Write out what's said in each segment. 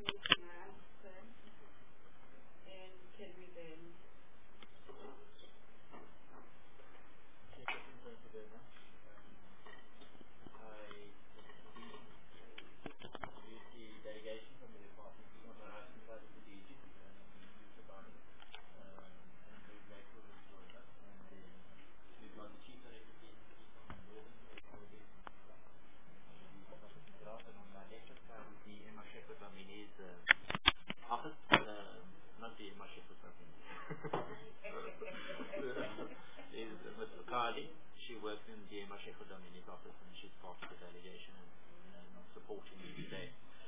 office, not the Emma Shepherd, I think. Is Ms. Bakali. She works in the Emma Shepherd Domini's office, and she's part of the delegation and supporting me today.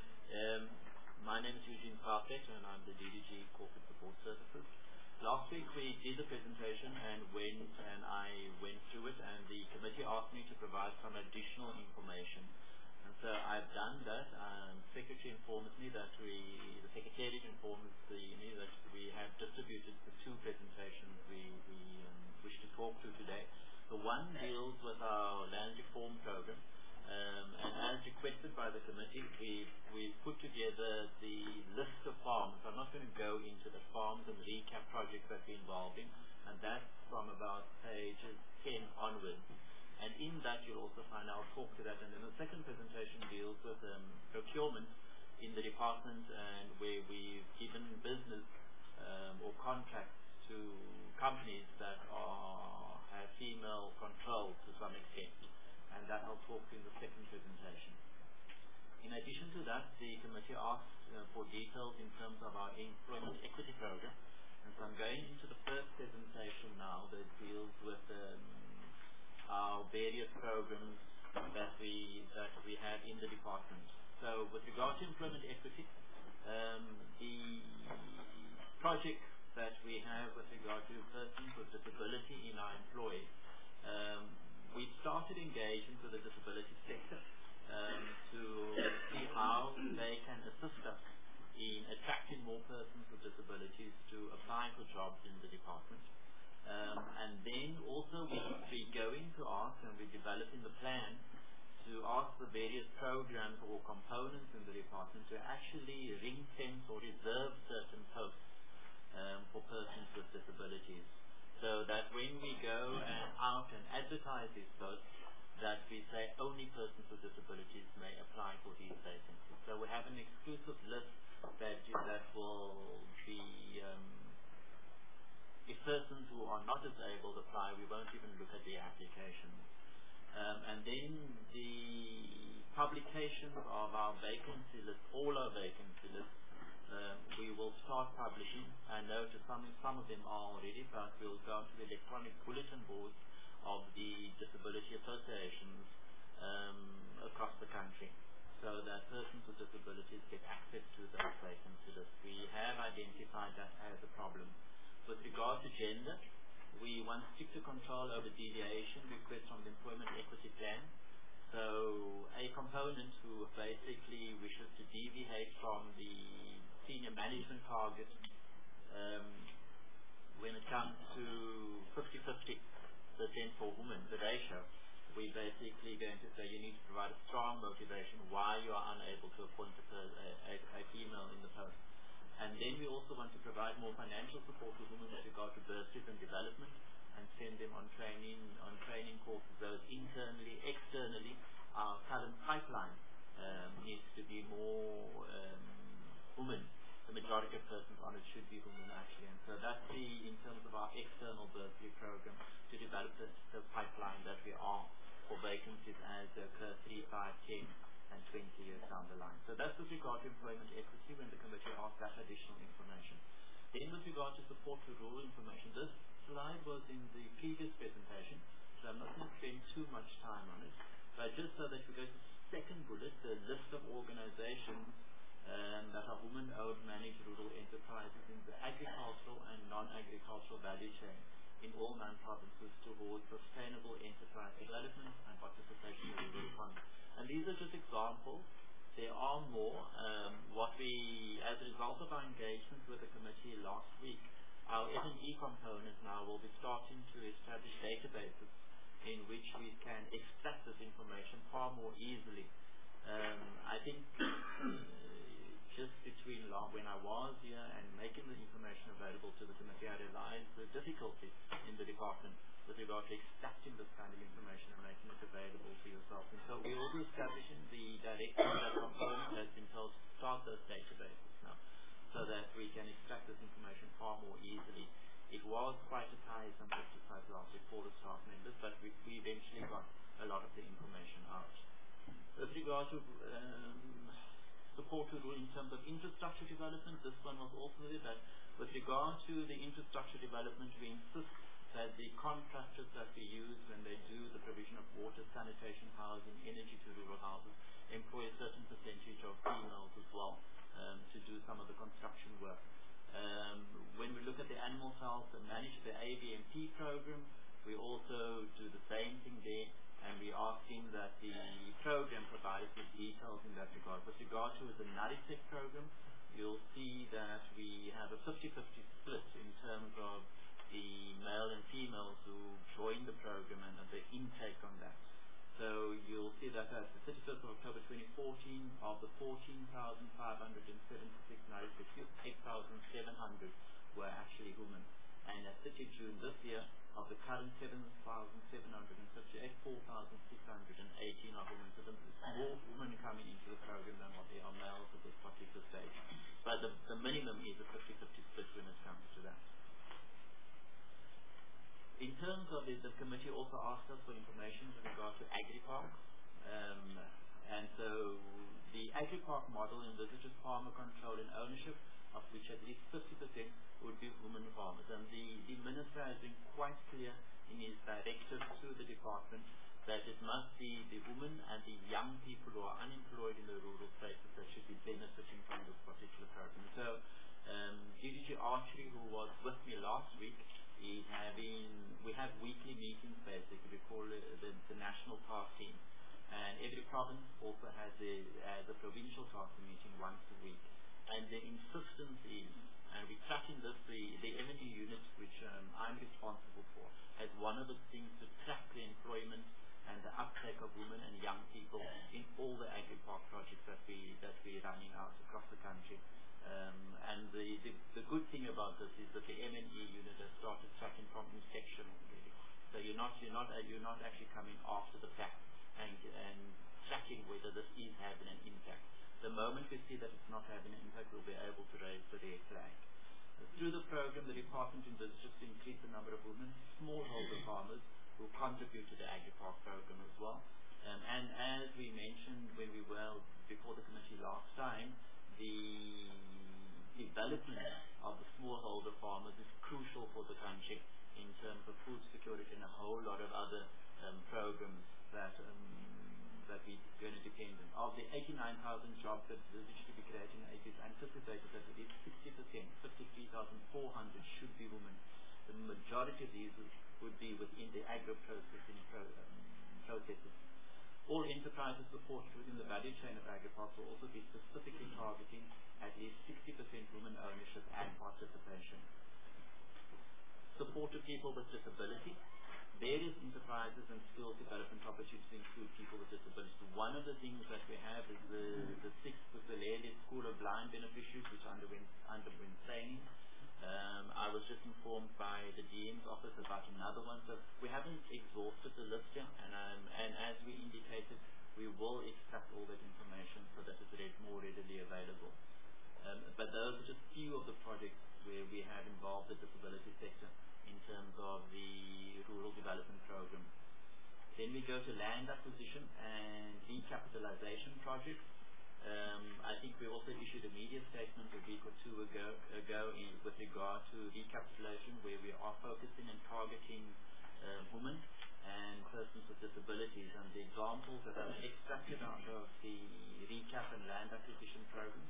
My name is Eugene Parfet, and I'm the DDG Corporate Support Services. Last week we did a presentation and I went through it, and the committee asked me to provide some additional information. And so I've done that. Secretary informs me that the Secretariat informs me that we have distributed the two presentations we wish to talk to today. The one deals with our land reform program, and as requested by the committee, we've put together the list of farms. I'm not going to go into the farms and recap projects that we're involved in, and that's from about pages 10 onwards. And in that you'll also find, I'll talk to that, and then the second presentation deals with procurement in the department, and where we've given business or contracts to companies that have female control to some extent, and that I'll talk to in the second presentation. In addition to that, the committee asked for details in terms of our employment equity program, and so I'm going into the first presentation now that deals with our various programs that we have in the department. So with regard to employment equity, the project that we have with regard to persons with disability in our employ, we started engaging with the disability sector to see how they can assist us in attracting more persons with disabilities to apply for jobs in the department. And then also we're going to ask, and we're developing the plan to ask the various programs or components in the department to actually ring-fence or reserve certain posts for persons with disabilities, so that when we go out and advertise these posts, that we say only persons with disabilities may apply for these vacancies. So we have an exclusive list that will be, if persons who are not disabled apply, we won't even look at the applications. And then the publication of our vacancy list, all our vacancy lists, we will start publishing. I know some of them are already, but we'll go to the electronic bulletin boards of the disability associations across the country, so that persons with disabilities get access to those vacancy lists. We have identified that as a problem. With regard to gender, we want stricter control over deviation requests from the employment equity plan. So a component who basically wishes to deviate from the senior management target when it comes to 50-50% for women, the ratio, we're basically going to say you need to provide a strong motivation why you are unable to appoint a female in the post. And then we also want to provide more financial support to women with regard to bursaries and development, and send them on training courses, those internally, externally. Our talent pipeline needs to be more women. The majority of persons on it should be women, actually. And so that's in terms of our external bursary program, to develop the pipeline that we are for vacancies as they occur 3, 5, 10 and 20 years down the line. So that's with regard to employment equity when the committee asked that additional information. Then with regard to support to rural information, this slide was in the previous presentation, so I'm not going to spend too much time on it, but just so that we go to the second bullet, the list of organizations that are women-owned managed rural enterprises in the agricultural and non-agricultural value chain in all 9 provinces towards sustainable enterprise development and participation in rural economy. And these are just examples. There are more. As a result of our engagement with the committee last week, our F&E component now will be starting to establish databases in which we can extract this information far more easily. I think just between when I was here and making the information available to the committee, I realized the difficulty in the department with regard to extracting this kind of information and making it available to yourself. And so we will be establishing the director that component has been told to start those databases now, so that we can extract this information far more easily. It was quite a tiresome exercise last week for the staff members, but we eventually got a lot of the information out. With regard to support to in terms of infrastructure development, this one was also there, but with regard to the infrastructure development, we insist that the contractors that we use when they do the provision of water, sanitation, housing, energy to rural houses, employ a certain percentage of females as well to do some of the construction work. When we look at the animal health and manage the AVMP program, we also do the same thing there, and we're asking that the program provides the details in that regard. With regard to the NARISEC program, you'll see that we have a 50-50 split in terms of the male and females who join the program and the intake on that. So you'll see that at the 31st of October 2014, of the 14,576 NARISEC youth, 8,700 were actually women. And at 30 June this year, of the current 7,758, 4,618 are women. So there's more women coming into the program than what there are males at this particular stage. But the minimum is a 50-50 split when it comes to that. In terms of it, the committee also asked us for information with regard to agri-park. And so the agri-park model envisages farmer control and ownership, of which at least 50% would be women farmers. And the Minister has been quite clear in his directive to the department that it must be the women and the young people who are unemployed in the rural spaces that should be benefiting from this particular program. So GDG Archery, who was with me last week, we have weekly meetings basically. We call it the national task team. And every province also has a provincial task meeting once a week. And the insistence is, and we're tracking this, the M&E unit, which I'm responsible for, as one of its things to track the employment and the uptake of women and young people in all the agri-park projects that we're running out across the country. And the good thing about this is that the M&E unit has started tracking from inception already. So you're not actually coming after the fact and tracking whether this is having an impact. The moment we see that it's not having an impact, we'll be able to raise the red flag. Through the program, the department envisages to increase the number of women, smallholder farmers, who contribute to the agri-park program as well. And as we mentioned when we were before the committee last time, the development of the smallholder farmers is crucial for the country in terms of food security and a whole lot of other programs that we're going to depend on. Of the 89,000 jobs that are to be created, it is anticipated that at least 60%, 53,400 should be women. The majority of these would be within the agro-processing processes. All enterprises supported within the value chain of agri-parks will also be specifically targeting at least 60% women ownership and participation. Support to people with disability. Various enterprises and skills development opportunities include people with disabilities. One of the things that we have is the 6th Buzelele School of Blind Beneficiaries, which underwent training. I was just informed by the DM's office about another one. So we haven't exhausted the list yet, and as we indicated, we will extract all that information so that it's more readily available. But those are just few of the projects where we have involved the disability sector in terms of the rural development program. Then we go to land acquisition and recapitalization projects. I think we also issued a media statement a week or two ago with regard to recapitalization, where we are focusing and targeting women and persons with disabilities. And the examples that are extracted out of the recap and land acquisition programs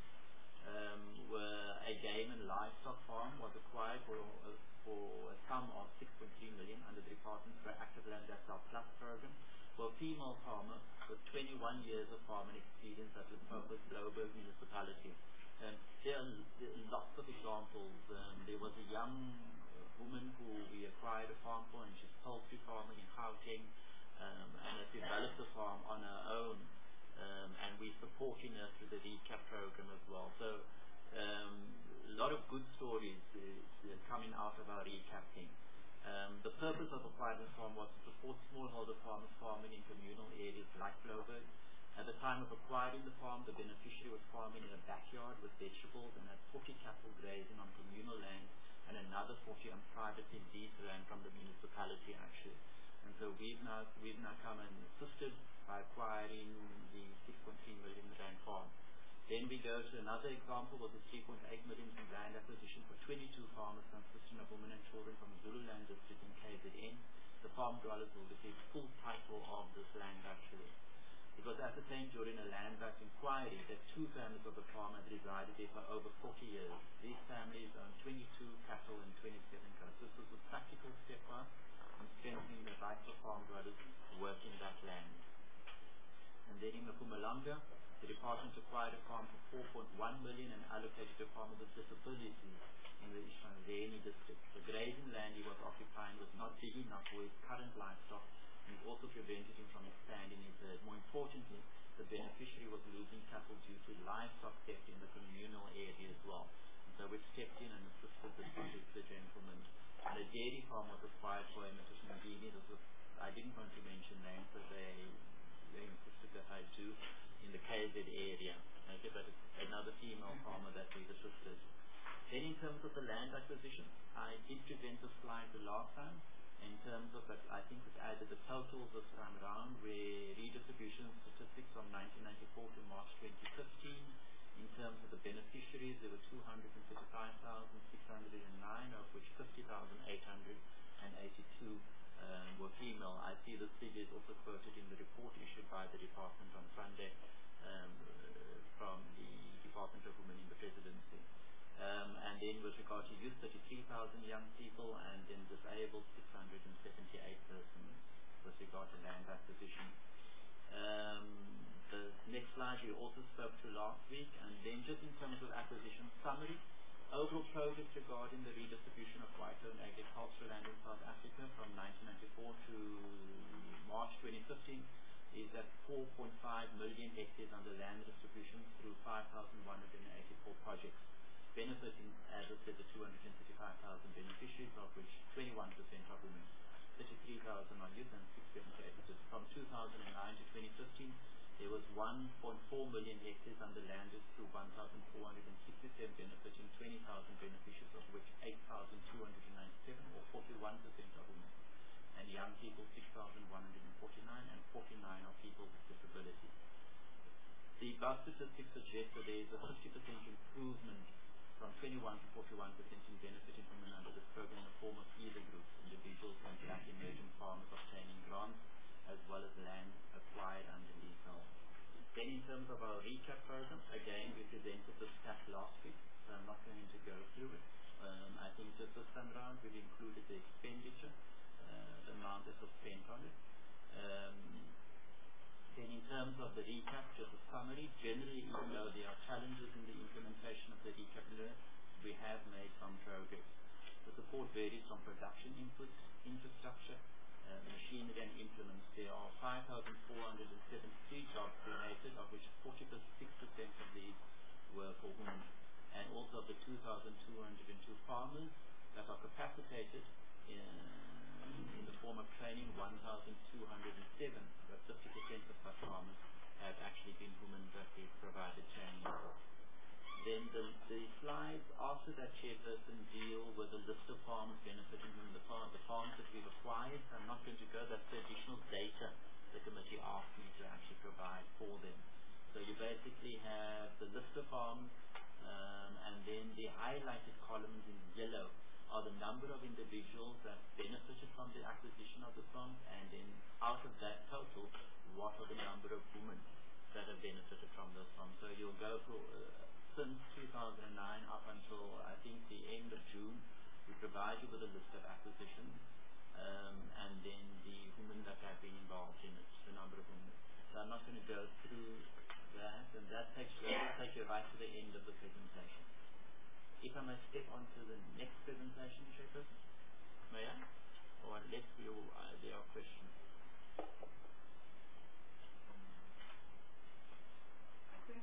were a game and livestock farm was acquired for a sum of 6.3 million under the Department's Active Land Lifestyle Plus program, for a female farmer with 21 years of farming experience at the Joburg municipality. There are lots of examples. There was a young woman who we acquired a farm for, and she's a poultry farmer in Gauteng, and has developed the farm on her own. And we supporting us through the recap program as well. So a lot of good stories is coming out of our recap team. The purpose of acquiring the farm was to support smallholder farmers farming in communal areas like Blouberg. At the time of acquiring the farm, the beneficiary was farming in a backyard with vegetables and had 40 cattle grazing on communal land and another 40 on privately leased land from the municipality actually. And so we've now come and assisted by acquiring the 6.3 million rand farm. Then we go to another example was a 3.8 million rand acquisition for 22 farmers consisting of women and children from Zululand district in KZN. The farm dwellers will receive full title of this land actually. It was ascertained during a land bank inquiry that 2 families of the farm had resided there for over 40 years. These families owned 22 cattle and 27 goats. This was a practical step for us in strengthening the rights of farm dwellers to work in that land. And then in Mpumalanga, the department acquired a farm for 4.1 million and allocated a farmer with disabilities in the Ishanzeni district. The grazing land he was occupying was not big enough for his current livestock, and it also prevented him from expanding his herd. More importantly, the beneficiary was losing cattle due to livestock theft in the communal area as well. And so we stepped in and assisted this particular gentleman. And the dairy farm was acquired for him at Ishanzeni. I didn't want to mention names, so they insisted that I do, in the KZ area. Okay, but it's another female farmer that we've assisted. Then in terms of the land acquisition, I did present a slide the last time in terms of that. I think we've added the totals this time around where redistribution statistics from 1994 to March 2015. In terms of the beneficiaries, there were 235,609, of which 50,882 were female. I see this figure is also quoted in the report issued by the department on Sunday from the Department of Women in the Presidency. And then with regard to youth, 33,000 young people, and then disabled, 678 persons with regard to land acquisition. The next slide we also spoke to last week, and then just in terms of acquisition summary, overall progress regarding the redistribution of white-owned agricultural land in South Africa from 1994 to March 2015 is at 4.5 million hectares under land distribution through 5,184 projects, benefiting, as I said, the 235,000 beneficiaries, of which 21% are women, 33,000 are youth, and 678. From 2009 to 2015, there was 1.4 million hectares under land through 1,467, benefiting 20,000 beneficiaries, of which 8,297 or 41% are women, and young people 6,149, and 49 are people with disabilities. The above statistics suggest that there is a 50% improvement from 21 to 41% in benefiting from under this program in the form of either groups, individuals and black emerging farmers obtaining grants, as well as land acquired under leasehold. Then in terms of our recap program, again we presented the stat last week, so I'm not going to go through it. I think just this time around we've included the expenditure, the amount that was spent on it. Then in terms of the recap, just a summary, generally even though there are challenges in the implementation of the recap, we have made some progress. The support varies from production inputs, infrastructure, machinery and implements. There are 5,473 jobs created, of which 46% of these were for women. And also of the 2,202 farmers that are capacitated in the form of training, 1,207, but 50% of such farmers have actually been women that we've provided training for. Then the slides after that, Chairperson, deal with a list of farmers benefiting from the farms that we've acquired. So I'm not going to go, that's the additional data the committee asked me to actually provide for them. So you basically have the list of farms, and then the highlighted columns in yellow are the number of individuals that benefited from the acquisition of the farms, and then out of that total, what are the number of women that have benefited from those farms. So you'll go through since 2009 up until I think the end of June, we provide you with a list of acquisitions, and then the women that have been involved in it, the number of women. So I'm not going to go through that, and that takes you right to the end of the presentation. If I may step on to the next presentation, Chairperson, may I? Or unless there are questions. I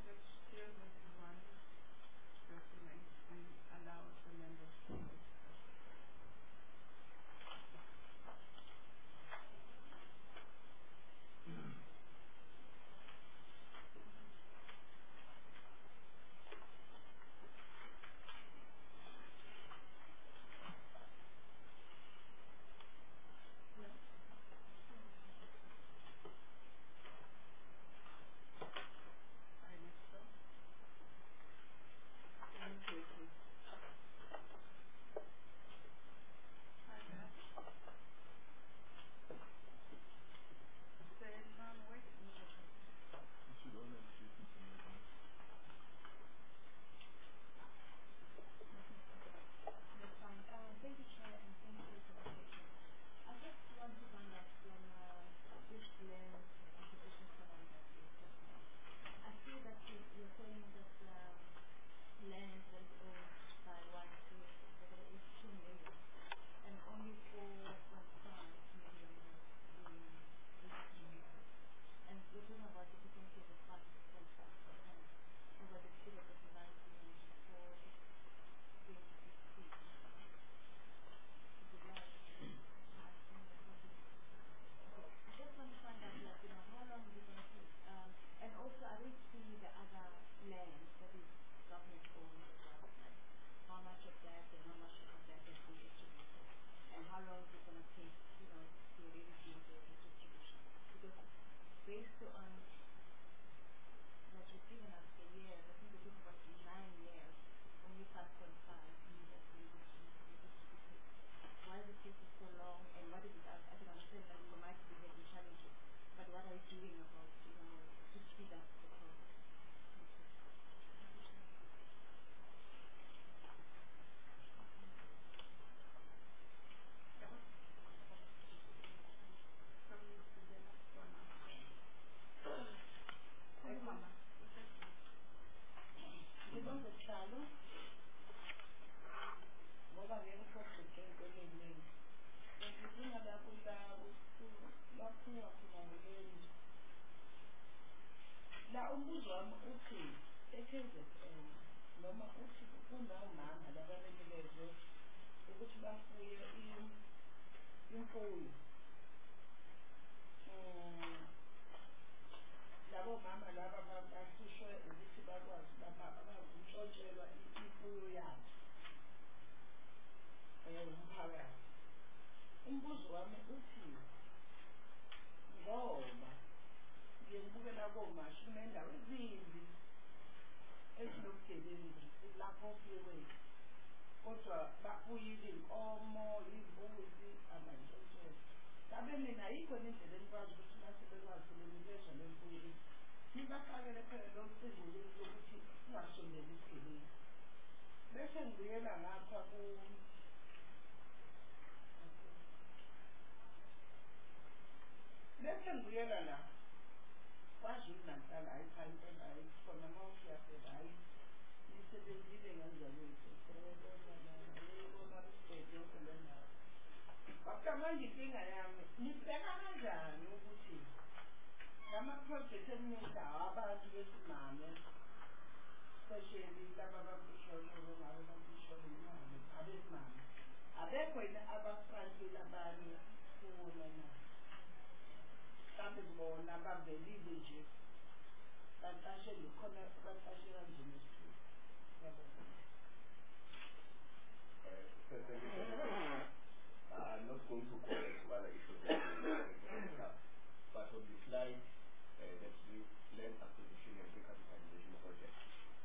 long is it going to take, to really do the distribution? Because based on what you've given us the years, I think the book was 9 years, only 5.5 has been distributed. Why is it taking so long, and what is it? I can understand that you might be having challenges, but what are you doing about, to speed up the process? La umbuzo wami uthi eKZN noma uthi kunawumama lababekelezwe ukuthi bafuye imfuyo. Labo mama laba bahlishwe ukuthi bakwazi ukutshotshelwa imfuyo yabo umphakathi. Umbuzo wami uthi ngoba ngiyokubukela komasho kunendawo ezimbi ezinobugebengu lapho kuyiwe kodwa bafuyile inkomo, imbuzi, amantshontshelwa. Ngabe mina ayikho indlela enikwazi ukuthi mase bekwazi ukunikezwa le mfuyo nibafakele phela lo mcimbi lokuthi ungasondeli isigebengu. Bese ngibuyela ngapha bese ngibuyela la KwaZulu Natal ayiphantsi ayikhona mawufika phela hayi nisebenzile kanjalo kodwa manje inkinga yami nibheka kanjani ukuthi lama-project eninika abantu besimame especially laba abamfisholo ngabe bamfisholo imali abesimame abekho yini abafakile abanye kuwona na mhlawumbe bona bavelile nje baqashele khona baqashe kanje nesithuba yabona. I'm not going to comment on other issues but on the slide that we land acquisition and recapitalization project,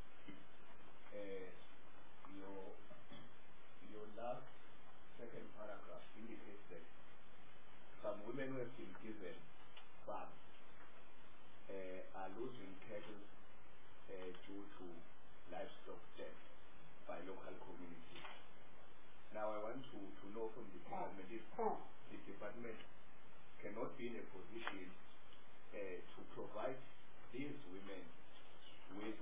your last second paragraph indicates that some women who have been given farms are losing cattle due to livestock death by local communities. Now I want to know from the department if the department cannot be in a position to provide these women with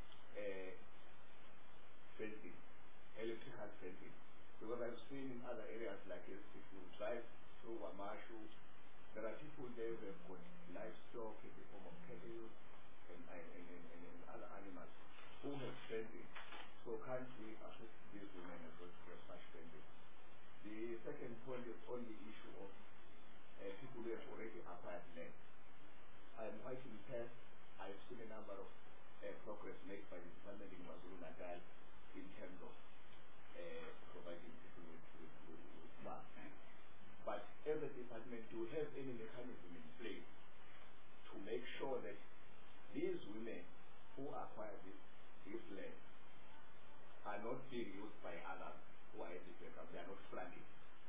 fencing, electrical fencing. Because I've seen in other areas like if you drive through Wamashu, there are people there who have got livestock in the form of cattle and other animals who have fencing. So can't we assist these women as well to get such fencing? The second point is on the issue of people who have already acquired land. I am quite impressed. I've seen a number of progress made by the department in KwaZulu-Natal in terms of providing people with farms. But as a department, do you have any mechanism in place to make sure that these women who acquire this land are not being used by others who are at the backup? They are not flanking.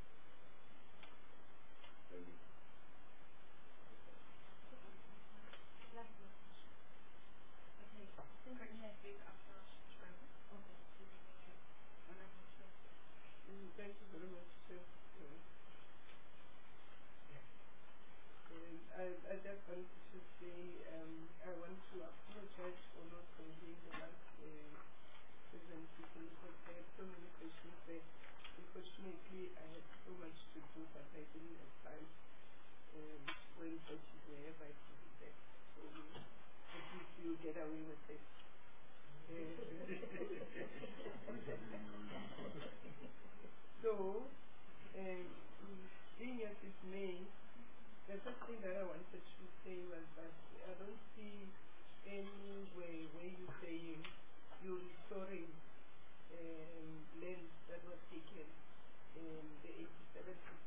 Thank you. Last question. Okay, since we have big approach. Okay. Thank you very much, sir. I just wanted to say I want to apologize for not convening the last presentation because I had so many questions there. Unfortunately, I had so much to do, but I didn't have time when questions were ever to be there. So at least you get away with it. So, being as it may, the first thing that I wanted to say was that I don't see any way where you're saying you're restoring land that was taken in the 87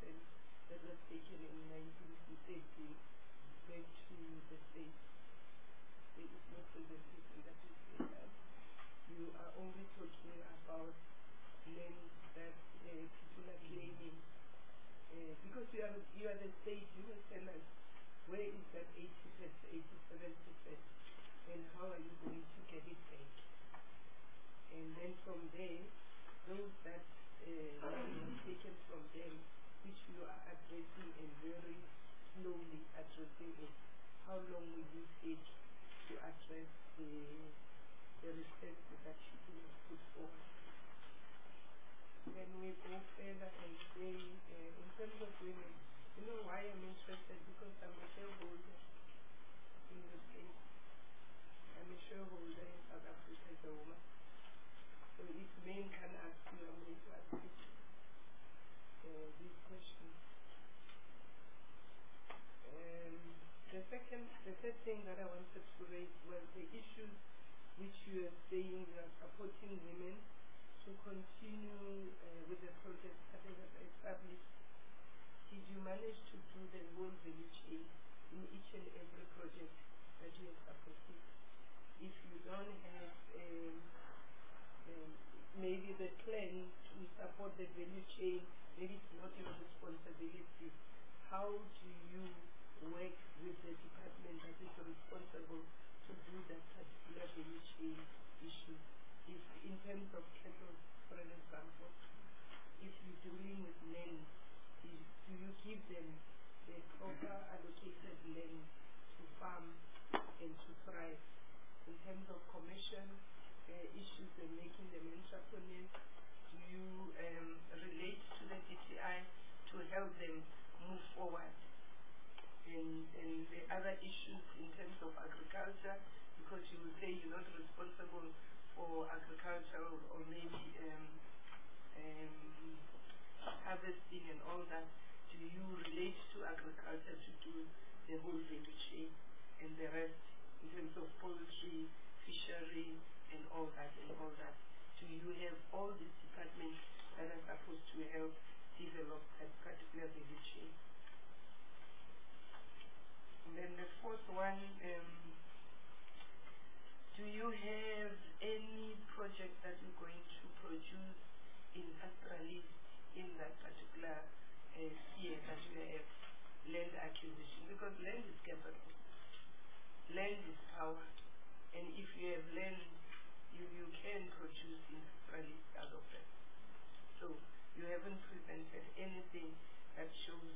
87%, and how are you going to get it back? And then from there, those that taken from them, which you are addressing and very slowly addressing it, how long will you take to address the request that you put forward? Then we go further and say, in terms of women, you know why I'm interested? Because I'm a shareholder in the place. I'm a shareholder in South Africa as a woman. So if men can ask you, I'm going to ask you these questions. The third thing that I wanted to raise was the issues which you are saying you are supporting women to continue with the projects that they have established. Did you manage to do the whole value chain in each and every project that you are supporting? If you don't have maybe the plan to support the value chain, maybe it's not your responsibility. How do you work with the department that is responsible to do that particular value chain issue? If in terms of cattle, for an example, if you're dealing with land, do you give them the proper allocated land to farm and to thrive? In terms of commercial issues and making them entrepreneurs, do you relate to the DTI to help them move forward? And the other issues in terms of agriculture, because you will say you're not responsible for agriculture or maybe harvesting and all that, do you relate to agriculture to do the whole value chain and the rest in terms of poultry, fishery, and all that? Do you have all these departments that are supposed to help develop that particular value chain? And then the fourth one, do you have any project that you're going to produce in pastoralist in that particular sphere that you have land acquisition? Because land is capital, land is power, and if you have land, you can produce in pastoralist out of that. So you haven't presented anything that shows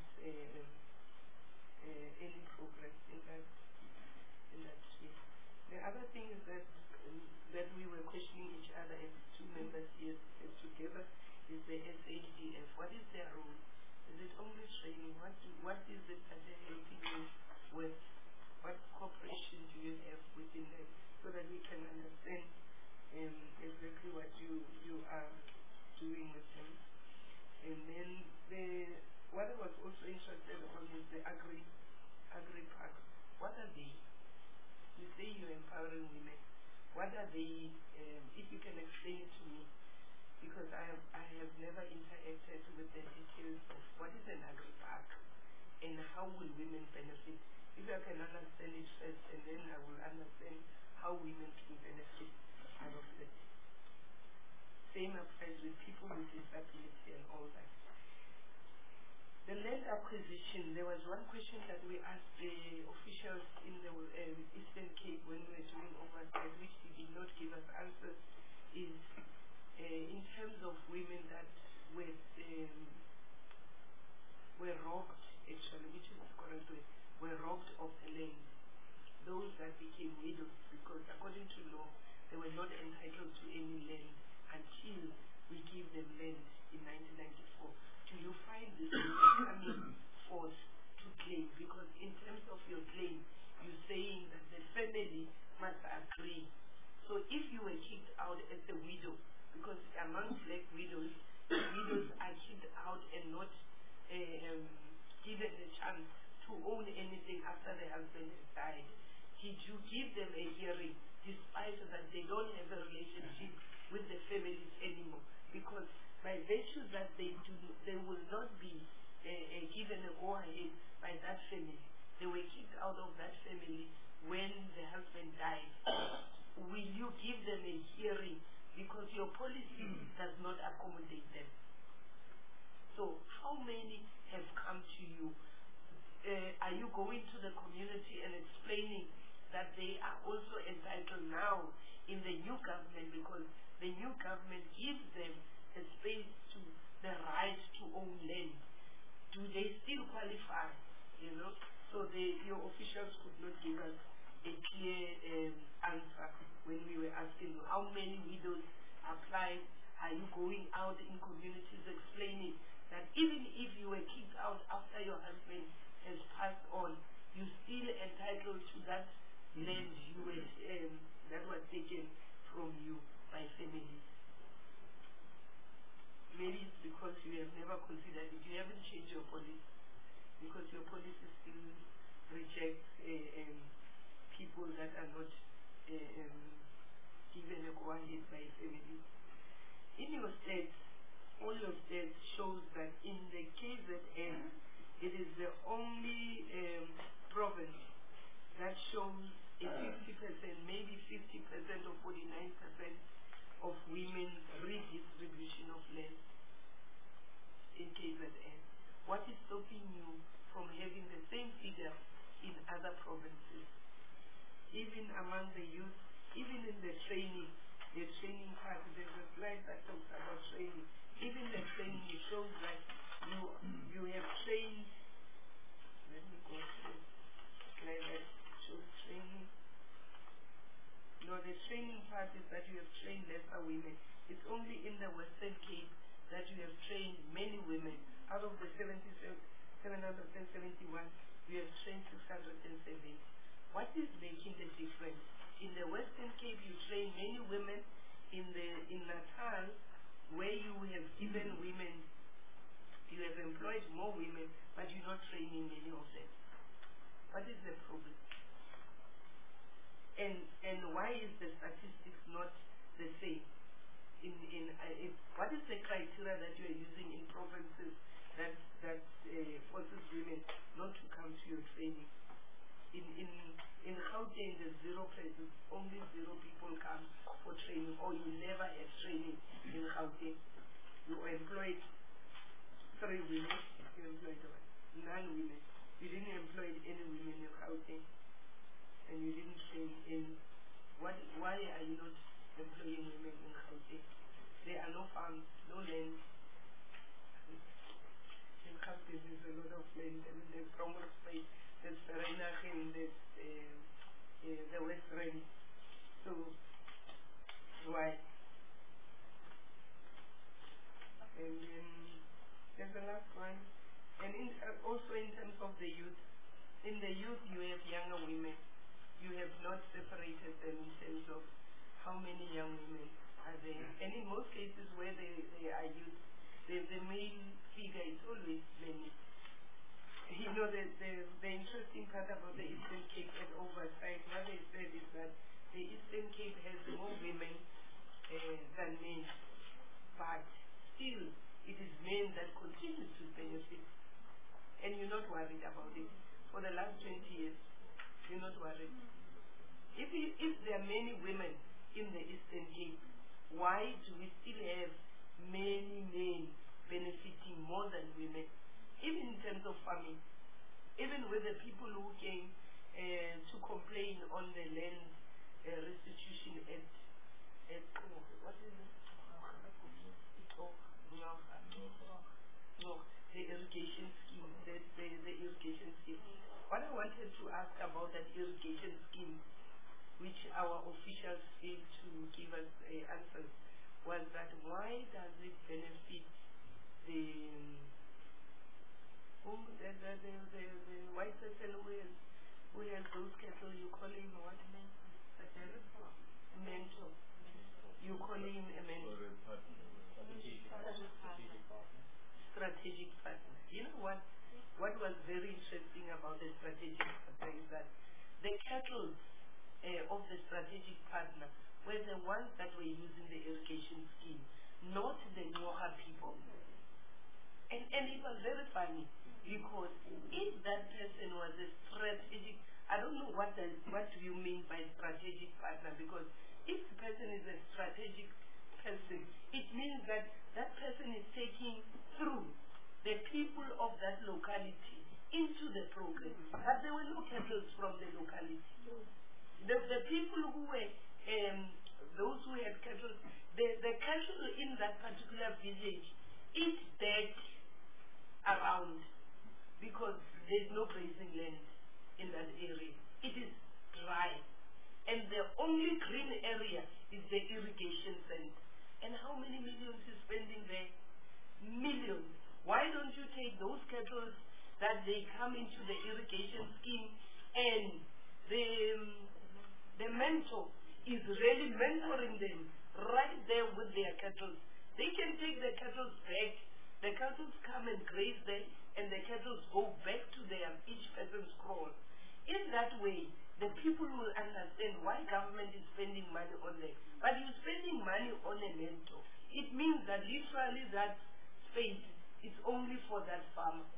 any progress in that sphere. The other thing is that we were questioning each other as two members here together is the SADF. What is their role? Is it only training? What is it that they're helping you with? What cooperation do you have within them so that we can understand exactly what you are doing with them? And then what I was also interested on is the agri park. What are they? You say you're empowering women. What are they? If you can explain it to me, because I have never interacted with the details of what is an agri park and how will women benefit. If I can understand it first, and then I will understand how women can benefit out of it. Same applies with people with disability and all that. The land acquisition, there was one question that we asked the officials in the Eastern Cape when we were doing oversight, which they did not give us answers, is in terms of women that were robbed, actually, which is the correct way, were robbed of the land. Those that became widows, because according to law, they were not entitled to any land until we gave them land in 1994. Do you find this coming forth to claim? Because in terms of your claim, you're saying that the family must agree. So if you were kicked out as a widow, because among black widows, widows are kicked out and not given the chance to own anything after the husband has died, did you give them a hearing despite that they don't have a relationship with the families anymore? Because by virtue that they will not be given a go-ahead by that family. They were kicked out of that family when the husband died. Will you give them a hearing? Because your policy does not accommodate them. So how many have come to you are you going to the community and explaining that they are also entitled now in the new government, because the new government gives them a space to the right to own land? Do they still qualify? You know, so your officials could not give us a clear answer when we were asking how many widows applied. Are you going out in communities explaining that even if you were kicked out after your husband has passed on, you're still entitled to that land you were, that was taken from you by families? Maybe it's because you have never considered it. You haven't changed your policy, because your policy still rejects people that are not given a go-ahead by families. In your states, all your states shows that in the KZN, it is the only province that shows a 50%, maybe 50% or 49% of women's redistribution of land in KZN. What is stopping you from having the same figure in other provinces? Even among the youth, even in the training part, there's a slide that talks about training. Even the training, it shows that you have trained. Let me go to the slide that shows training. No, the training part is that you have trained lesser women. It's only in the Western Cape that you have trained many women. Out of the 771, you have trained 670. What is making the difference? In the Western Cape, you train many women. In Natal, where you have given women, you have employed more women, but you're not training many of them. What is the problem? And why is the statistics not the same? What is the criteria that you are using in provinces that forces women not to come to your training? In Gauteng, there's 0 places, only 0 people come for training, or you never have training in Gauteng. You employed 3 women, you employed 9 women. You didn't employ any women in Gauteng, and you didn't train in. Why are you not employing women in Gauteng? There are no farms, no land. In Gauteng, there's a lot of land. I mean, there's Promo Space. There's Vereeniging, there's the West Rand. So, why? And then there's the last one. And also in terms of the youth, in the youth you have younger women. You have not separated them in terms of how many young women are there. And in most cases where they are youth, the male figure is always many. You know, the interesting part about the Eastern Cape and oversight, what they said is that the Eastern Cape has more women than men, but still it is men that continue to benefit. And you're not worried about it. For the last 20 years, you're not worried. If there are many women in the Eastern Cape, why do we still have many men benefiting more than women? Even in terms of farming, even with the people who came to complain on the land restitution at what is it? The irrigation scheme, the irrigation scheme. What I wanted to ask about that irrigation scheme, which our officials failed to give us answers, was that why does it benefit the white person who has those cattle? You call him what name? Mentor. You call him a mentor. Strategic partner. You know what? What was very interesting about the strategic partner is that the cattle of the strategic partner were the ones that were using the irrigation scheme, not the Nyoha people. And it was very funny, because if that person was a strategic, I don't know what do you mean by strategic partner, because if the person is a strategic person, it means that that person is taking through the people of that locality into the program, but there were no cattle from the locality. The people who were, those who had cattle, the cattle in that particular village eat dirt around because there's no grazing land in that area. It is dry. And the only green area is the irrigation center. And how many millions is spending there? Millions. Why don't you take those cattle that they come into the irrigation scheme, and the mentor is really mentoring them right there with their cattle. They can take the cattle back, the cattle come and graze there, and the cattle go back to their each person's kraal. In that way, the people will understand why government is spending money on them. But you're spending money on a mentor. It means that literally that space is only for that farmer.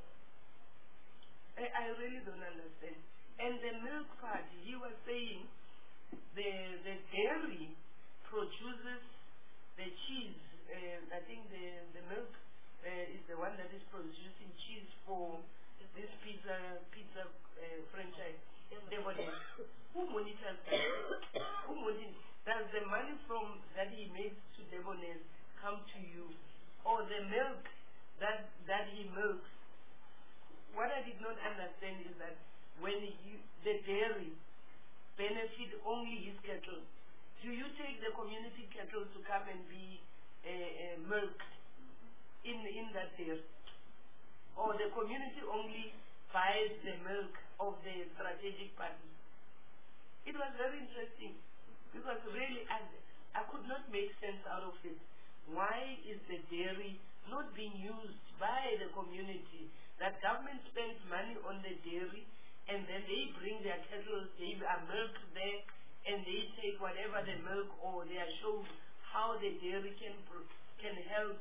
I really don't understand. And the milk part, he was saying the dairy produces the cheese. I think the milk is the one that is producing cheese for this pizza franchise. Who monitors that? Who monitors? Does the money from that he makes to Debonairs come to you? Or the milk that he milks? What I did not understand is that when the dairy benefit only his cattle, do you take the community cattle to come and be milked in that dairy? Or the community only buys the milk of the strategic partner? It was very interesting because really I could not make sense out of it. Why is the dairy not being used by the community? That government spends money on the dairy, and then they bring their cattle, they are milked there, and they take whatever the milk, or they are shown how the dairy can help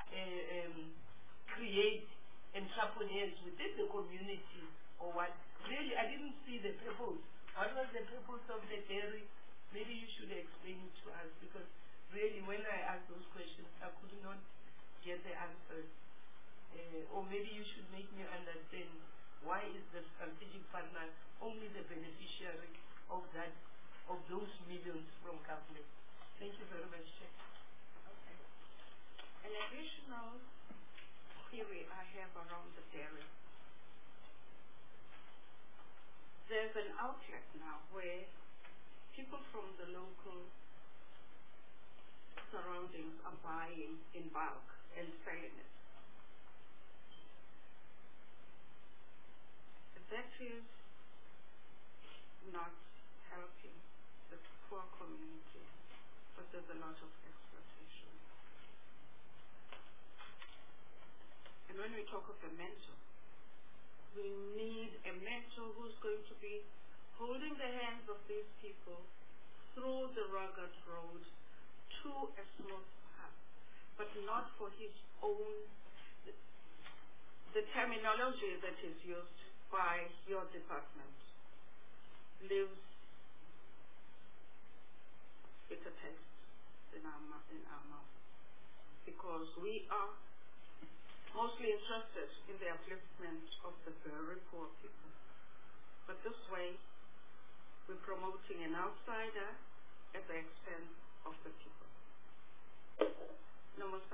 create entrepreneurs within the community, or what? Really, I didn't see the purpose. What was the purpose of the dairy? Maybe you should explain it to us, because really when I asked those questions, I could not get the answers. Or maybe you should make me understand why is the strategic partner only the beneficiary of those millions from government. Thank you very much, Chair. Okay. An additional theory I have around the dairy. There's an outlet now where people from the local surroundings are buying in bulk and selling it. That is not helping the poor community, but there's a lot of exploitation. And when we talk of a mentor, we need a mentor who's going to be holding the hands of these people through the rugged road to a smooth path, but not for his own. The terminology that is used by your department leaves bitter taste in our mouth, because we are mostly interested in the upliftment of the very poor people. But this way, we're promoting an outsider at the expense of the people. Namaste.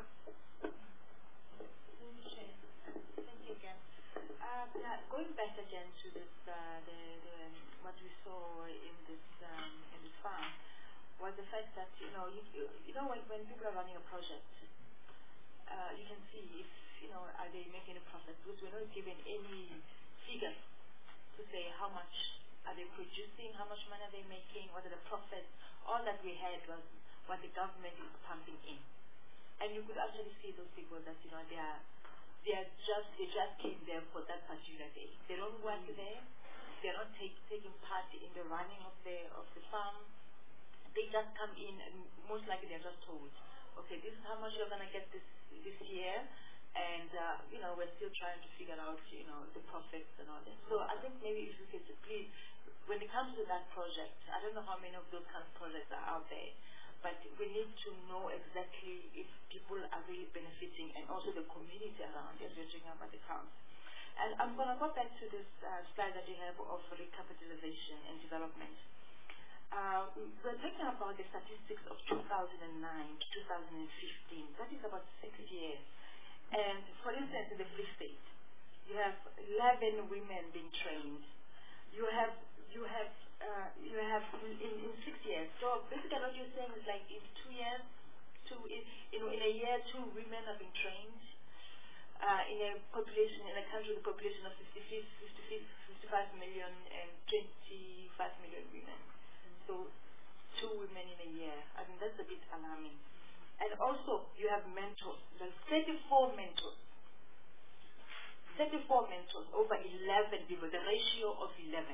Thank you again. Going back again to this, what we saw in this farm was the fact that when people are running a project, you can see if are they making a profit, because we're not given any figures to say how much are they producing, how much money are they making, what are the profits. All that we had was what the government is pumping in, and you could actually see those people that they just came there for that particular day. They don't work there. They're not taking part in the running of the farm. They just come in, and most likely they're just told, okay, this is how much you're gonna get this year, and we're still trying to figure out the profits and all that. So I think maybe if you could please, when it comes to that project, I don't know how many of those kind of projects are out there, but we need to know exactly if people are really benefiting, and also the community around it, judging about the counts. And I'm going to go back to this slide that you have of recapitalization and development. We're talking about the statistics of 2009 to 2015. That is about 6 years. And for instance, in the Free State, you have 11 women being trained. You have in 6 years. So basically, what you're saying is like in 2 years, in a year, 2 women are being trained. In a country with a population of 55 million and 25 million women. So 2 women in a year. I mean, that's a bit alarming. And also, you have mentors. There's 34 mentors. 34 mentors over 11 people, the ratio of 11.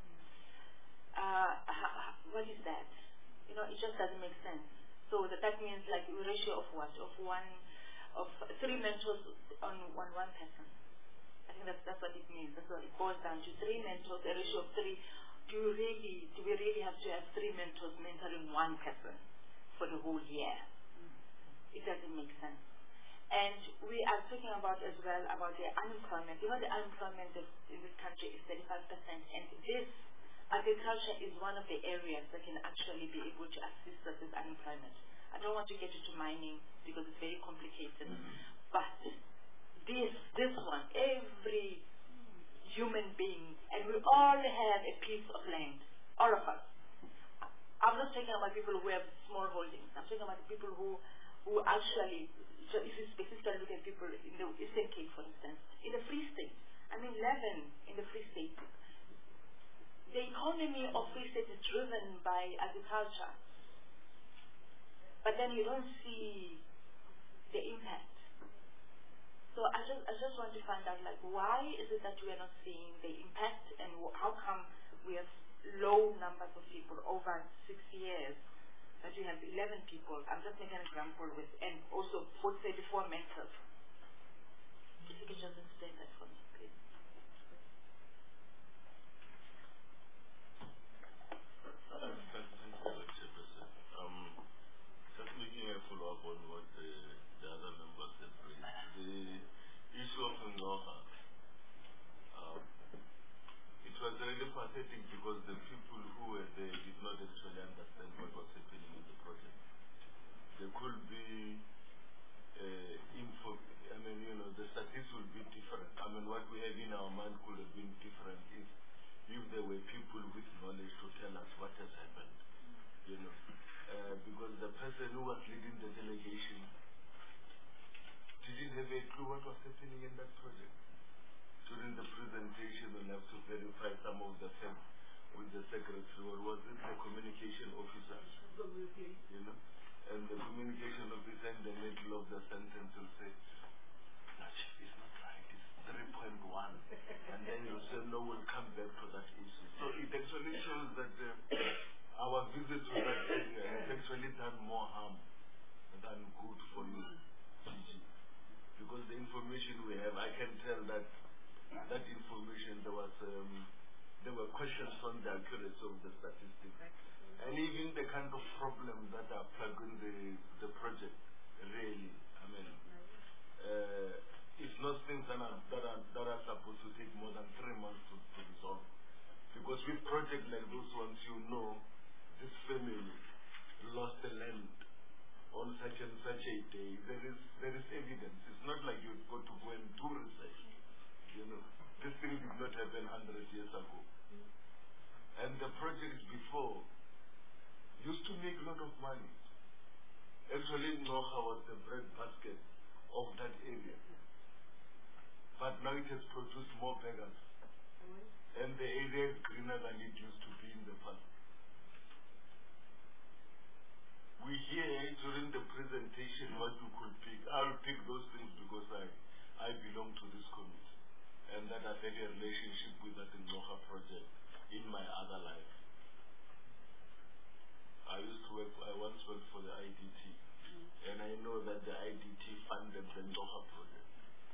What is that? You know, it just doesn't make sense. So that means like a ratio of what? Of 3 mentors on one person. I think that's what it means. That's what it boils down to. 3 mentors, a ratio of 3. Do we really have to have 3 mentors mentoring 1 person for the whole year? It doesn't make sense. And we are talking about as well about the unemployment. You know, the unemployment in this country is 35%, and this agriculture is one of the areas that can actually be able to assist us with unemployment. I don't want to get into mining because it's very complicated, but this one, every human being, and we all have a piece of land, all of us. I'm not talking about people who have small holdings. I'm talking about people who actually, so if you specifically look at people in the Eastern Cape, for instance, in the Free State, I mean 11 in the Free State, the economy of Free State is driven by agriculture. But then you don't see the impact. So I just want to find out, like, why is it that we are not seeing the impact, and how come we have low numbers of people over 6 years, that you have 11 people? I'm just making an example with, and also 34 mentors. If you could just explain that for me, please. Just making a follow-up on what the other members have raised. The issue of Ngoha, it was really pathetic because the people who were there did not actually understand what was happening in the project. There could be the statistics will be different. I mean, what we have in our mind could have been different if there were people with knowledge to tell us what has happened, you know. Because the person who was leading the delegation didn't have a clue what was happening in that project. During the presentation, we'll have to verify some of the facts with the secretary, or was it the communication officer? You know? And the communication officer in the middle of the sentence will say, "No, Chief, it's not right, it's 3.1. And then you'll say, "No, we'll come back to that issue." So it actually shows that our visit to that area has actually done more harm than good for you, Gigi. Because the information we have, I can tell that information, there were questions on the accuracy of the statistics. And even the kind of problems that are plaguing the project, really, I mean, it's not things that are supposed to take more than 3 months to resolve. Because with projects like those ones, you know, this family lost the land on such and such a day. There is evidence. It's not like you've got to go and do research. You know, this thing did not happen 100 years ago. And the project before used to make a lot of money. Actually, Ngoha was the breadbasket of that area. But now it has produced more beggars. And the area is greener than it used to be in the past. We hear during the presentation what you could pick. I'll pick those things because I belong to this committee, and that I've had a relationship with that Ngoha project in my other life. I once worked for the IDT, and I know that the IDT funded the Ngoha project,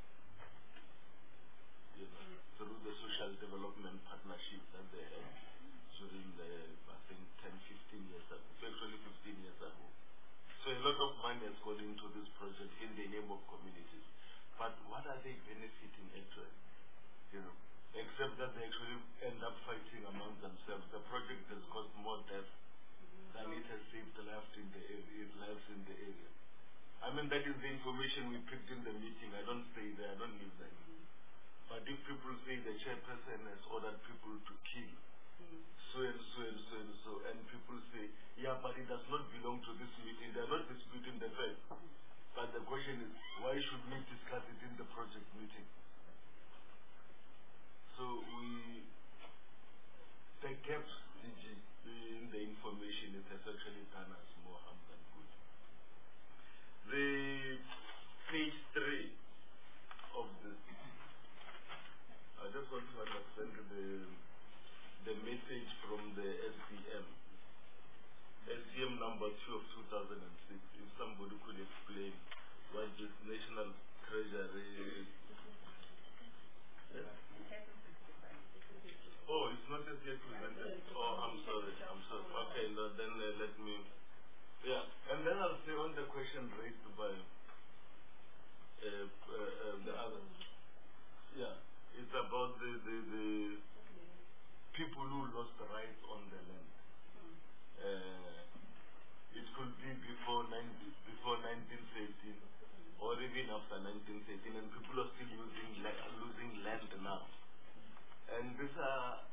you know, through the social development partnership that they had during the, I think, 10, 15 years ago, actually 15 years ago. So a lot of money has gone into this project in the name of communities. But what are they benefiting actually? you know, except that they actually end up fighting among themselves. The project has caused more death than it has saved lives in the area. I mean, that is the information we picked in the meeting. I don't stay there, I don't live there. But if people say the chairperson has ordered people to kill so and so and so and so, and people say, yeah, but it does not belong to this meeting, they are not disputing the fact. But the question is, why should we discuss it in the project meeting? So the gaps in the information, it has actually done us more harm than good. The page 3 of this, I just want to understand the message from the SCM number 2 of 2006. If somebody could explain what this National Treasury. Oh, it's not as yet presented. Oh, I'm sorry. Okay, no, then let me. Yeah, and then I'll say on the question raised by the other. Yeah, it's about the people who lost the rights on the land. It could be before 1913 or even after 1913, and people are still losing land now. And these are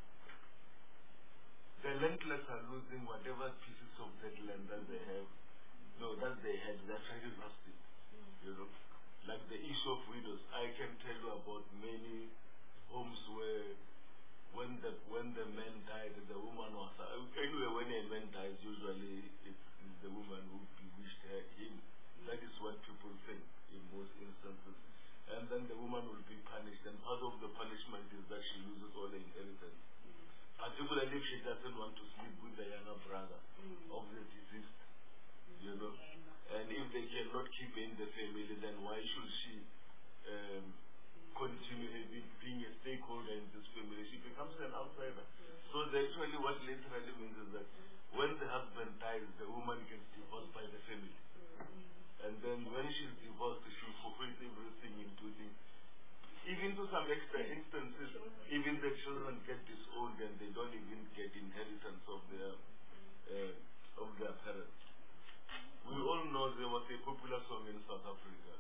the landless are losing whatever pieces of that land that they have. No, that they had. They're trying to lost it. You know, like the issue of widows. I can tell you about many homes where when the man died, the woman was anyway. When a man dies, usually it's the woman who bewitched him. That is what people think in most instances. And then the woman will be punished, and part of the punishment is that she loses all the inheritance. Particularly if she doesn't want to sleep with the younger brother of the deceased, you know. And if they cannot keep in the family, then why should she continue being a stakeholder in this family? She becomes an outsider. So actually what literally means is that when the husband dies, the woman gets divorced by the family. And then when she's divorced, she fulfills everything, including, even to some instances, even the children get disowned and they don't even get inheritance of their parents. We all know there was a popular song in South Africa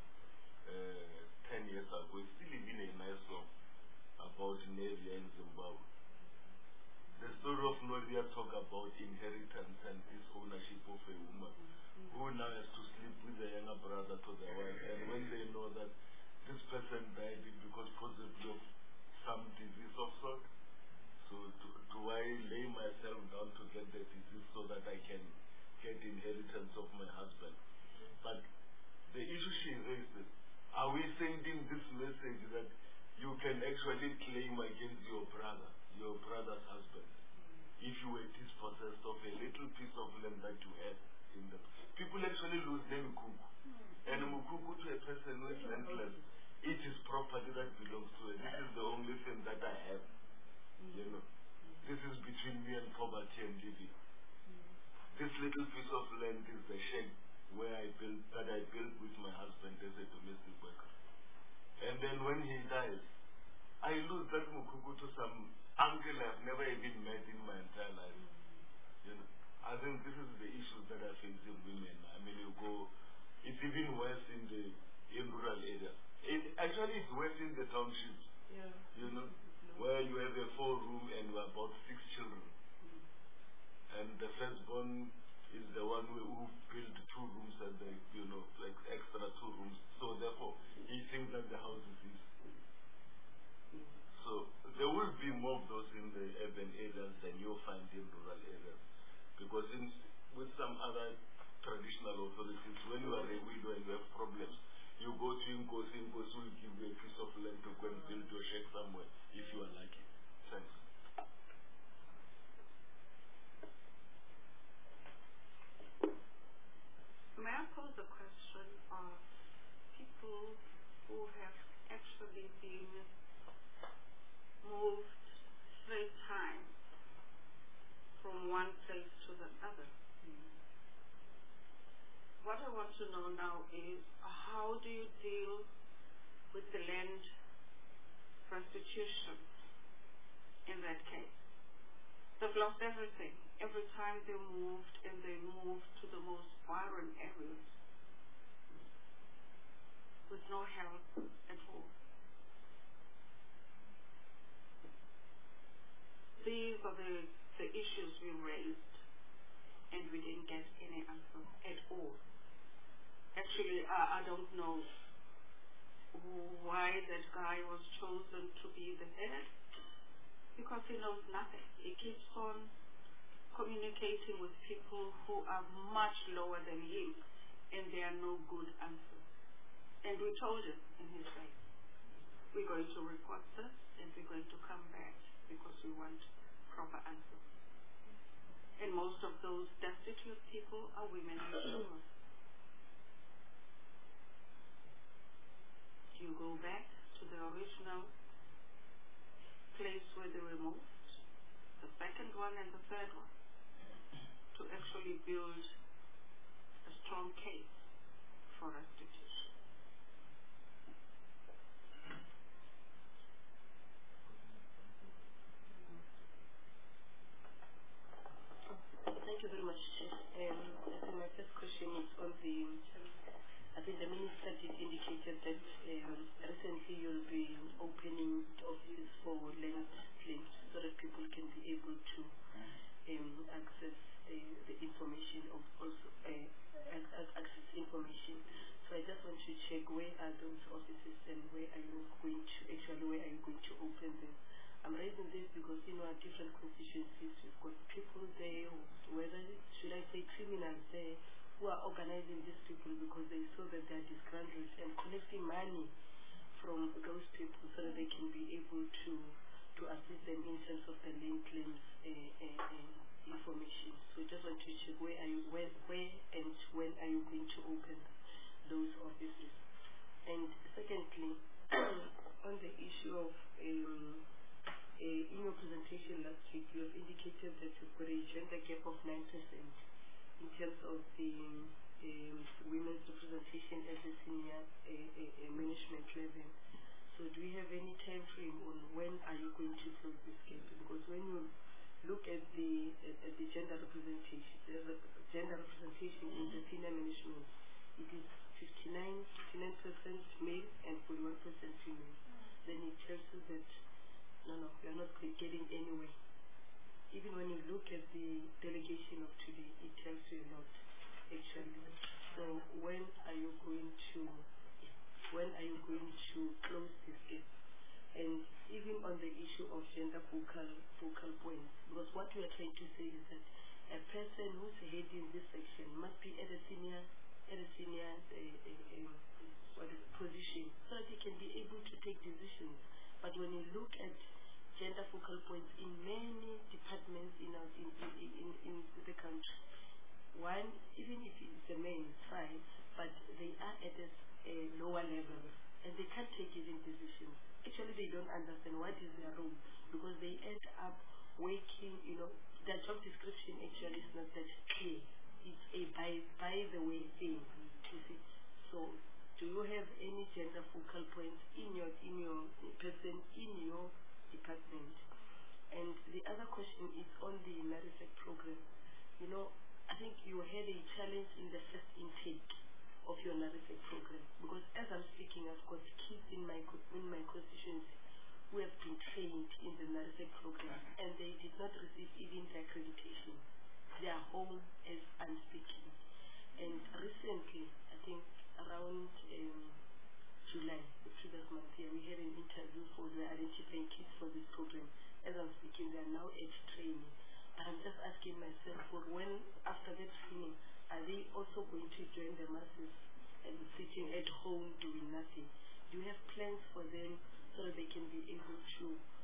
10 years ago. It's still even a nice song about Nevia in Zimbabwe. The story of Nevia talk about inheritance and this ownership of a woman who now has to sleep with the younger brother to the wife. And when they know that this person died because possibly of some disease of sort, so do I lay myself down to get the disease so that I can get inheritance of my husband? But the issue she raised is, are we sending this message that you can actually claim against your brother's husband, if you were dispossessed of a little piece of land that you had in the... People actually lose their mukuku. And mukuku to a person who is landless, it is property that belongs to it. This is the only thing that I have. You know, this is between me and poverty and living. This little piece of land is the shed where I built with my husband as a domestic worker. And then when he dies, I lose that mukuku to some uncle I've never even met in my entire life. You know, I think this is the issue that are facing women. I mean, you go, it's even worse in rural areas. Actually, it's worse in the townships. Yeah. You know, where you have a 4-room and about 6 children. And the firstborn is the one who built 2 rooms and like extra 2 rooms. So therefore, he thinks that the house is his. So there will be more of those in the urban areas than you'll find in rural areas. Because with some other traditional authorities, when you are a widow and you have problems, you go to Inkosi will give you a piece of land to go and build your shack somewhere if you are lucky. Thanks. May I pose a question of people who have actually been moved 3 times from one place to the other? What I want to know now is, how do you deal with the land restitution in that case. They've lost everything. Every time they moved, and they moved to the most barren areas with no help at all. These are the issues we raised, and we didn't get any answers at all. Actually, I don't know why that guy was chosen to be the head, because he knows nothing. He keeps on communicating with people who are much lower than him, and there are no good answers. And we told him in his face, we're going to report this, and we're going to come back because we want proper answers. And most of those destitute people are women and children. You go back to the original place where they were moved, the second one and the third one, to actually build a strong case for restitution. Thank you very much, Chief. I think my first question is on the, I think the Minister did indicated that recently you'll be opening offices for land claims so that people can be able to access the information of also access information. So I just want to check where are those offices and where are you going to open them? I'm raising this because in our different constituencies we've got people there, whether should I say criminals there, who are organizing these people because they saw that they are disgruntled and collecting money from those people so that they can be able to assist them in terms of the land claims information. So just want to check where and when are you going to open those offices? And secondly, on the issue of in your presentation last week, you have indicated that you've got a gender gap of 9% in terms of the women's representation at the senior management level. So do you have any time frame on when are you going to close this gap? Because when you look at the gender representation in the senior management, it is 59% male and 41% female. Then it tells you that no, you're not getting anywhere. Even when you look at the delegation of today, it tells you a lot, actually. So when are you going to close this gap? And even on the issue of gender focal points, because what we are trying to say is that a person who's heading this section must be at a senior position so that he can be able to take decisions. But when you look at gender focal points in many departments in the country, one, even if it's a man, it's fine, but they are at a lower level and they can't take even decisions. Actually, they don't understand what is their role because they end up working, their job description actually is not that clear. It's a by the way thing, you see. So, do you have any gender focal points in your department? And the other question is on the NARISEC program. I think you had a challenge in the first intake of your NARISEC program because as I'm speaking, I've got kids in my constituency who have been trained in the NARISEC program and they did not receive even the accreditation. They are home as I'm speaking. And recently, I think around July, the previous month here, we had an interview for the identifying kids for this program. As I'm speaking, they are now at training. But I'm just asking myself, for when, after that training, are they also going to join the masses and sitting at home doing nothing? Do you have plans for them so that they can be able to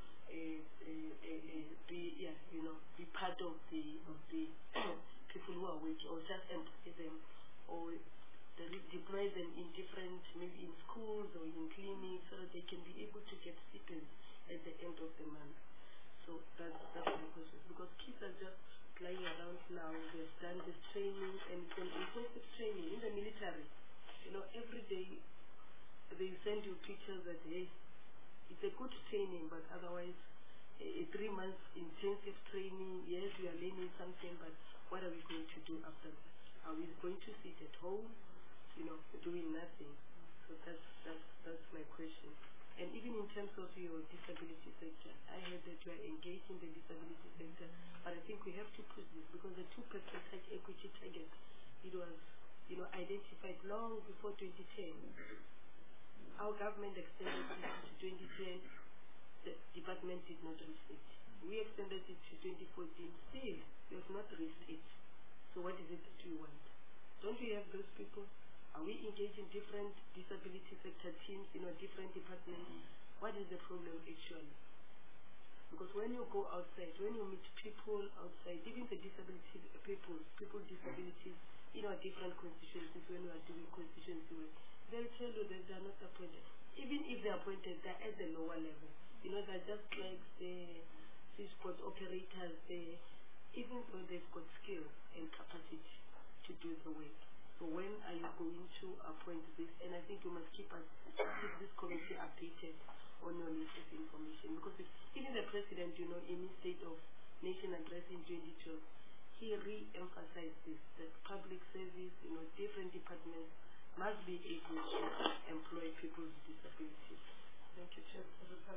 be part of the people who are working, or just employ them, or deploy them in different, maybe in schools or in clinics, so that they can be able to get stipends at the end of the month? So that's my question. Because kids are just flying around now. They've done this training, and it's an intensive training in the military. Every day they send you pictures that, hey, it's a good training, but otherwise, a 3 months intensive training, yes, we are learning something, but what are we going to do after that? Are we going to sit at home, doing nothing? So that's my question. And even in terms of your disability sector, I heard that you are engaged in the disability sector, but I think we have to push this because the 2% equity target, it was, identified long before 2010. Our government extended it to 2010. The department did not reach it. We extended it to 2014. Still, we have not reached it. So what is it that we want? Don't we have those people? Are we engaged in different disability sector teams, different departments? What is the problem actually? Because when you go outside, when you meet people outside, even the disability people with disabilities, different constituencies, when we are doing constituency work, they'll tell you that they are not appointed. Even if they are appointed, they're at the lower level. They're just like the switchboard operators, even though they've got skill and capacity to do the work. So when are you going to appoint this? And I think you must keep this committee updated on your latest information. Because even the president, in his State of Nation address in 2012, he re-emphasized this, that public service, different departments must be able to employ people with disabilities. Thank you, Chair.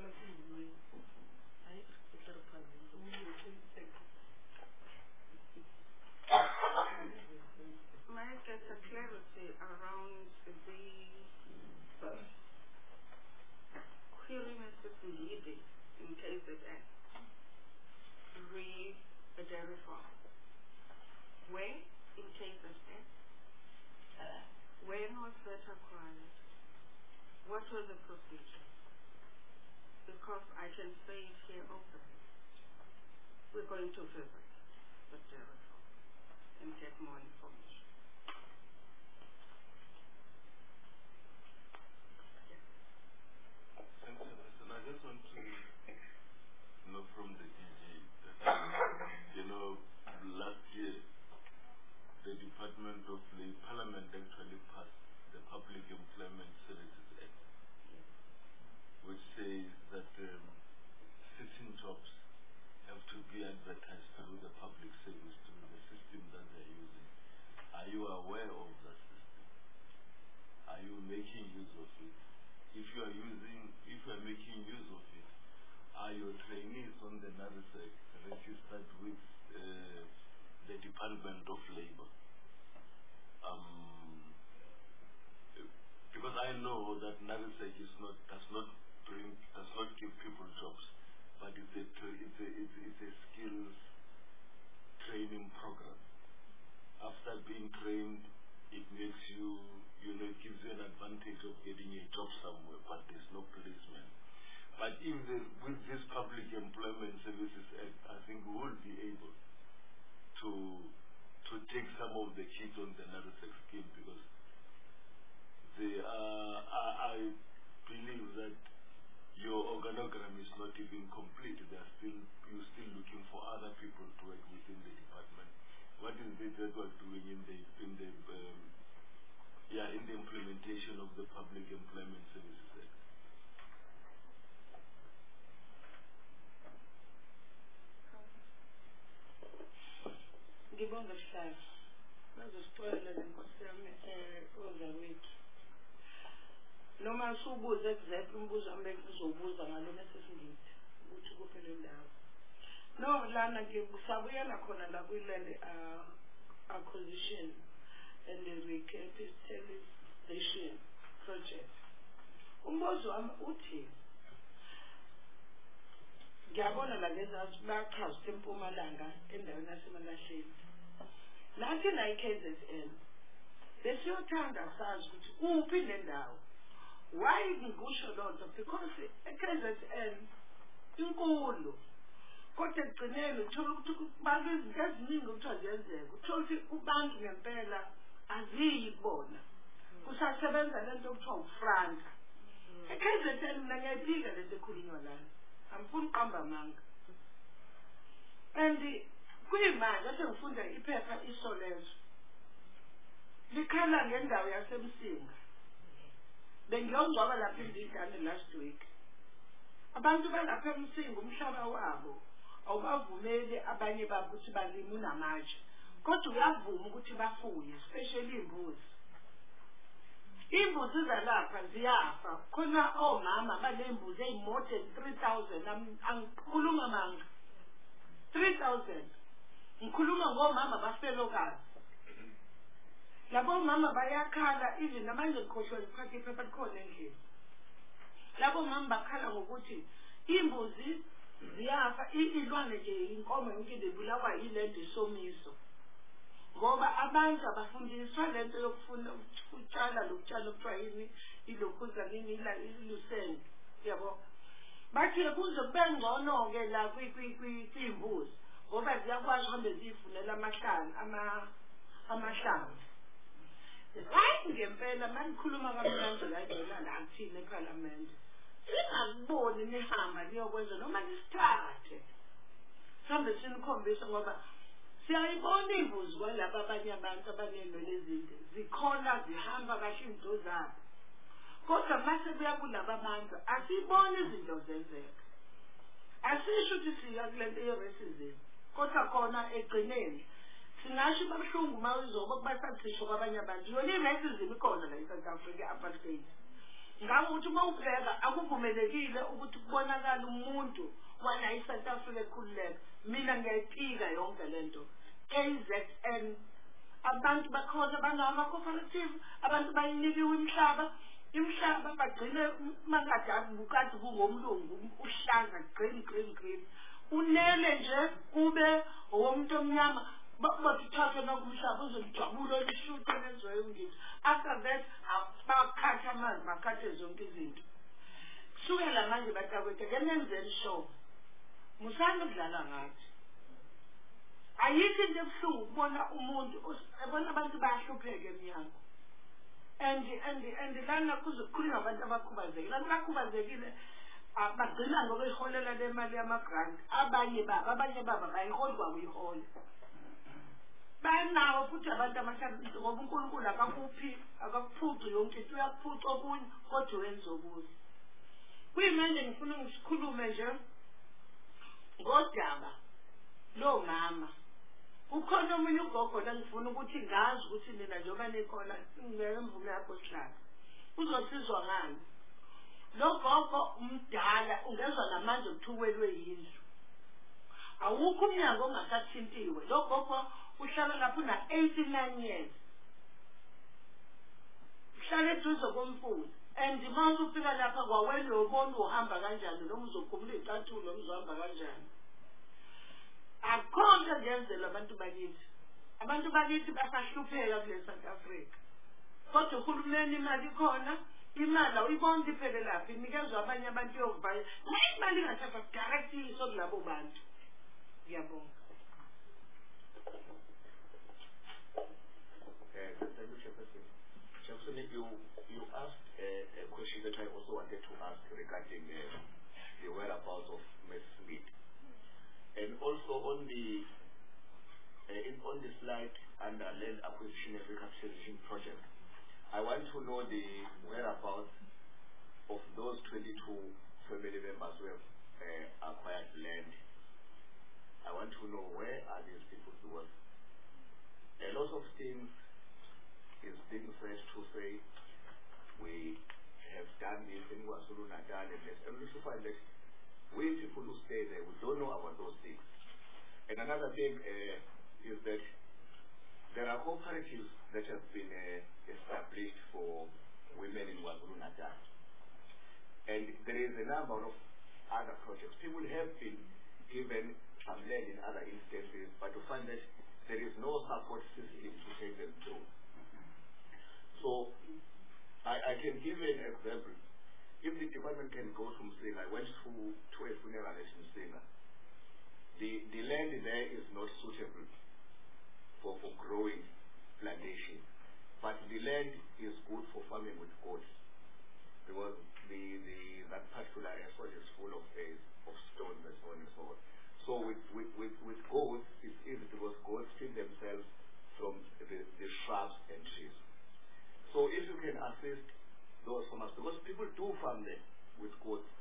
May I get a clarity around the query message leading in KZN? Re the reform. Where in KZN? When was that acquired? What was the procedure? Because I can say it here openly. We're going to visit the reform and get more information. Thank you, Mr. I just want to know from the DG that, last year, the Department of the Parliament actually passed the Public Employment Services Act, which says that certain jobs have to be advertised through the public service, through the system that they're using. Are you aware of that system? Are you making use of it? If you are making use of it, are your trainees on the NARISEC registered with the Department of Labor? Because I know that NARISEC does not give people jobs, but it's a skills training program. After being trained, it makes you, it gives you an advantage of getting a job somewhere, but there's no placement. But with this Public Employment Services Act, I think we will be able to take some of the kids on the NARISEC scheme, because I believe that your organogram is not even complete. You're still looking for other people to work within the department. What is it that we're doing in the implementation of the Public Employment Services Act? Ngibonga Sihlalo. Bazosixolela lenkosi yami ozawethu. Noma usubuze exactly umbuzo wami bekuzobuza ngalona sesizithi ukuthi kuphi le ndawo. No, lana ngisabuyela khona la kwi-land acquisition and the recapitalization project. Umbuzo wami uthi ngiyabona la ngezansi bachaza eMpumalanga endaweni yaseMalahleni. Nathi la iKZN besiyothanda sazi ukuthi kuphi le ndawo. Why ngikusho lonto? Because iKZN inkulu. Kodwa egcineni uthola ukuthi bazi izinto eziningi ukuthi aziyenzeka. Uthola ukuthi kubantu ngempela aziyibona. Kusasebenza lento okuthiwa ufranka. iKZN mina ngiyayibika lento ekhulunywa lana. Angifuni uqamba amanga. And kuyimanje sengifunda iphepha isolezo. Likhala ngendawo yaseMsinga. Bengiyongcwaba lapha eNdidane last week. abantu balapha eMsinga umhlaba wabo awubavumeli abanye babo ukuthi balime unamatshe kodwa uyavuma ukuthi bafuye especially imbuzi. Imbuzi zalapha ziyafa khona omama banembuzi more than 3,000 angikhuluma manga 3,000 ngikhuluma ngomama bafelokazi. Labo mama bayakhala even namanje ngikhohlwe iphakathi iphepha likhona endlini. Labo mama bakhala ngokuthi imbuzi ziyafa ilwane nje inkomo yonke lebulawa yilento isomiso. Ngoba abantu abafundiswa lento yokufuna ukutshala lokutshala okuthiwa yini ilokhuza nini iluseni yabo. Bathi kuze kube ngcono ke la kwimbuzi ngoba ziyakwazi uhambe zifunela amahlamvu. Hayi ngempela manikhuluma kamnandi kanjena la kuthina eParliament. Singakuboni nihamba niyokwenza noma nisithathe. Sambe sinikhombisa ngoba siyayibona imbuzi kwalaba abanye abantu abanenwele ezinde zikhona zihamba kahle izinto zabo. Kodwa mase kuya kulaba abantu asibone izinto zenzeka. Asisho ukuthi siya kulento ye-racism kodwa khona egcineni singasho babuhlungu mawizoba kubasathisho kwabanye abantu yona i-racism ikhona la eSouth Africa apartheid. Ngakho ukuthi uma ubheka akuvumelekile ukuthi kubonakala umuntu wala eSouth Africa ekhululeka. Mina ngiyayipika yonke lento. KZN abantu bakhona bangama-cooperative abantu bayinikiwe imhlaba bagcine mangadazi bukade kungomlungu uhlaza green unele nje kube owomuntu omnyama bathatha nokumhlaba uzojabula olishuthe lezoyo ngithi after that bakhatha amanzi bakhathe zonke izinto kusukela manje batakwethu ke nenzeni show musana ukudlala ngathi ayikho into ebuhlungu ukubona umuntu ebona abantu bayahlupheka eminyango and lana kuzokhulunywa abantu abakhubazekile abantu abakhubazekile bagcina ngokuyiholela le mali yama-grant abanye baba bayiholi kwakuyihola banawo futhi abantu amathathu ngoba uNkulunkulu akakuphuci yonke into uyakuphuca okunye kodwa wenza okuhle. Kuyimanje ngifuna ngisikhulume nje ngodaba lo mama. Ukhona omunye ugogo la ngifuna ukuthi ngazi ukuthi mina njengoba nikhona ngemvume yakho sihlala uzosizwa ngani. Lo gogo umdala ungezwa namanje ukuthukwelwe yindlu. Awukho umnyango ongasathintiwe. Lo gogo uhlala lapho una 89 years. Uhlala eduze komfula. And manje ufika lapha kwawena ubona uhamba kanjani noma uzokhumula icathulo uzohamba kanjani. Akhona ngenzela abantu bakithi. Abantu bakithi basahlupheka kule South Africa. Kodwa uhulumeni imali khona, imali uyibona iphele lapha inikezwe abanye abantu yovaya. Imali ingathatha direct iso kulabo bantu. Ngiyabonga. Thank you, Chairperson. Chairperson, you asked a question that I also wanted to ask regarding the whereabouts of Ms. Smith. And also on the slide under land acquisition and recapitalization project, I want to know the whereabouts of those 22 family members who have acquired land. I want to know where are these people, because a lot of things is being said to say we have done this in KwaZulu Natal, and let's only to find that we people who stay there, we don't know about those things. And another thing is that there are cooperatives that have been established for women in KwaZulu Natal. And there is a number of other projects. People have been given some land in other instances, but to find that there is no support system to take them through. So I can give you an example. If the department can go to Msinga, I went to a funeral at Msinga. The land there is not suitable for growing plantation, but the land is good for farming with goats, because that particular area is full of stones and so on and so on. So with goats, it's easy because goats feed themselves from the shrubs and trees. So if you can assist those farmers, because people do farm there with goats,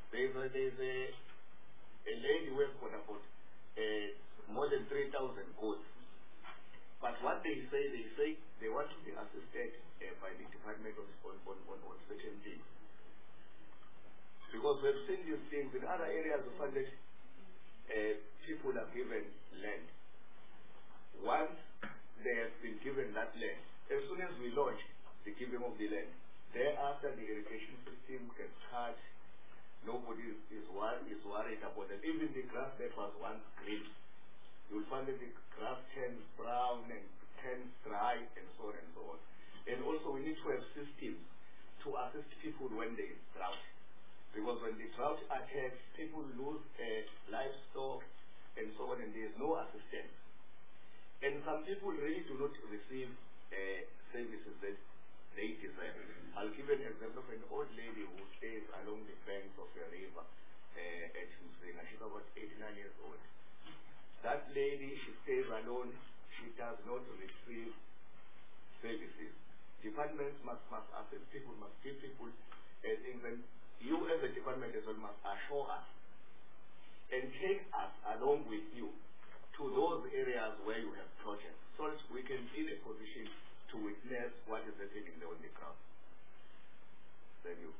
There's a lady who has got about more than 3,000 goats. But what they say they want to be assisted by the department on certain things. Because we've seen these things in other areas of funded, people are given land. Once they have been given that land, as soon as we launch the giving of the land, thereafter the irrigation system gets cut. Nobody is worried about it. Even the grass that was once green, you'll find that the grass turns brown and turns dry and so on and so on. And also we need to have systems to assist people when there is drought. Because when the drought attacks, people lose livestock and so on, and there is no assistance. And some people really do not receive services that they deserve. I'll give an example of an old lady who stays along the banks of a river at Msringa. She's about 89 years old. That lady, she stays alone. She does not receive services. Departments must assist people, must give people things. And you as a department as well must assure us and take us along with you to those areas where you have projects, so that we can be in a position to witness what is happening there on the ground. Thank you.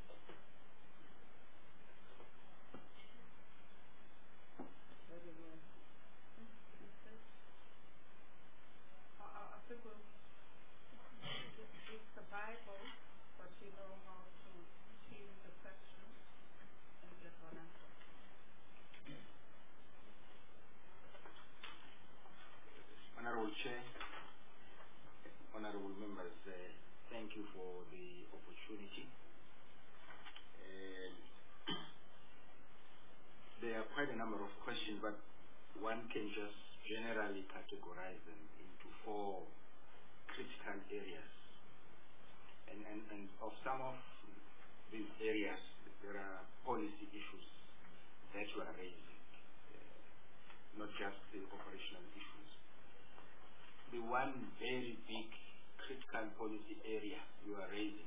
It's the Bible, but you know how to change the question and get one answer. Honorable Chair, honorable members, thank you for the opportunity. There are quite a number of questions, but one can just generally categorize them into 4 critical areas. And of some of these areas, there are policy issues that you are raising, not just the operational issues. The one very big critical policy area you are raising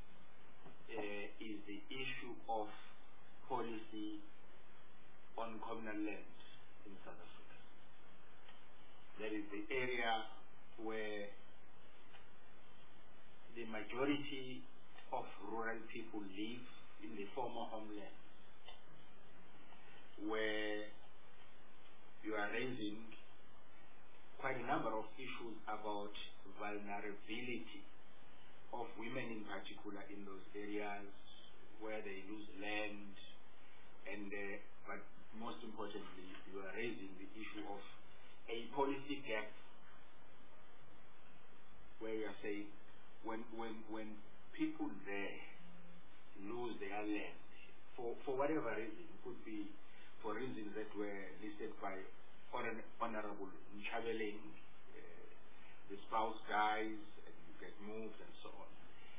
is the issue of policy on communal land in South Africa. That is the area where the majority of rural people live in the former homeland, where you are raising quite a number of issues about vulnerability of women in particular in those areas where they lose land, and but most importantly, you are raising the issue of a policy gap, where you are saying when people there lose their land for whatever reason, it could be for reasons that were listed by Honorable Nchabeling, the spouse dies and you get moved and so on.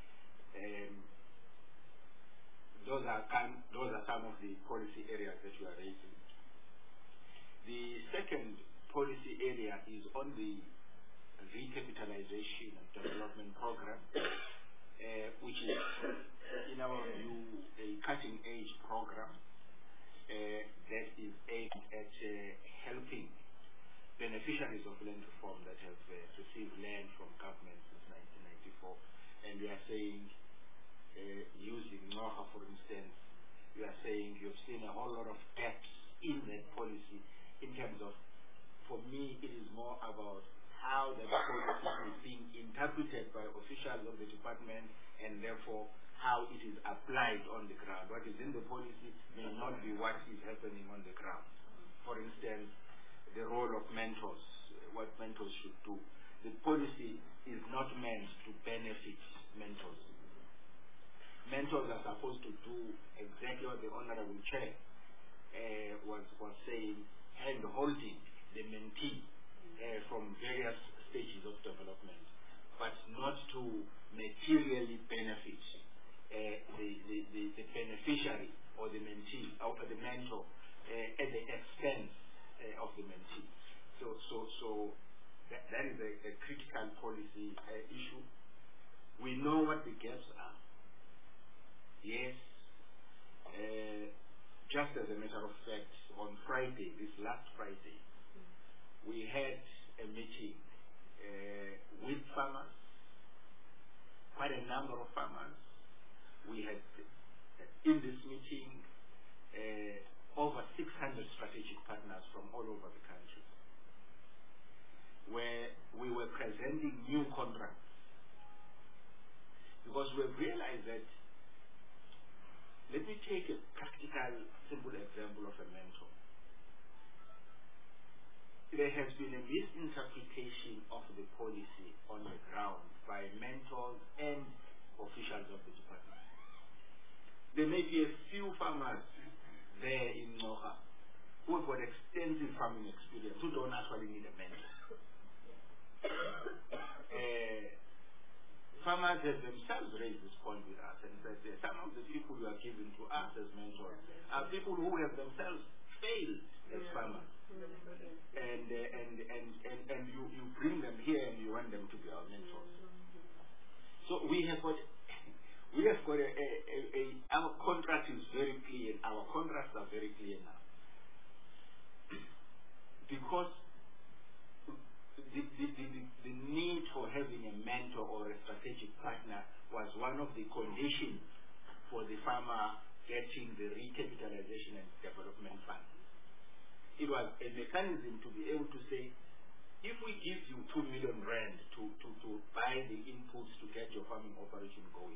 Those are some of the policy areas that you are raising. The second policy area is on the recapitalization and development program, which is, in our view, a cutting-edge program that is aimed at helping beneficiaries of land reform that have received land from government since 1994. And we are saying, using NOHA for instance, we are saying you've seen a whole lot of gaps in that policy in terms of, for me, it is more about how the policy is being interpreted by officials of the department, and therefore how it is applied on the ground. What is in the policy may not be what is happening on the ground. For instance, the role of mentors, what mentors should do. The policy is not meant to benefit mentors. Mentors are supposed to do exactly what the Honorable Chair was saying, hand-holding the mentee from various stages of development, but not to materially benefit the beneficiary or the mentee or the mentor at the expense of the mentee. So that is a critical policy issue. We know what the gaps are. Yes, just as a matter of fact, on Friday, this last Friday, we had a meeting with farmers, quite a number of farmers. We had in this meeting over 600 strategic partners from all over the country, where we were presenting new contracts, because we have realized that, let me take a practical, simple example of a mentor. There has been a misinterpretation of the policy on the ground by mentors and officials of the department. There may be a few farmers there in Noha who have got extensive farming experience, who don't actually need a mentor. Farmers have themselves raised this point with us and said that some of the people you are giving to us as mentors are people who have themselves failed as farmers. And you bring them here and you want them to be our mentors. So we have got our contract is very clear. Our contracts are very clear now, because the need for having a mentor or a strategic partner was one of the conditions for the farmer getting the recapitalization and development fund. It was a mechanism to be able to say, if we give you 2 million rand to buy the inputs to get your farming operation going,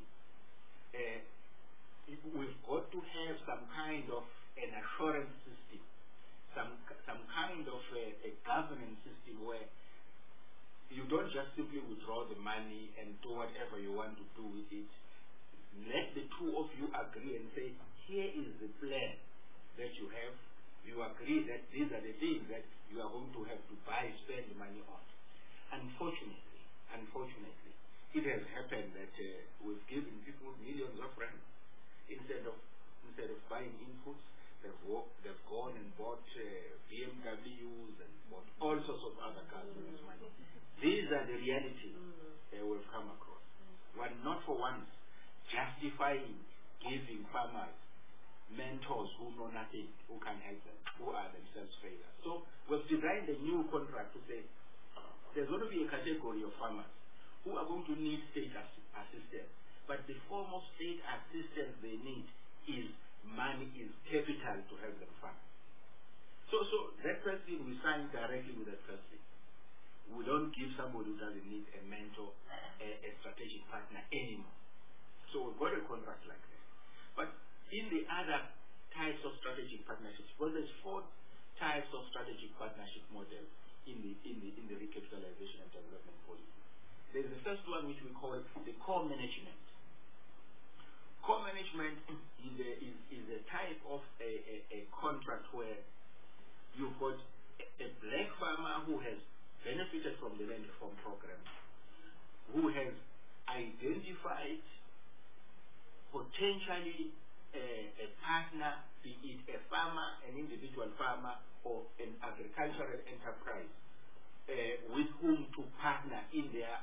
we've got to have some kind of an assurance system, some kind of a governance system where you don't just simply withdraw the money and do whatever you want to do with it. Let the two of you agree and say, here is the plan that you have. You agree that these are the things that you are going to have to spend money on. Unfortunately, it has happened that we've given people millions of rands. Instead of buying inputs, they've gone and bought BMWs and bought all sorts of other cars. These are the realities we've come across. We're not for once justifying giving farmers mentors who know nothing, who can help them, who are themselves failures. So we've designed a new contract to say there's going to be a category of farmers who are going to need state assistance. But the form of state assistance they need is money, is capital to help them farm. So that person, we sign directly with that person. We don't give somebody who doesn't need a mentor, a strategic partner anymore. So we've got a contract like that. But in the other types of strategic partnerships, well, there's 4 types of strategic partnership models in the recapitalization and development policy. There's the first one, which we call the core management. Core management is a type of a contract where you've got a black farmer who has benefited from the land reform program, who has identified potentially a partner, be it a farmer, an individual farmer, or an agricultural enterprise, with whom to partner in their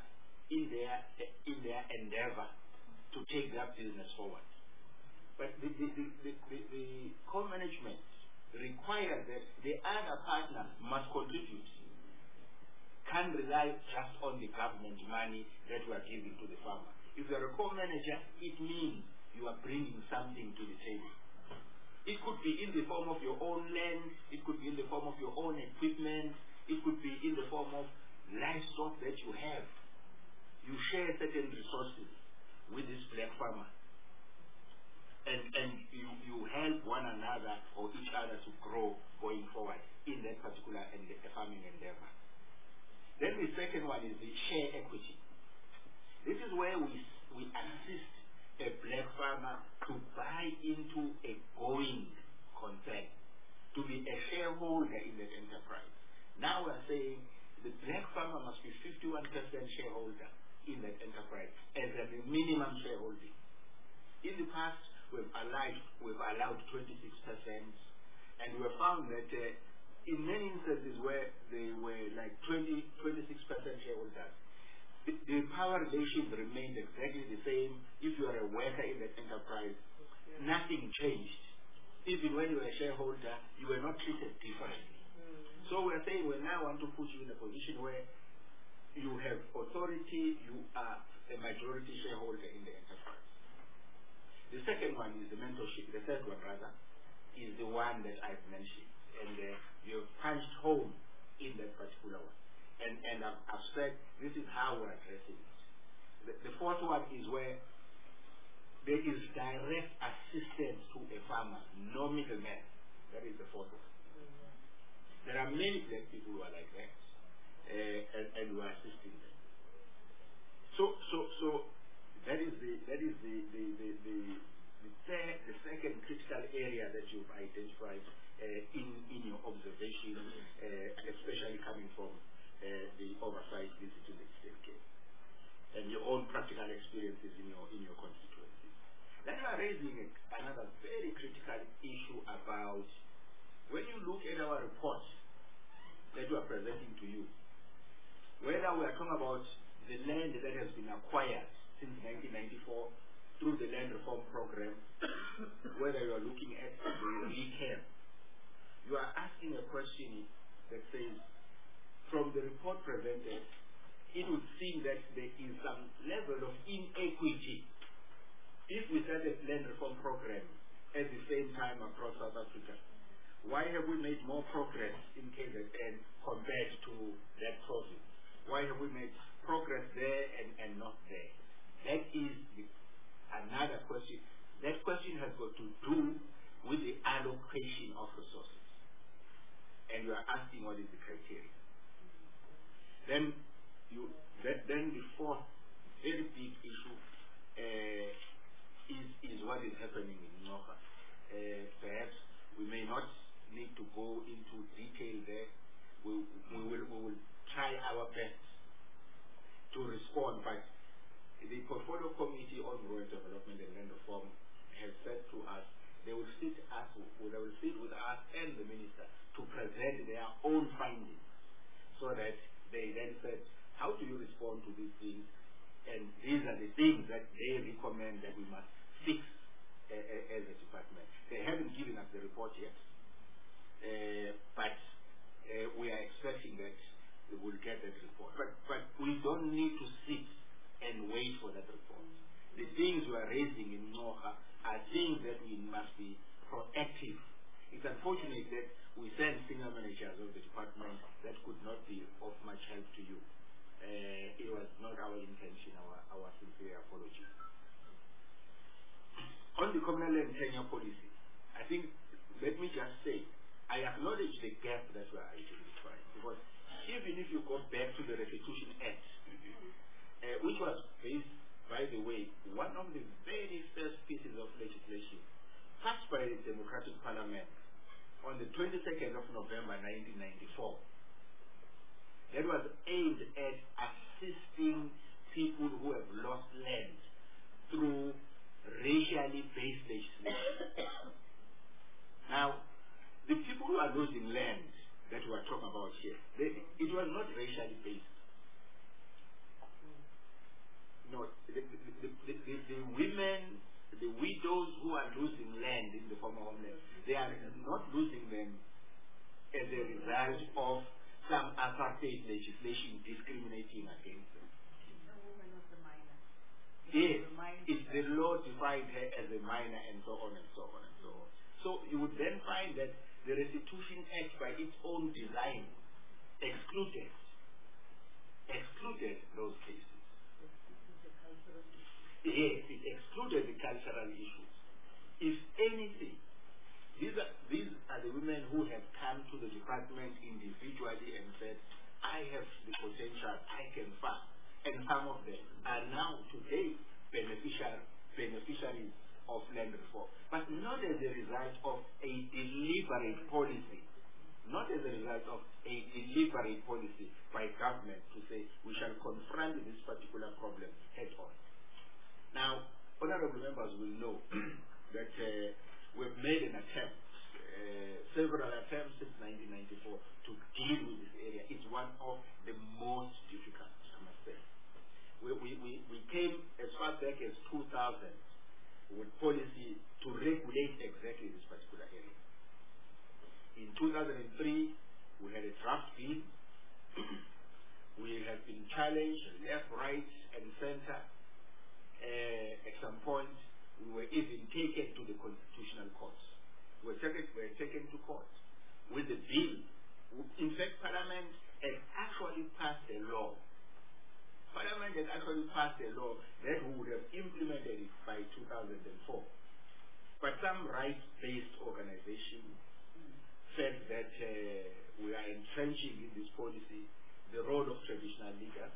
endeavor to take their business forward. But the core management requires that the other partner must contribute. Can't rely just on the government money that we are giving to the farmer. If you are a core manager, it means you are bringing something to the table. It could be in the form of your own land, it could be in the form of your own equipment, it could be in the form of livestock that you have. You share certain resources with this black farmer, and you help one another or each other to grow going forward in that particular farming endeavor. Then the second one is the share equity. This is where we assist a black farmer to buy into a going concern, to be a shareholder in that enterprise. Now we're saying the black farmer must be 51% shareholder in that enterprise as a minimum shareholding. In the past, we've allowed 26%, and we have found that in many instances where they were like 26% shareholders, the power relations remained exactly the same. If you are a worker in that enterprise, nothing changed. Even when you were a shareholder, you were not treated differently. So we're saying we now want to put you in a position where you have authority, you are a majority shareholder in the enterprise. The second one is the mentorship. The third one, rather, is the one that I've mentioned. And you've punched hole in that particular one. And I've said this is how we're addressing it. The fourth one is where there is direct assistance to a farmer, no middleman. That is the fourth one. There are many black people who are like that, and we are assisting them. So that is the second critical area that you've identified in your observation, especially coming from the oversight visit to the Eastern Cape and your own practical experiences in your constituency. Then you are raising another very critical issue about when you look at our reports that we are presenting to you, whether we are talking about the land that has been acquired since 1994 through the land reform program, whether you are looking at the recap, you are asking a question that says, from the report presented, it would seem that there is some level of inequity. If we started land reform program at the same time across South Africa, why have we made more progress in KZN compared to that province? Why have we made progress there and not there? That is another question. That question has got to do with the allocation of resources. And you are asking what is the criteria. Then the fourth very big issue is what is happening in Noha. Perhaps we may not need to go into detail there. We will try our best to respond, but the Portfolio Committee on Rural Development and Land Reform has said to us they will sit with us and the minister to present their own findings, so that they then said, how do you respond to these things? And these are the things that they recommend that we must fix as a department. They haven't given us the report yet, but we are expecting that we will get that report. But we don't need to sit and wait for that report. The things we are raising in Noha are things that we must be proactive. It's unfortunate that we send senior managers of the department that could not be of much help to you. It was not our intention, our sincere apology. On the communal land tenure policy, I think, let me just say, I acknowledge the gap that we are identifying, because even if you go back to the Restitution Act, which was based, by the way, one of the very first pieces of legislation passed by the Democratic Parliament on the 22nd of November 1994, that was aimed at assisting people who have lost land through racially based legislation. Now, the people who are losing land that we are talking about here, it was not racially based. No, the women, the widows who are losing land in the former homeland, they are not losing them as a result of some apartheid legislation discriminating against them. The woman was the minor. Yes, it's the law defined her as a minor, and so on and so on and so on. So you would then find that the Restitution Act, by its own design, excluded those cases. Yes, it excluded the cultural issues. If anything, these are the women who have come to the department individually and said, I have the potential, I can farm. And some of them are now today beneficiaries of land reform. But not as a result of a deliberate policy. Not as a result of a deliberate policy by government to say we shall confront this particular problem head on. Now, honorable members will know that we've made an attempt, several attempts since 1994 to deal with this area. It's one of the most difficult, I must say. We came as far back as 2000 with policy to regulate exactly this particular area. In 2003, we had a draft bill. We have been challenged left, right, and center. At some point, we were even taken to the Constitutional Court. We were taken to court with the bill. In fact, Parliament had actually passed a law. Parliament had actually passed a law that would have implemented it by 2004. But some rights-based organization felt that we are entrenching in this policy the role of traditional leaders.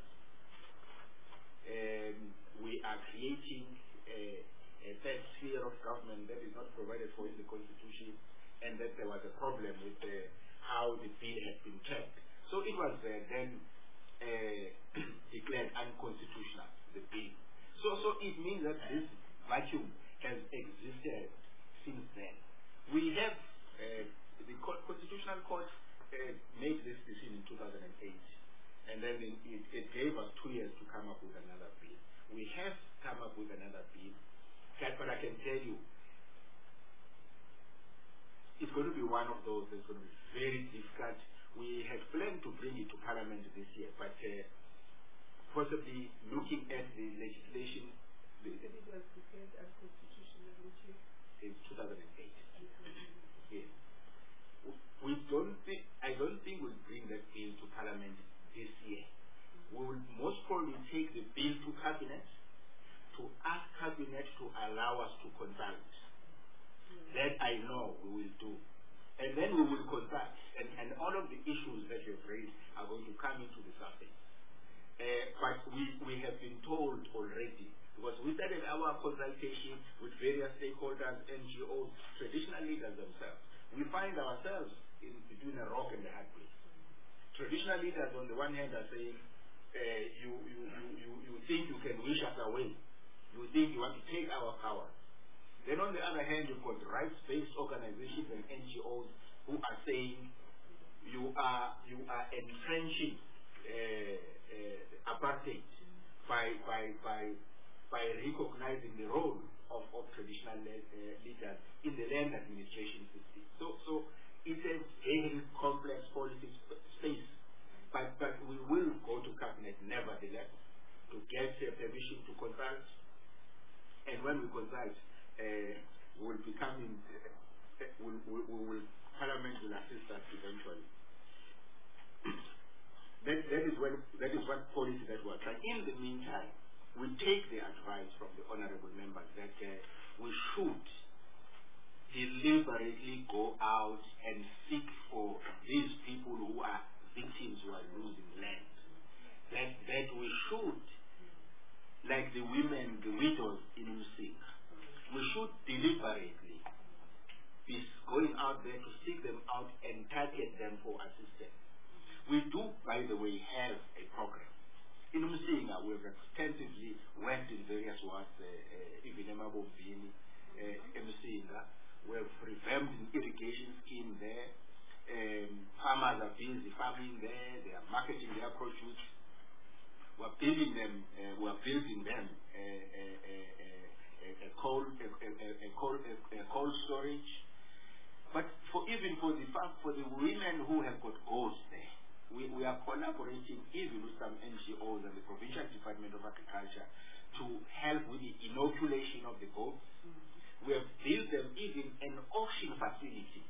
We are creating a third sphere of government that is not provided for in the Constitution, and that there was a problem with how the bill had been checked. So it was then declared unconstitutional, the bill. So it means that this vacuum has existed since then. We have the Constitutional Court made this decision in 2008, and then it gave us 2 years to come up with another bill. We have come up with another bill, but I can tell you, it's going to be one of those that's going to be very difficult. We had planned to bring it to Parliament this year, but possibly looking at the legislation, it was declared unconstitutional in 2008. Yes. I don't think we'll bring that bill to Parliament this year. We will most probably take the bill to Cabinet to ask Cabinet to allow us to consult. That I know we will do. And then we will consult. And all of the issues that you have raised are going to come into the surface. But we have been told already, because we started our consultation with various stakeholders, NGOs, traditional leaders themselves. We find ourselves between a rock and a hard place. Traditional leaders on the one hand are saying, you think you can wish us away. You think you want to take our power. Then on the other hand, you've got rights-based organizations and NGOs who are saying you are entrenching apartheid by recognizing the role of traditional leaders in the land administration system. So it's a very complex policy space, but we will go to Cabinet nevertheless to get permission to consult, and when we consult, Parliament will assist us eventually. That is what policy that we are trying. In the meantime, we take the advice from the honorable members that we should deliberately go out and seek for these people who are victims who are losing land. That we should, like the women, the widows in Musik, we should deliberately be going out there to seek them out and target them for assistance. We do, by the way, have a program. In Musinga, we have extensively worked in various wards, even in Mabovini, Musinga. We have revamped an irrigation scheme there. Farmers are busy farming there. They are marketing their produce. We are building them. A cold storage. But for the women who have got goats there, we are collaborating even with some NGOs and the Provincial Department of Agriculture to help with the inoculation of the goats. We have built them even an auction facility.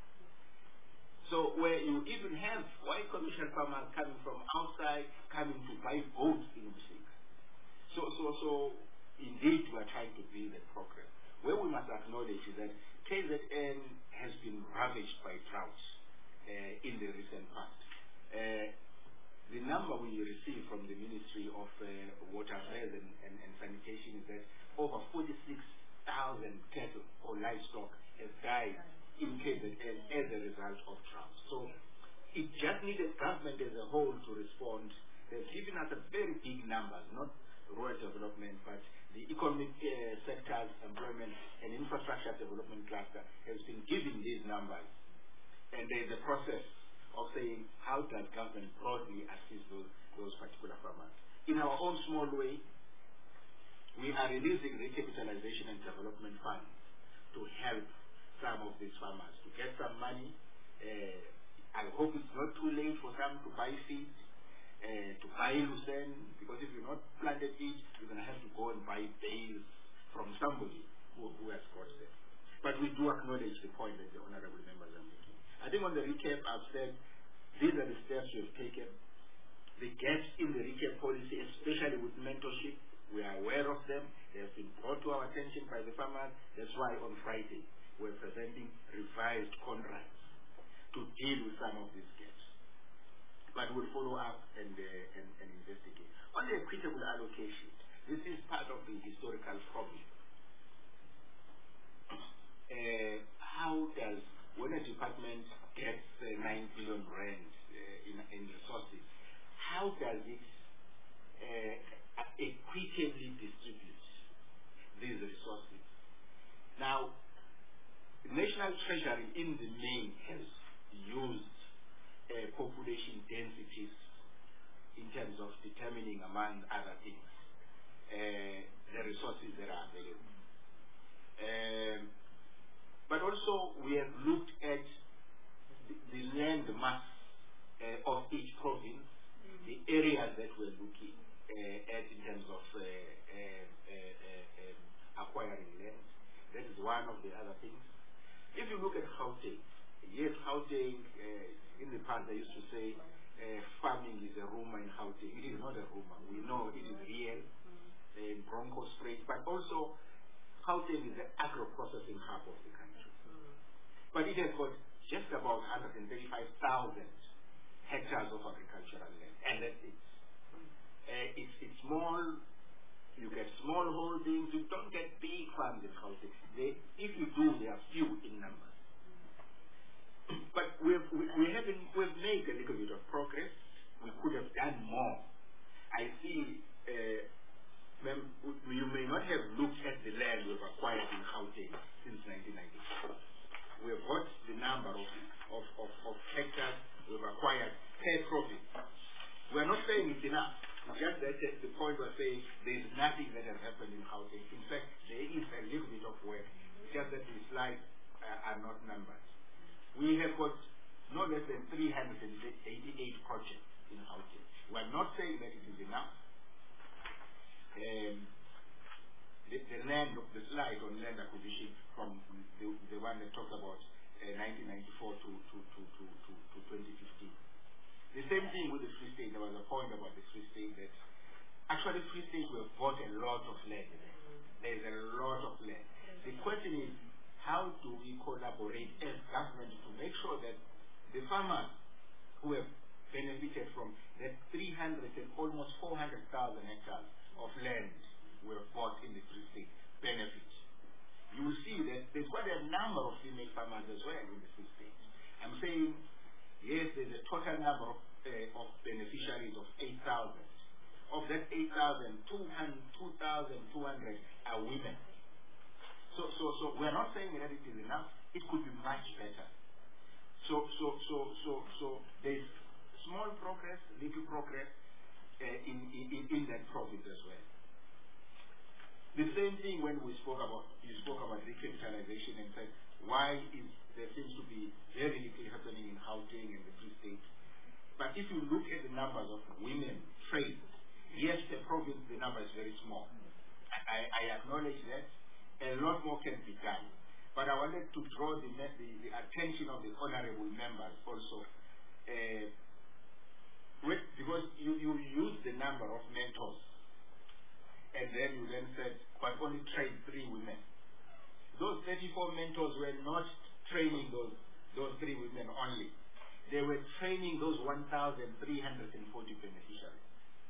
So where you even have white commercial farmers coming from outside, coming to buy goats in Musik. So indeed we are trying to build a program. Where we must acknowledge is that KZN has been ravaged by droughts in the recent past. The number we receive from the Ministry of Water Affairs and Sanitation is that over 46,000 cattle or livestock have died in KZN as a result of drought. So it just needed government as a whole to respond. They've given us a very big numbers, not rural development, but the economic sectors, employment and infrastructure development cluster has been giving these numbers. And there's a process of saying how does government broadly assist those particular farmers. In our own small way, we are releasing recapitalization and development funds to help some of these farmers to get some money. I hope it's not too late for some to buy seeds, to buy lucerne, because if you're not planted it, you're going to have to go and buy bales from somebody who has got them. But we do acknowledge the point that the honorable members are making. I think on the recap, I've said these are the steps we have taken. The gaps in the recap policy, especially with mentorship, we are aware of them. They have been brought to our attention by the farmers. That's why on Friday we're presenting revised contracts to deal with some of these gaps. But we'll follow up and investigate. On the equitable allocation, this is part of the historical problem. How does, when a department gets 9 billion rand in resources, how does it equitably distribute these resources? Now, the National Treasury in the main has used population densities in terms of determining, among other things, the resources that are available. But also we have looked at the land mass of each province, the areas that we're looking at in terms of acquiring land. That is one of the other things. If you look at Gauteng, yes, Gauteng, in the past I used to say farming is a rumor in Gauteng. It is not a rumor. We know it is real in Bronco Strait, but also Gauteng is the agro-processing hub of the country. But it has got just about 135,000 hectares of agricultural land, and that's it. It's small. You get small holdings. You don't get big farms in Gauteng. If you do, they are few in numbers. But we've made a little bit of progress. We could have done more. I see. You may not have looked at the land we've acquired in Gauteng since 1994. We have got the number of hectares we've acquired per province. We are not saying it's enough. It's just that the point we're saying there is nothing that has happened in Gauteng. In fact, there is a little bit of work. It's just that the slides are not numbered. We have got no less than 388 projects in Gauteng. We are not saying that it is enough. The land of the slide on land acquisition from the one that talks about 1994 to 2015. The same thing with the Free State. There was a point about the Free State that actually Free State we have bought a lot of land. There is a lot of land. The question is, how do we collaborate as government to make sure that the farmers who have benefited from that 300 and almost 400,000 hectares of land we have bought in the Free State benefit? You will see that there's quite a number of female farmers as well in the Free State. I'm saying, yes, there's a total number of beneficiaries of 8,000. Of that 8,000, 2,200 are women. So we're not saying that it is enough. It could be much better. So there's small progress, little progress in that province as well. The same thing when you spoke about recapitalization and said why there seems to be very little happening in Gauteng and the Free State. But if you look at the numbers of women trained, yes, the province, the number is very small. I acknowledge that. A lot more can be done. But I wanted to draw the attention of the honorable members also, because you use the number of mentors, and then you then said, but only train 3 women. Those 34 mentors were not training those 3 women only. They were training those 1,340 beneficiaries.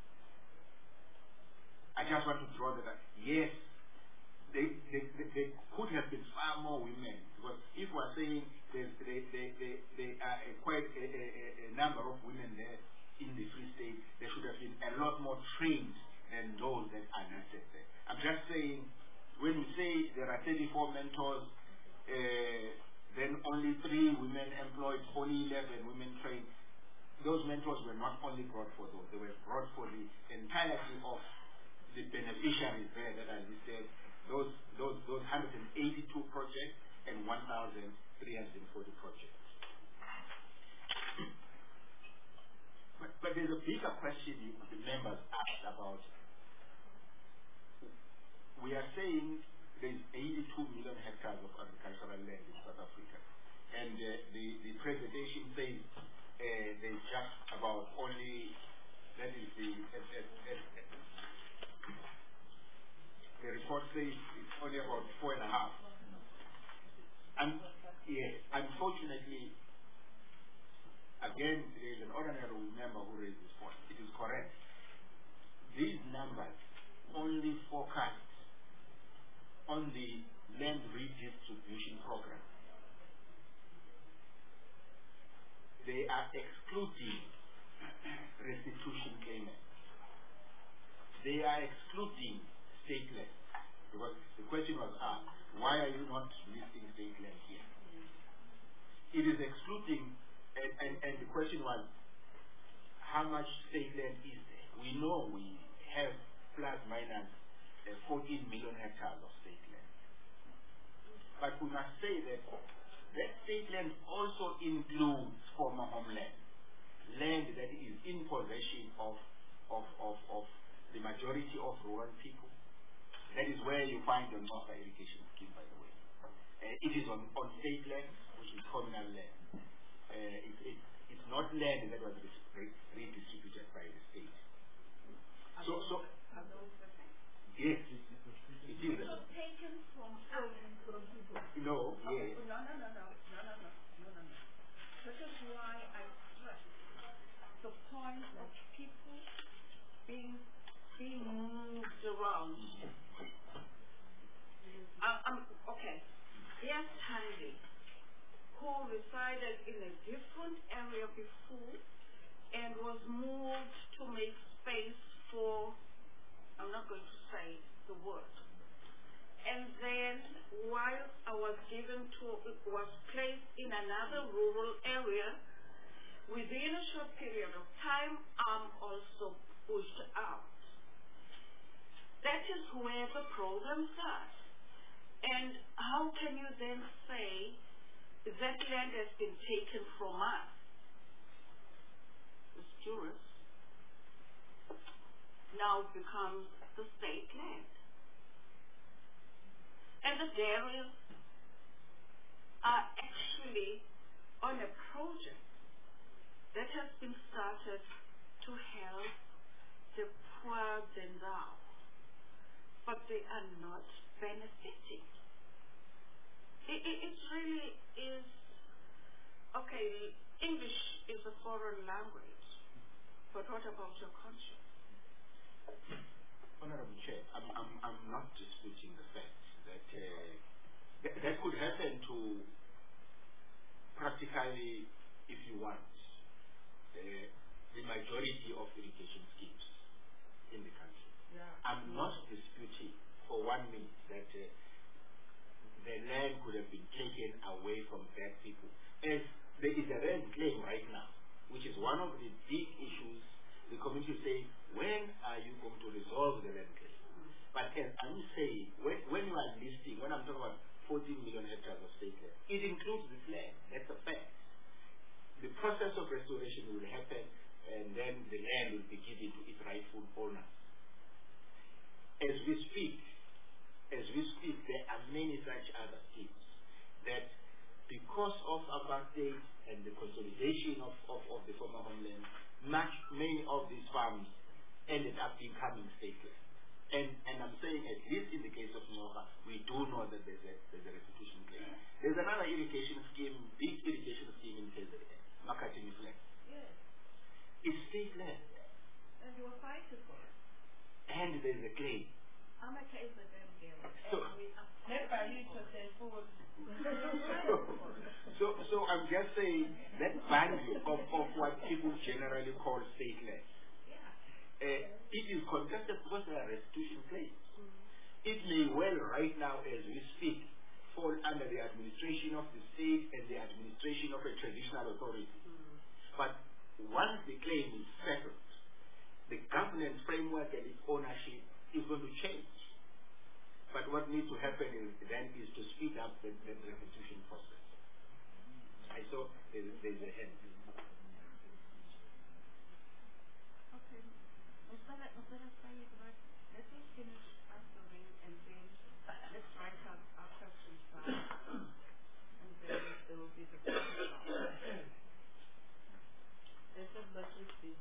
I just want to draw that. Yes, they could have been far more women, because if we're saying there are quite a number of women there in the Free State, there should have been a lot more trained than those that are nested there. I'm just saying, when you say there are 34 mentors, then only 3 women employed, only 11 women trained, those mentors were not only brought for those, they were brought for the entirety of the beneficiaries. beneficiaries there that are listed, those 182 projects and 1,340 projects. But there's a bigger question the members asked about. We are saying there's 82 million hectares of agricultural land in South Africa, and the presentation says there's just about only, that is the report says it's only about 4.5. And yes, unfortunately, again, there is an ordinary member who raised this point. It is correct. These numbers only focus on the land redistribution program. They are excluding restitution payments. They are excluding state land. Because the question was asked, why are you not listing state land here? It is excluding, and the question was, how much state land is there? We know we have plus minus 14 million hectares of state land. But we must say that that state land also includes former homeland, land that is in possession of the majority of rural people. That is where you find the North Irrigation Scheme, by the way. It is on state land, which is communal land. It's not land that was redistributed by the state. So yes, it is. So taken from No, yes. No. This is why I stress the point of people being moved around. Okay. Yes, Handy, who resided in a different area before and was moved to make space for, I'm not going to say the word. And then while I was was placed in another rural area, within a short period of time, I'm also pushed out. That is where the problem starts. And how can you then say that land has been taken from us? It's curious. Now it becomes the state land. And the dairies are actually on a project that has been started to help the poor than thou, but they are not benefiting. It really is, okay, English is a foreign language, but what about your conscience? Honorable Chair, I'm not disputing the fact that that could happen to practically, if you want, the majority of irrigation schemes in the country. Yeah. I'm not disputing for 1 minute that the land could have been taken away from that people. As there is a land claim right now, which is one of the big issues. The community say, when are you going to resolve the land claim? But as I'm saying, when you are listing, when I'm talking about 14 million hectares of state land, it includes this land. That's a fact. The process of restoration will happen, and then the land will be given to its rightful owner. As we speak, there are many such other schemes that, because of apartheid and the consolidation of the former homeland, many of these farms ended up becoming stateless. And I'm saying, at least in the case of Nova, we do know that there's a restitution claim. There's another irrigation scheme, big irrigation scheme in KZN, Makatini Flat. Yes. It's state land. And you were fighting for it. And there's a claim. I'm a case of them here. So I'm just saying that value of what people generally call state land. It is contested because there are restitution claims. It may well right now as we speak fall under the administration of the state and the administration of a traditional authority. But once the claim is settled, the governance framework and its ownership is going to change. what needs to happen is to speed up the restitution process. I saw there's a hand. Okay. Let us finish answering and then let's write out our questions down. And then there will be the question. There's a budget fee.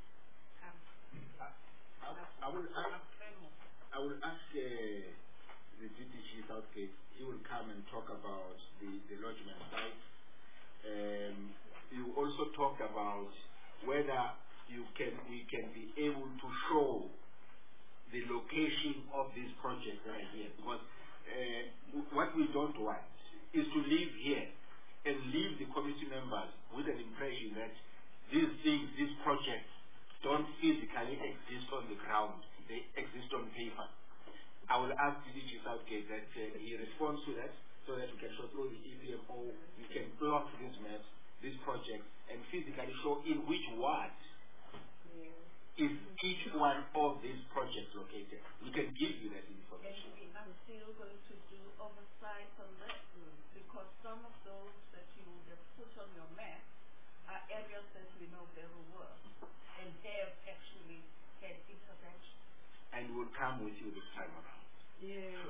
I will ask the DTG Southgate. He will come and talk about the lodgement site. You also talked about whether we can be able to show the location of these projects right here, because what we don't want is to live here and leave the committee members with an impression that these projects don't physically exist on the ground, they exist on paper. I will ask DDG Southgate that he responds to that, so that we can show through the EPMO, we can plot these maps, these projects, and physically show in which ward is each one of these projects located. We can give you that information. And I'm still going to do oversight on that, because some of those that you would have put on your map are areas that we know very well, and have actually had intervention. And we'll come with you this time around. Yeah.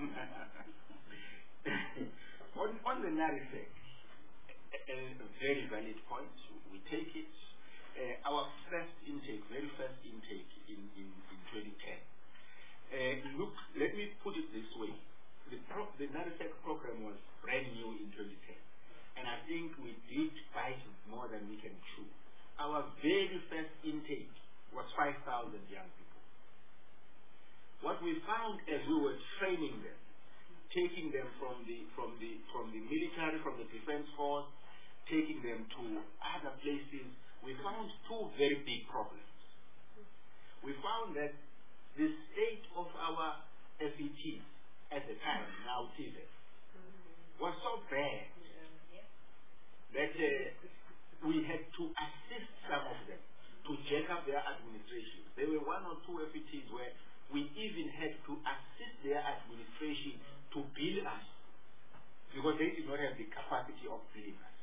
on the narrative, a very valid point. We take it. Our very first intake in 2010. Look, let me put it this way. The NARISEC program was brand new in 2010. And I think we did bite more than we can chew. Our very first intake was 5,000 young people. What we found as we were training them, taking them from the military, from the defense force, taking them to other places, we found two very big problems. We found that the state of our FETs at the time, now TVET, was so bad that we had to assist some of them to jack up their administration. There were one or two FETs where we even had to assist their administration to bill us, because they did not have the capacity of billing us.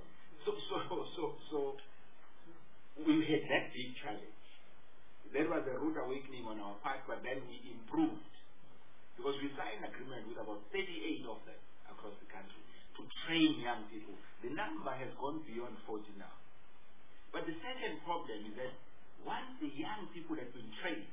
So we had that big challenge. That was a rude awakening on our part, but then we improved, because we signed an agreement with about 38 of them across the country to train young people. The number has gone beyond 40 now. But the second problem is that once the young people have been trained,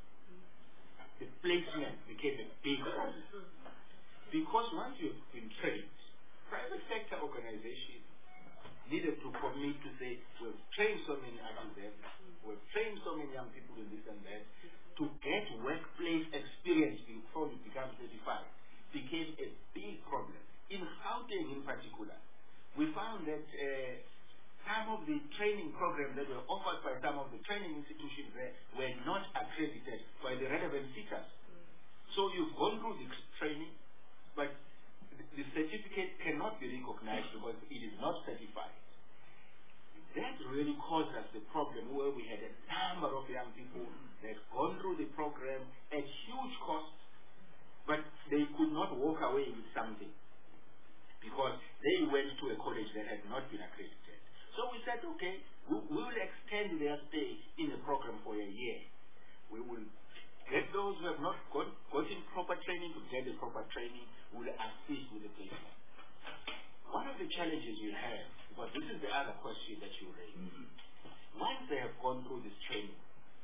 the placement became a big problem. Because once you've been trained, private sector organizations needed to commit to say, we've trained so many artisans, we've trained so many young people in this and that, to get workplace experience before you become certified became a big problem. In Gauteng in particular, we found that some of the training programs that were offered by some of the training institutions there were not accredited by the relevant sitters. So you've gone through the training, but the certificate cannot be recognized because it is not certified. That really caused us the problem where we had a number of young people that had gone through the program at huge cost, but they could not walk away with something because they went to a college that had not been accredited. So we said, okay, we will extend their stay in the program for a year. We will get those who have not gotten proper training to get the proper training. We will assist with the placement. One of the challenges we have, because this is the other question that you raised, once they have gone through this training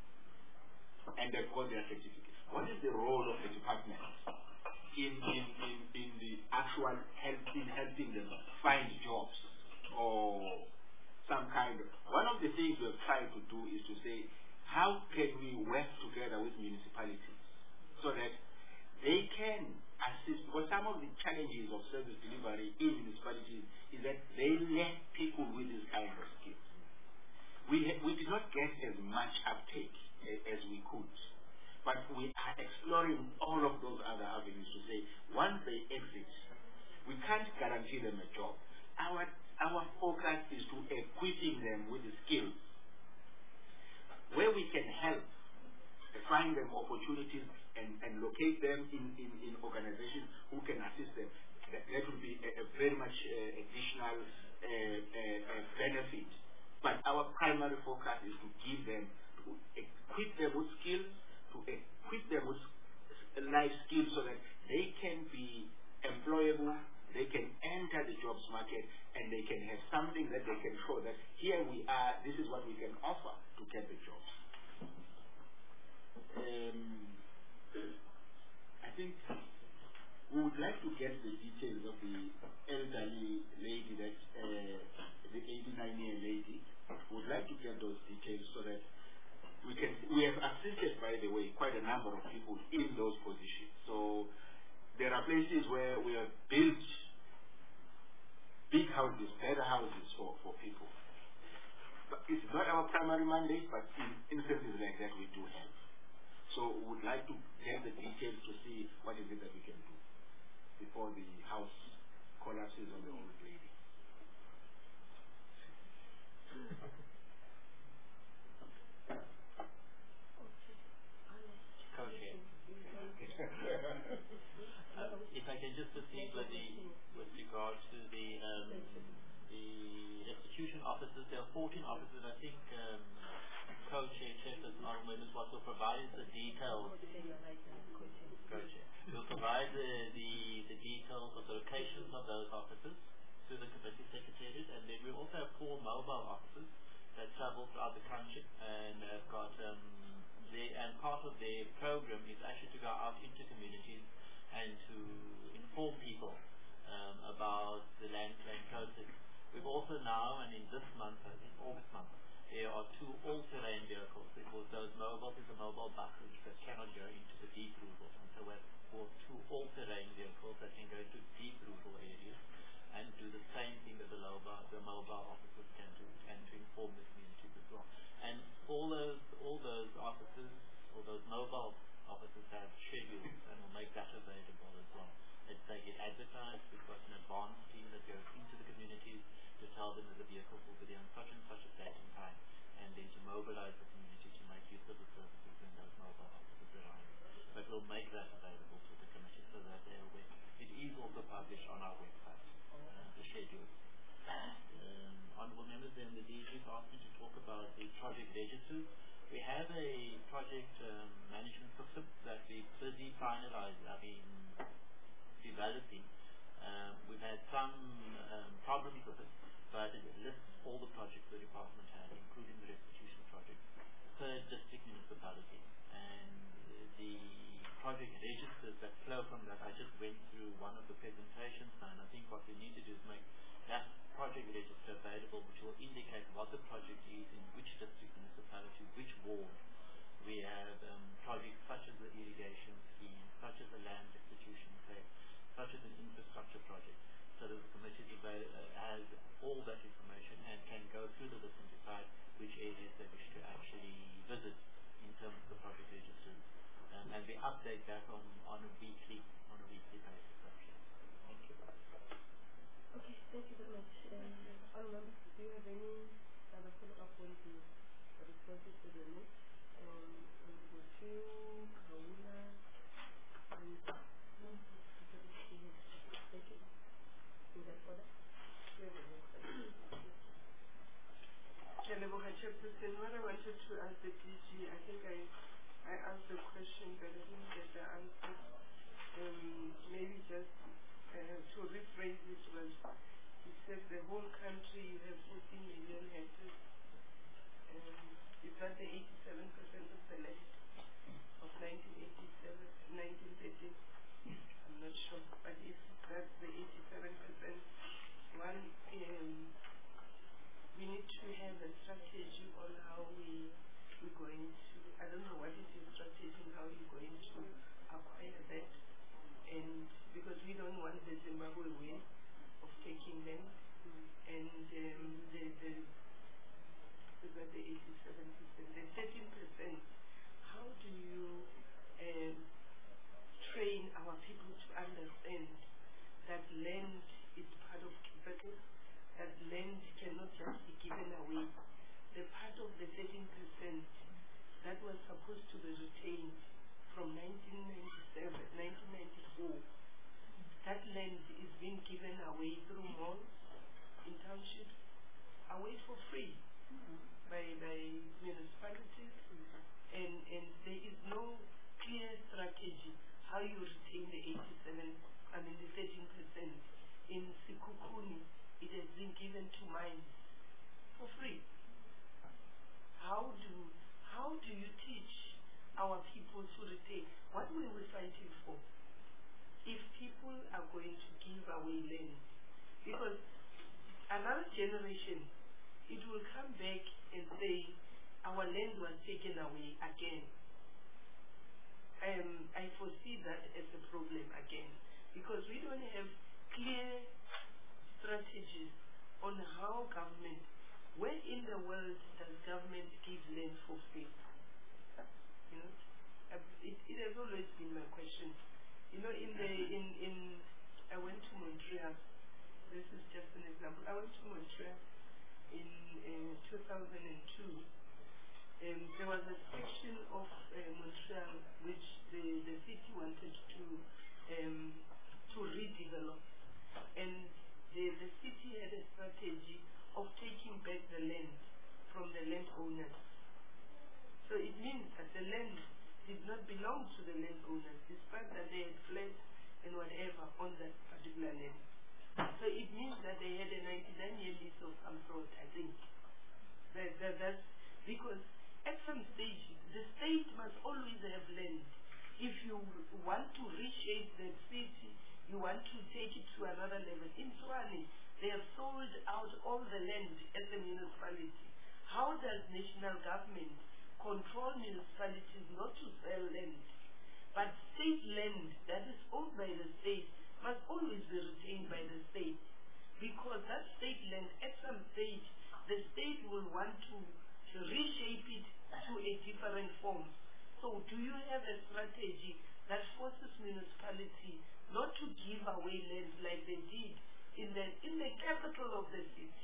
and they've got their certificate, what is the role of the department in the actual helping them find jobs or some kind of... One of the things we've tried to do is to say, how can we work together with municipalities so that they can assist? Because some of the challenges of service delivery in municipalities is that they lack people with this kind of skills. We did not get as much uptake as we could, but we are exploring all of those other avenues to say, once they exit, we can't guarantee them a job. Our focus is to equipping them with the skills where we can help find them opportunities and locate them in organizations who can assist them. That would be a very much additional benefit. But our primary focus is to give them, to equip them with skills, to equip them with life skills so that they can be employable, they can enter the jobs market, and they can have something that they can show that here we are, this is what we can offer to get the jobs. I think we would like to get the details of the elderly lady, that the 89-year lady. We would like to get those details so that we have assisted, by the way, quite a number of people in those positions. So there are places where we have built big houses, better houses for people. But it's not our primary mandate, but in instances like that we do have. So we would like to get the details to see what is it that we can do before the house collapses on the old lady. If I can just proceed with regards to the institution officers, there are 14 officers. I think co-chair, chairperson, honorable members will provide the details. Co-chair will provide the details of the locations of those officers to the committee secretariat, and then we also have 4 mobile officers that travel throughout the country and have got and part of their program is actually to go out into communities and to inform people about the land claim process. We've also now, and in this month, I think August month, there are 2 all-terrain vehicles, because those mobile is the mobile buses that cannot go into the deep rural. And so we've bought 2 all-terrain vehicles that can go into deep rural areas and do the same thing that the mobile officers can do, and to inform the communities as well. And all those officers, or those mobile officers, have schedules and will make that available as well. As they get advertised, we've got an advanced team that goes into the communities to tell them that the vehicles will be there on such and such a date and time, and then to mobilize the community to make use of the services when those mobile officers arrive. But we'll make that available to the committee so that they're aware. It is also published on our website, the schedule. Honorable members, then the DG asked me to talk about the project registers. We have a project management system that we're busy finalizing, developing. We've had some problems with it, but it lists all the projects the department had, including the restitution project, per district municipality. And the project registers that flow from that, I just went through one of the presentations, and I think what we need to do is make that project register available, which will indicate what the project is, in which district municipality, which ward. We have projects such as the irrigation scheme, such as the land restitution claim, such as an infrastructure project, so that the committee has all that information and can go through the list and decide which areas they wish to actually visit in terms of the project registers. And we update that on a weekly basis. Thank you. Okay, thank you very much. Honorable, do you have any other follow-up on the responses to the list? Honorable Chu, Kaula, and thank you. In that order? Chairperson, what I wanted to ask the DG, I think I asked the question, but I didn't get the answer. Maybe just to rephrase it was, he said the whole country you have 14 million hectares. Is that the 87% of the land of 1987, 1913? I'm not sure, but if that's the 87%, one, we need to have a strategy on how we're going to, I don't know what is your strategy and how you're going to acquire that, and because we don't want the Zimbabwe way of taking them, and the 87%, the 13%, how do you train our people to understand that land is part of capital, that land cannot just be given away? The part of the 13% that was supposed to be retained from 1997, 1994, that land is being given away through malls in townships, away for free by municipalities, and there is no clear strategy how you retain the 13% in Sikukuni. It has been given to mines for free. How do you teach our people to retain? What were we fighting for? If people are going to give away land, because another generation, it will come back and say, our land was taken away again. I foresee that as a problem again, because we don't have clear strategies on how government, where in the world does government give land for free? You know, it has always been my question. You know, I went to Montreal. This is just an example. I went to Montreal in 2002. There was a section of Montreal which the city wanted to redevelop, and the city had a strategy of taking back the land from the landowners. So it means that the land did not belong to the landowners, despite that they had flats and whatever on that particular land. So it means that they had a 99-year lease of some sort, I think. That's because at some stage, the state must always have land. If you want to reshape the city, you want to take it to another level. In Tshwane, they have sold out all the land at the municipality. How does national government control municipalities not to sell land? But state land that is owned by the state must always be retained by the state, because that state land, at some stage, the state will want to reshape it to a different form. So do you have a strategy that forces municipality not to give away land like they did in the capital of the city?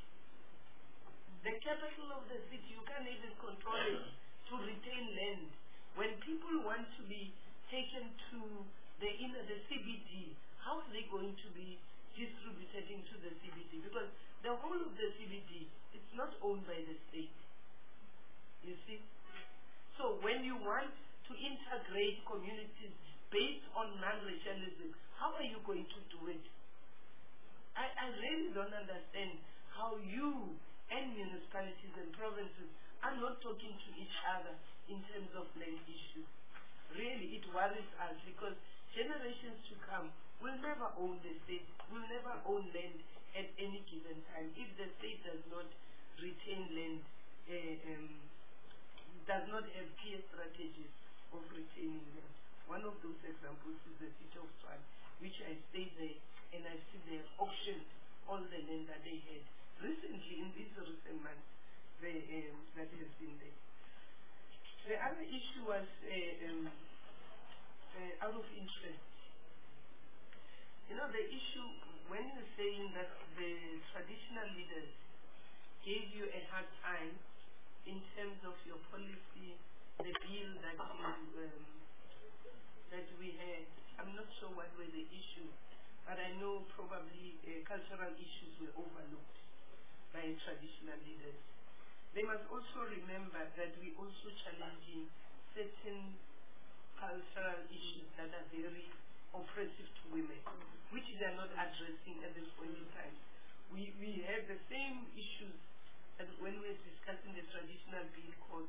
The capital of the city, you can't even control it to retain land. When people want to be taken to the CBD, how are they going to be distributed into the CBD? Because the whole of the CBD, it's not owned by the state. You see? So when you want to integrate communities based on non-racialism, how are you going to do it? I really don't understand how you and municipalities and provinces are not talking to each other in terms of land issues. Really, it worries us, because generations to come will never own the state, will never own land at any given time if the state does not retain land, does not have clear strategies of retaining land. One of those examples is the city of Tshwane, which I stayed there and I've seen they have auctioned all the land that they had. Recently, in these recent months, that has been there. The other issue was out of interest. You know, the issue, when you're saying that the traditional leaders gave you a hard time in terms of your policy, the bill that we had, I'm not sure what were the issues, but I know probably cultural issues were overlooked by traditional leaders. They must also remember that we also challenging certain cultural issues that are very oppressive to women, which they are not addressing at this point in time. We have the same issues that when we were discussing the traditional bill code,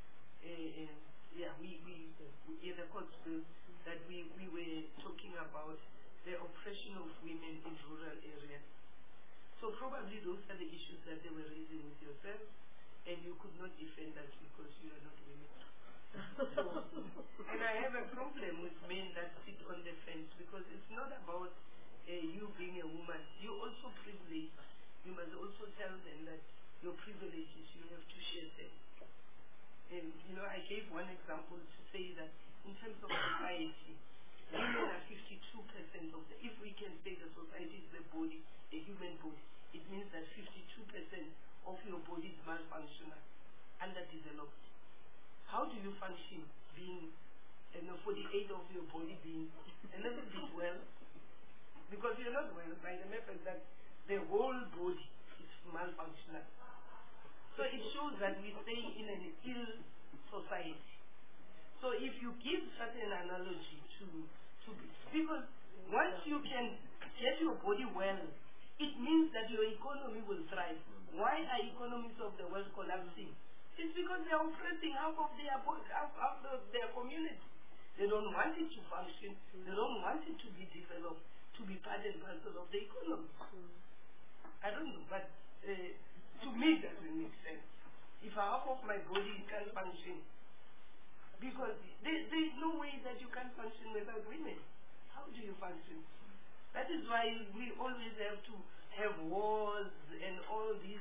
the court bill, that we were talking about the oppression of women in rural areas. So probably those are the issues that they were raising with yourself, and you could not defend that because you are not women. So, and I have a problem with men that sit on the fence, because it's not about you being a woman. You also privileged. You must also tell them that your privileges, you have to share them. And, you know, I gave one example to say that in terms of society, women are 52% of the, if we can say the society is the body, a human body, it means that 52% of your body is malfunctional, underdeveloped. How do you function being and 48 of your body being a little bit well, because you're not well by the method that the whole body is malfunctional. So it shows that we stay in an ill society. So if you give such an analogy to because once you can get your body well, it means that your economy will thrive. Why are economies of the world collapsing? It's because they are oppressing half of their community. They don't want it to function. They don't want it to be developed, to be part and parcel of the economy. I don't know, but to me it doesn't make sense. If half of my body can't function, because there's no way that you can function without women. How do you function? That is why we always have to have wars and all these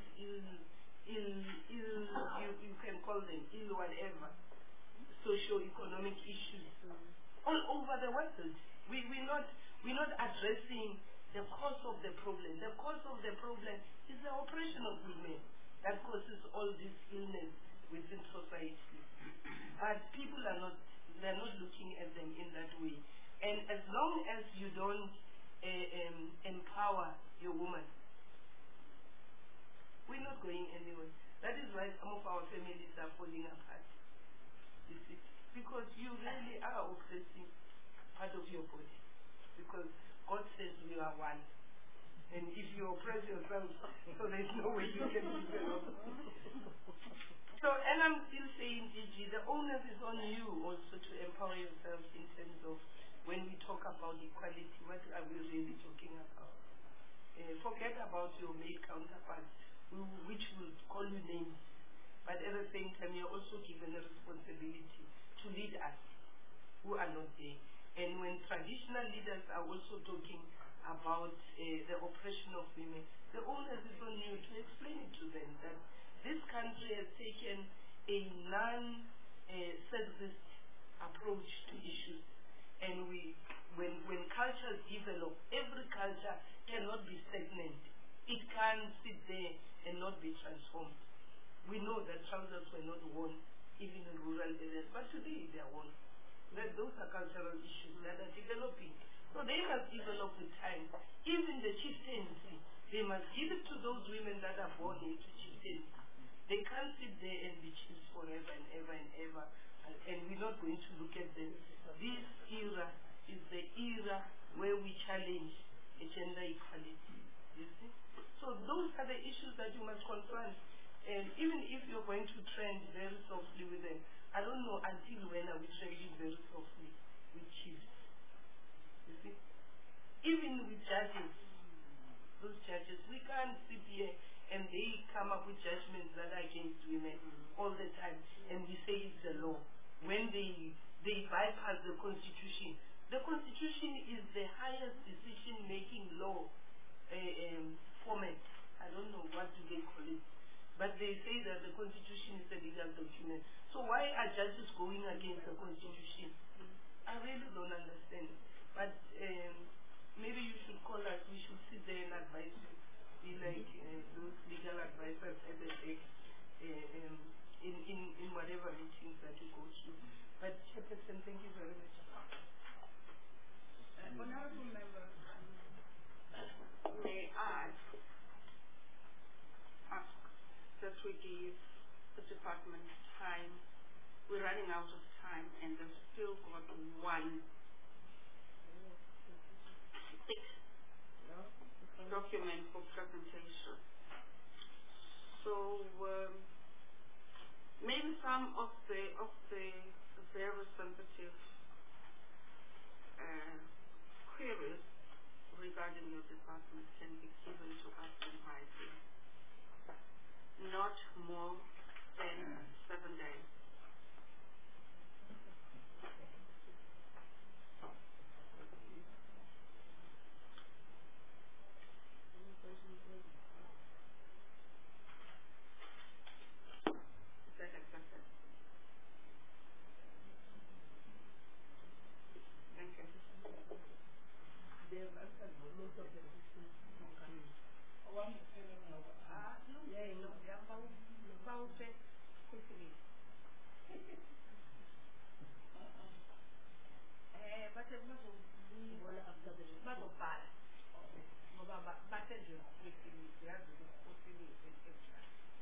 you can call them ill whatever, socio-economic issues all over the world. We're not addressing the cause of the problem. The cause of the problem is the oppression of women that causes all this illness within society. But people are not looking at them in that way. And as long as you don't empower your woman, we're not going anywhere. That is why some of our families are falling apart. You see? Because you really are oppressing part of your body. Because God says we are one. And if you oppress yourself, so there's no way you can develop. So, and I'm still saying, Gigi, the onus is on you also to empower yourself in terms of when we talk about equality, what are we really talking about? Forget about your male counterparts, which will call you names, but at the same time, you're also given a responsibility to lead us who are not there. And when traditional leaders are also talking about the oppression of women, the onus is on you to explain it to them that this country has taken a non-sexist approach to issues. And when cultures develop, every culture cannot be stagnant. It can sit there and not be transformed. We know that trousers were not worn even in rural areas, but today they are worn. Those are cultural issues that are developing. So they must develop with time. Even the chieftaincy, they must give it to those women that are born into chieftaincy. They can't sit there and be chiefs forever and ever and ever. And we're not going to look at them. This era is the era where we challenge gender equality. You see? So those are the issues that you must confront. And even if you're going to trend very softly with them, I don't know until when are we trending very softly with chiefs. You see? Even with judges, those judges, we can't sit here and they come up with judgments that are against women all the time, and we say it's the law. When they bypass the Constitution. The Constitution is the highest decision-making law format. I don't know what do they call it. But they say that the Constitution is a legal document. So why are judges going against the Constitution? I really don't understand. But maybe you should call us. We should sit there and advise you. Be like those legal advisors at the back in whatever meetings that you go to. But Chairperson, thank you very much. Honorable Member, may I ask that we give the department time? We're running out of time and they've still got one thick document for presentation. So maybe some of the very sensitive queries regarding your department can be given to us in writing. Not more than 7 days. Is that accepted? Thank you. bazobhala ngoba basenje kwesinye yazi kwesinye extra.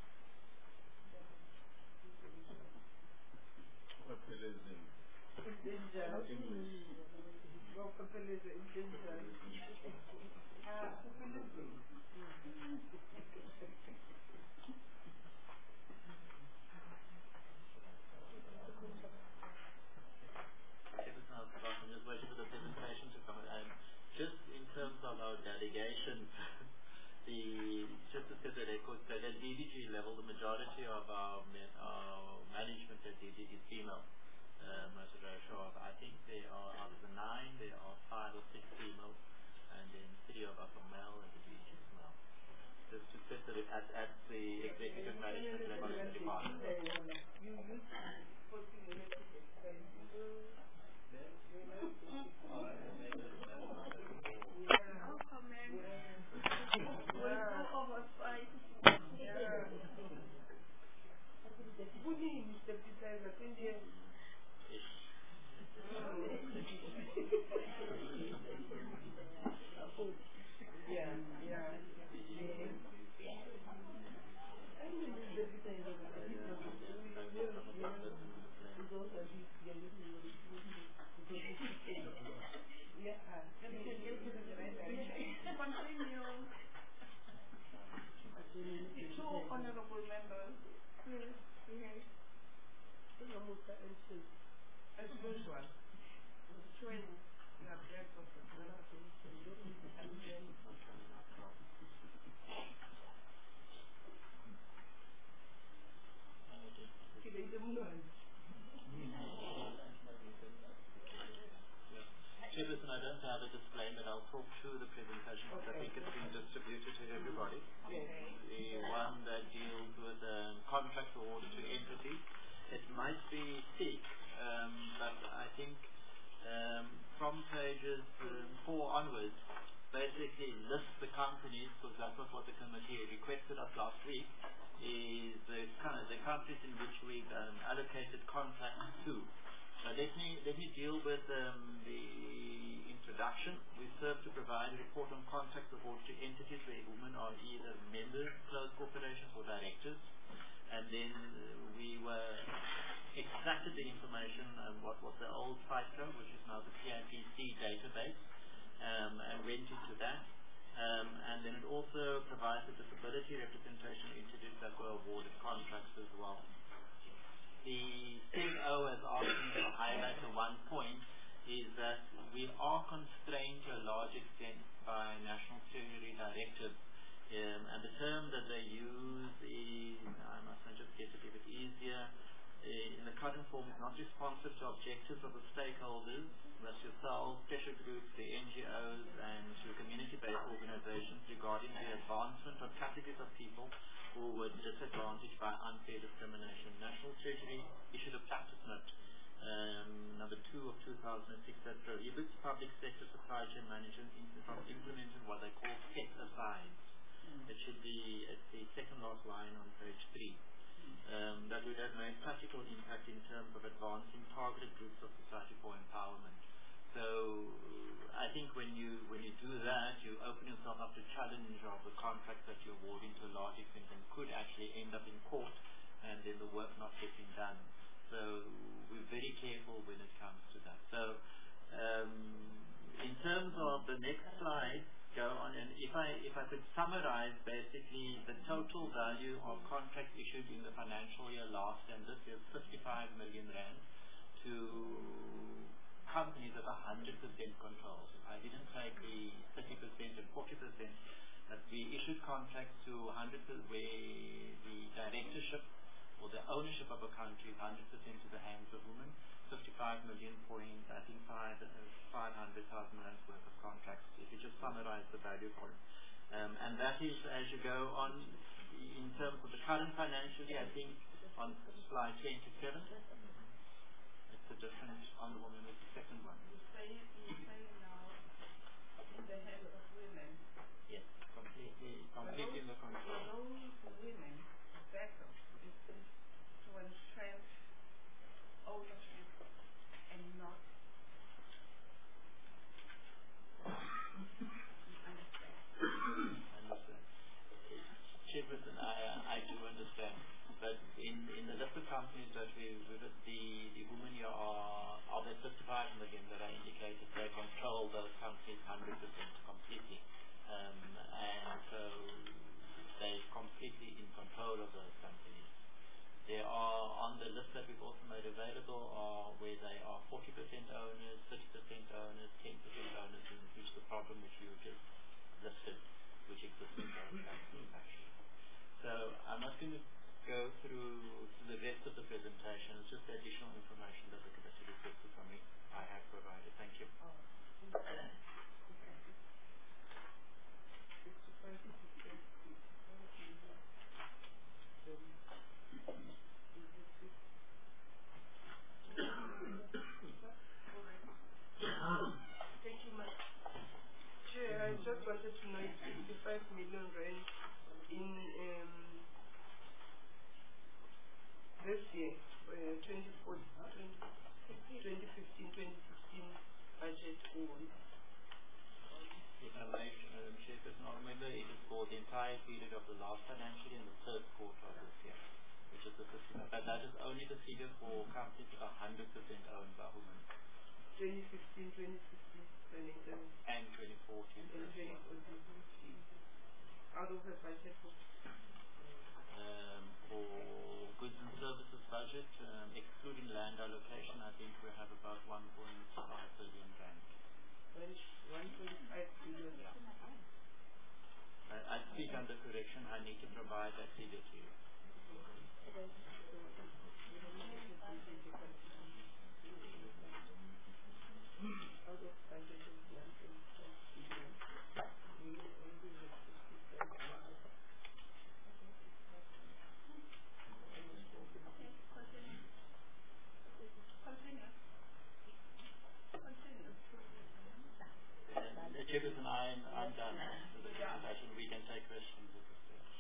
I'm just waiting for the presentation to come. Just in terms of our delegation, just to set the record, so at DDG level, the majority of our management at DDG is female. As a ratio of, I think there are, out of the 9, there are 5 or 6 female, and then 3 of us are male, and the DDG is male. Just to set the, at the executive management level in the department. Chairperson, I don't have a display, but I'll talk through the presentation because I think it's been distributed to everybody. The one that deals with contracts awarded to entities. It might be thick, but I think from pages 4 onwards, basically lists the companies, because that's what the committee requested us last week, is the companies in which we've allocated contracts to. Let me deal with the introduction. We serve to provide a report on contracts awarded to entities where women are either members, closed corporations, or directors. And then we extracted the information on what was the old FICO, which is now the PIPC database, and went into that. And then it also provides a disability representation entities that were awarded contracts as well. The CFO has asked me to highlight the one point is that we are constrained to a large extent by National Treasury directives. And the term that they use is, I must just get it a bit easier, in the current form is not responsive to objectives of the stakeholders, that's yourselves, pressure groups, the NGOs, and to community-based organizations regarding the advancement of categories of people who were disadvantaged by unfair discrimination. National Treasury issued a practice note, number 2 of 2006, that prohibits public sector supply chain managers from implementing what they call set asides. It should be at the second last line on page 3. That would have made practical impact in terms of advancing targeted groups of society for empowerment. So I think when you do that, you open yourself up to challenge of the contracts that you're awarding to a large extent and could actually end up in court and then the work not getting done. So we're very careful when it comes to that. So in terms of the next slide, go on, and if I could summarize basically the total value of contracts issued in the financial year last, and this is 55 million rand to companies of 100% control. I didn't take the 30% and 40%, but we issued contracts to 100% where the directorship or the ownership of a country is 100% to the hands of women. 55 million point, I think 500,000 rand worth of contracts, if you just summarize the value for it. And that is, as you go on, in terms of the current financial year, I think on slide 27, it's a different honorable member, the second one. You say now in the hands of women. Yes, completely in the control. For those women, better is to entrench ownership and not on the list that we've also made available are where they are 40% owners, 30% owners, 10% owners, which is the problem which you just listed, which exists in those councils actually. So I'm not going to go through the rest of the presentation. It's just the additional information that you requested from me. I have provided. Thank you. Thank you, ma'am. Chair, I just wanted to know if 55 million rand in this year, 2015-2016 budget or If I may, Chairperson, I remember it is for the entire period of the last financial year and the third quarter of this year, which is the 50. But that is only the figure for companies that are 100% owned by women. 2015, 2016, 2017. And 2014. And 2014. Out of the budget for goods and services budget, excluding land allocation, I think we have about 1.5 billion rand. 1.5 billion. I speak under correction. I need to provide that figure to you. Out of budget of 1.5 billion. We only have 55. Chairperson, I'm done with the presentation. We can take questions at this stage.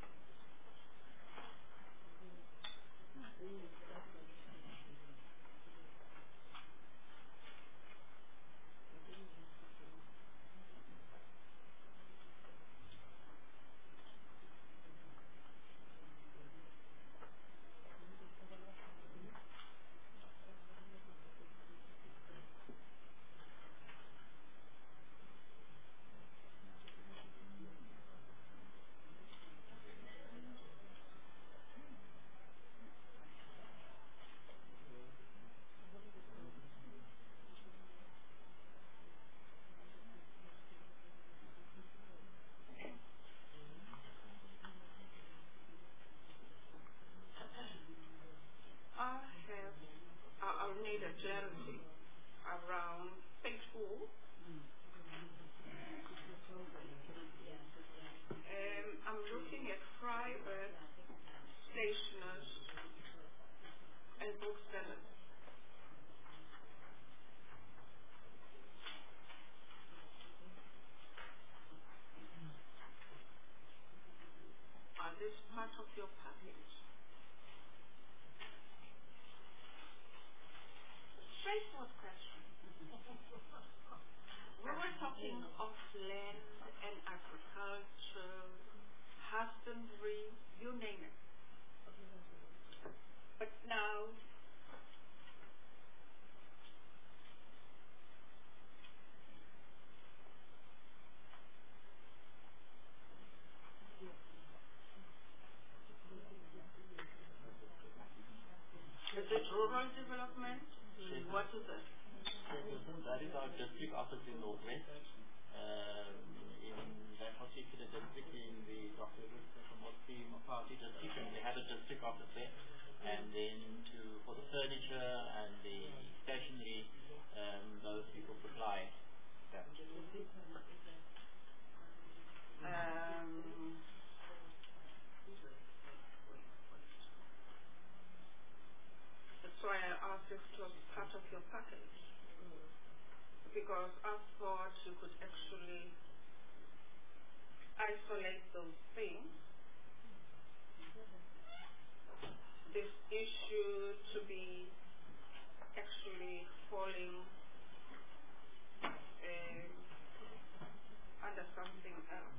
I'll need a clarity around page 4. I'm looking at private stationers and booksellers. Are this part of your package? Straightforward question. We were talking of land and agriculture, husbandry, you name it. But now, is it rural development? What is it? That is our district office in Northwest. In that particular district, in the Dr. Party district, and we have a district office there. And then for the furniture and the stationery, those people supply that. That's why I asked if it was part of your package. Because I thought you could actually isolate those things. This issue to be actually falling under something else.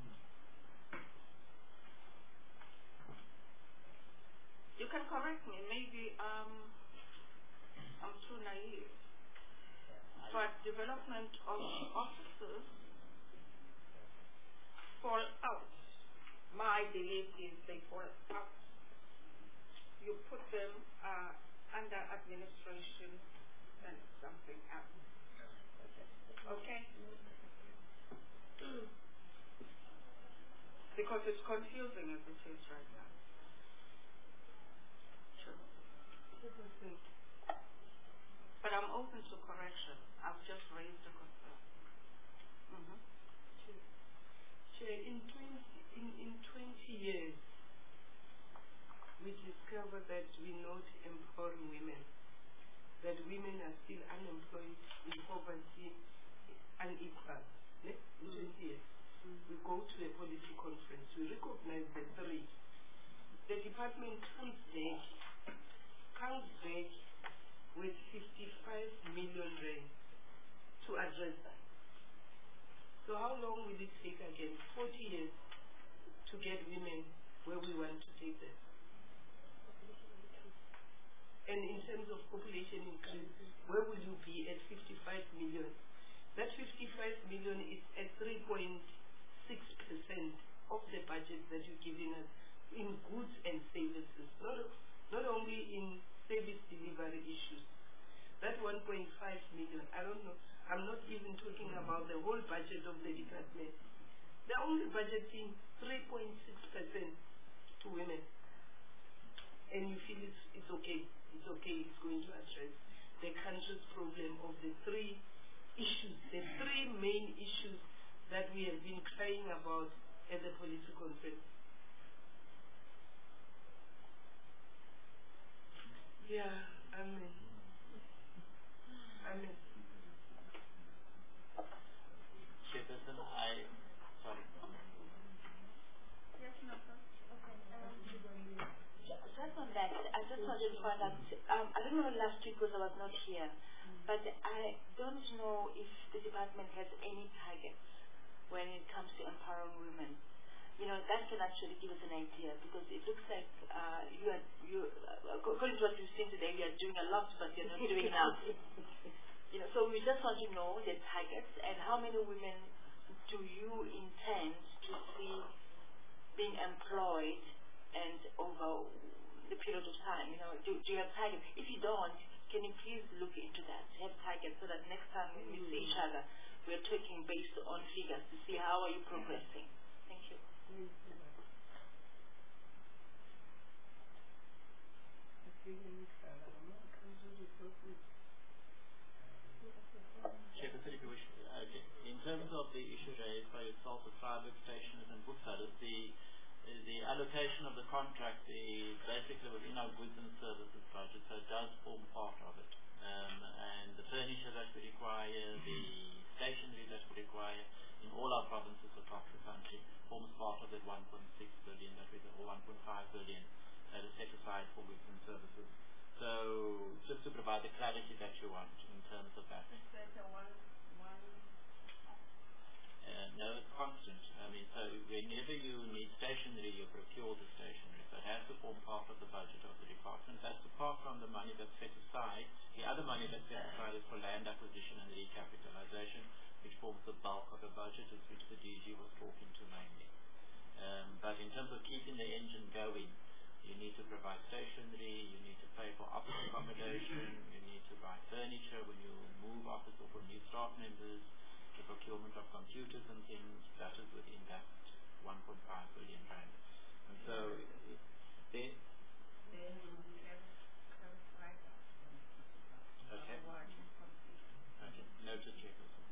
You can correct me, maybe I'm too naive. But development of offices fall out. My belief is they fall out. You put them administration and something else. Okay? Because it's confusing as it is right now. Sure. But I'm open to correction. I've just raised a concern. Chair, in 20 years, we discovered that we're not empowering women, that women are still unemployed, in poverty, unequal. In 20 years, we go to a policy conference, we recognize the three. The department comes back with 55 million rand to address that. So how long will it take again? 40 years to get women where we want to take them. And in terms of population increase, where will you be at 55 million? That 55 million is at 3.6% of the budget that you're giving us in goods and services, not only in service delivery issues. That 1.5 million, I don't know, I'm not even talking about the whole budget of the department. They're only budgeting 3.6% to women. And you feel it's okay. It's okay, it's going to address the country's problem of the three issues, the three main issues that we have been crying about at the policy conference. Yeah, amen. Amen. Chairperson, sorry. Yes, no, sir. Okay. Just on that, I just wanted to find out, I don't know last week because I was not here, but I don't know if the department has any targets when it comes to empowering women. You know, that can actually give us an idea, because it looks like according to what you've seen today, you are doing a lot, but you're not doing enough. You know, so we just want to know the targets and how many women do you intend to see being employed and over the period of time. You know, do you have targets? If you don't, can you please look into that, have targets, so that next time when we see each other, we're talking based on figures to see how are you progressing. Thank you. Chairperson, if you wish, in terms of the issue raised by yourself with private stationers and booksellers, the allocation of the contract is basically within our goods and services budget, so it does form part of it. And the furniture that we require, the stationery that we require in all our provinces across the country forms part of that 1.6 billion that we, or 1.5 billion that is set aside for goods and services. So just to provide the clarity that you want in terms of that. No, it's constant. I mean, so whenever you need stationery, you procure the stationery. So it has to form part of the budget of the department. That's apart from the money that's set aside. The other money that's set aside is for land acquisition and recapitalization, which forms the bulk of the budget, which the DG was talking to mainly. But in terms of keeping the engine going, you need to provide stationery, you need to pay for office accommodation, you need to buy furniture when you move office or for new staff members, the procurement of computers and things, that is within that 1.5 billion rand. And so okay. Okay. Noted, Chairperson.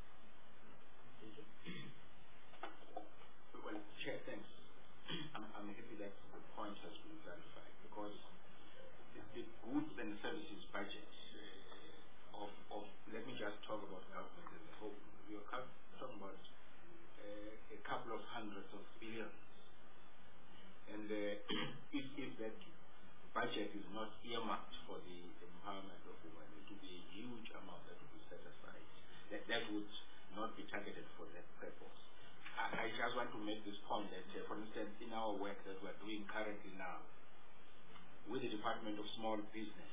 Well, Chair, thanks. I'm happy that the point has been clarified, because the goods and services budget of let me just talk about government as a whole. We are talking about a couple of hundreds of billions, and if that budget is not earmarked for the empowerment of women, it will be a huge amount that will be set aside. That would not be targeted for that purpose. I just want to make this point that, for instance, in our work that we're doing currently now with the Department of Small Business,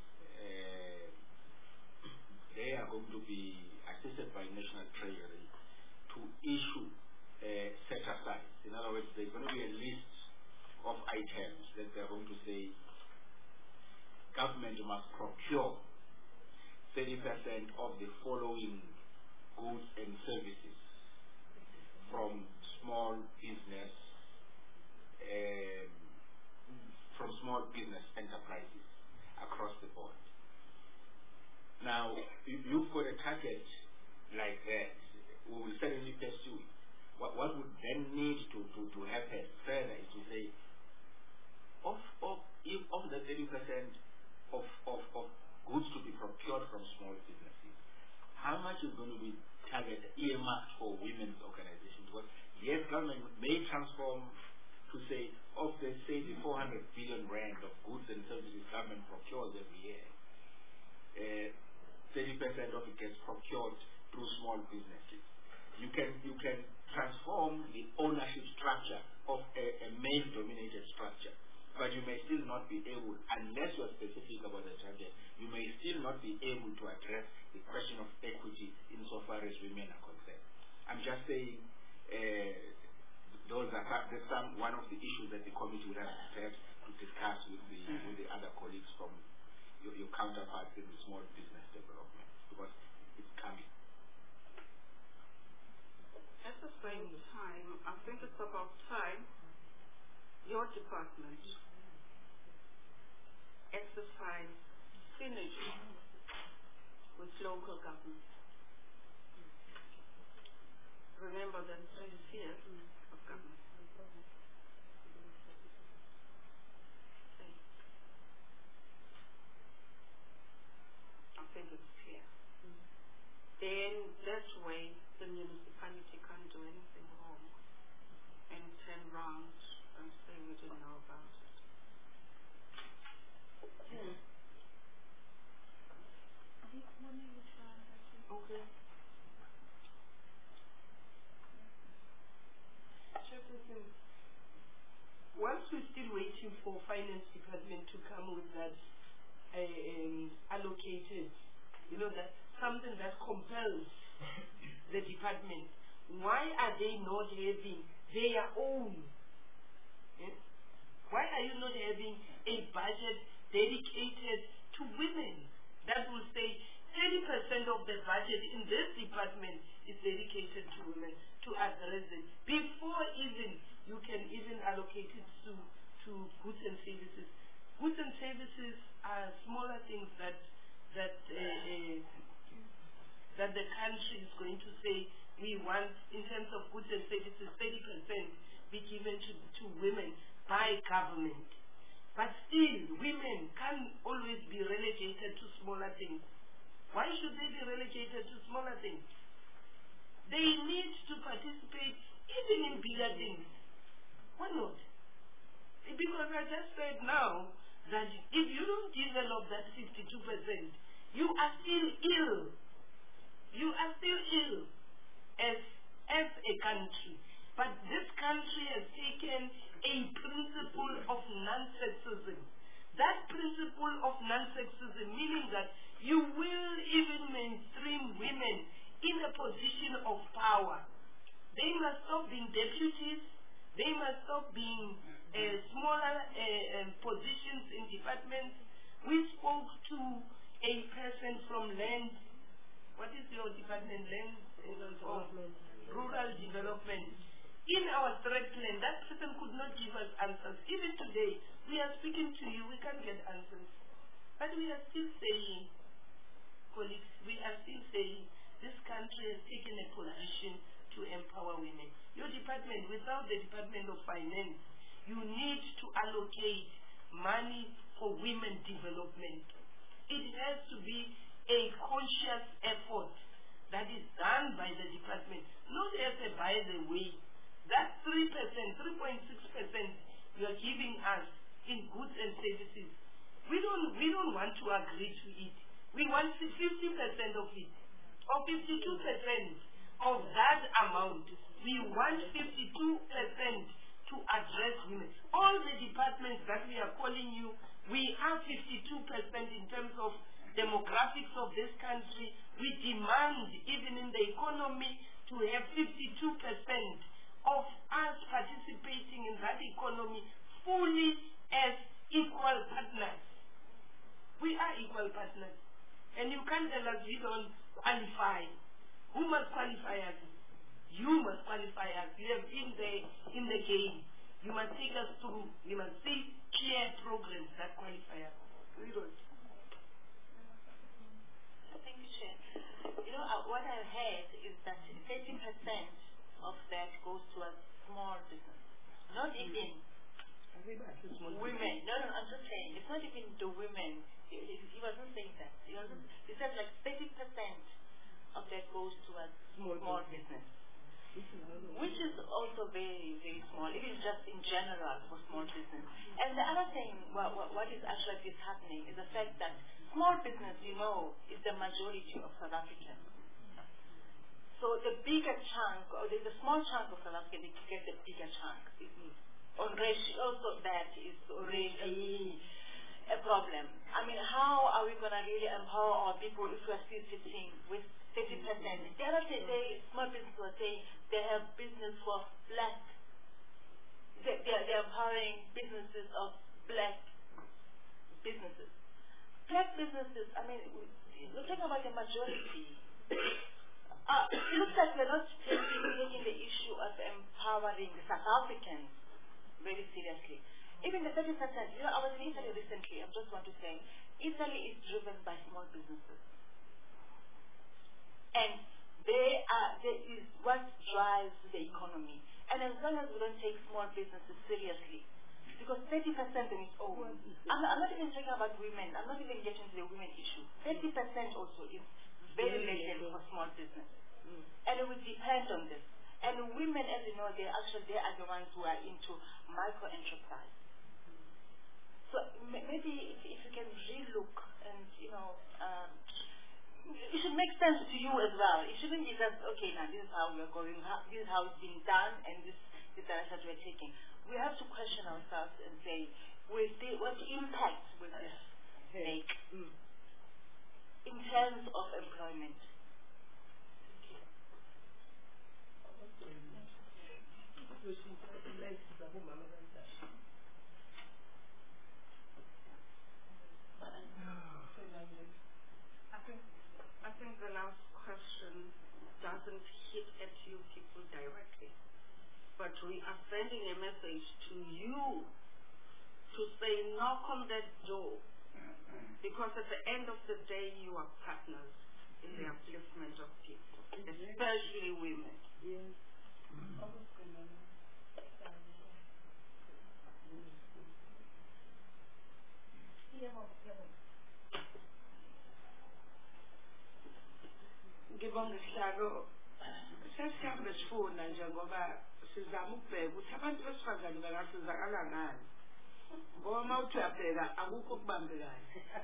they are going to be assisted by National Treasury to issue set aside. In other words, there's going to be a list of items that they're going to say government must procure 30% of the following goods and services from small business enterprises across the board. Now, you've got a target like that. We will certainly pursue it. What would then need to happen further is to say, of the 30% of goods to be procured from small businesses, how much is going to be targeted, earmarked for women's organizations? Because yes, government may transform to say, of the 400 billion rand of goods and services government procures every year, 30% of it gets procured through small businesses. You can transform the ownership structure of a male-dominated structure, but you may still not be able, unless you are specific about the target, you may still not be able to address the question of equity insofar as women are concerned. I'm just saying that's one of the issues that the committee would have to discuss with the other colleagues from your counterparts in the small business development, because it's coming. At the same time, I think it's about time your department exercise synergy with local government. Remember that 3 spheres of government. I think it's clear. Then that way the municipality can't do anything wrong and turn round and say we didn't know about it. Okay. Chairperson, whilst we're still waiting for Finance Department to come with that allocated, that something that compels the department, why are they not having their own? Why are you not having a budget dedicated to women that will say 30% of the budget in this department is dedicated to women to address it before even you can even allocate it to goods and services? Goods and services are smaller things that the country is going to say we want, in terms of goods and services, 30% be given to women by government. But still, women can't always be relegated to smaller things. Why should they be relegated to smaller things? They need to participate even in bigger things. Why not? Because I just said now that if you don't develop that 52%, you are still ill. You are still ill as a country. But this country has taken a principle of non-sexism. That principle of non-sexism meaning that you will even mainstream women in a position of power. They must stop being deputies. They must stop being smaller positions in departments. We spoke to a person from land. What is your department? Land Development. Rural Development. In our threat plan, that person could not give us answers. Even today, we are speaking to you, we can't get answers. But we are still saying, colleagues, we are still saying this country has taken a position to empower women. Your department, without the Department of Finance, you need to allocate money for women development. It has to be a conscious effort that is done by the department, not as a by the way. That 3%, 3.6% you are giving us in goods and services, we don't want to agree to it. We want 50% of it, or 52% of that amount. We want 52% to address women. All the departments that we are calling you, we are 52% in terms of demographics of this country. We demand, even in the economy, to have 52% of us participating in that economy fully as equal partners. You must qualify us. You must qualify us. You have been there in the game. You must take us through. You must see clear programs that qualify us. We don't. Thank you, Chair. You know, what I heard is that 30% of that goes towards small business. Not even women. No, I'm just saying, it's not even the women. He wasn't saying that. He said like 30% of that goes towards small business. Which is also very, very small, even just in general for small business. And the other thing, what is actually happening is the fact that small business, you know, is the majority of South Africans. So the bigger chunk, or the small chunk of South Africa, they get the bigger chunk. Already, also that is already a problem. I mean, how are we going to really empower our people if we are still sitting with 30%? The other day, small businesses were saying they have business for black. They're empowering businesses of black businesses. Black businesses, I mean, we're talking about the majority. It looks like we're not taking the issue of empowering the South Africans very seriously. Even the 30%, you know, I was in Italy recently, I just want to say, Italy is driven by small businesses. And that is what drives the economy. And as long as we don't take small businesses seriously, because 30% on its own, I'm not even talking about women, I'm not even getting to the women issue. 30% also is very little for small business. And it would depend on this. And women, as you know, they are the ones who are into micro-enterprise. So maybe if you can relook and, you know, it should make sense to you as well. It shouldn't be just, okay, now this is how we're going, this is how it's been done, and this is the direction we're taking. We have to question ourselves and say, what impact will this make in terms of employment? I think the last question doesn't hit at you people directly, but we are sending a message to you to say knock on that door, because at the end of the day you are partners in the upliftment of people, especially women. Yes. Ngibonga Sihlalo, sesihambe sifuna njengoba sizama ukubheka ukuthi abantu besifazane bangasizakala ngani. Ngoba uma uthi uyabheka akukho okubambekayo.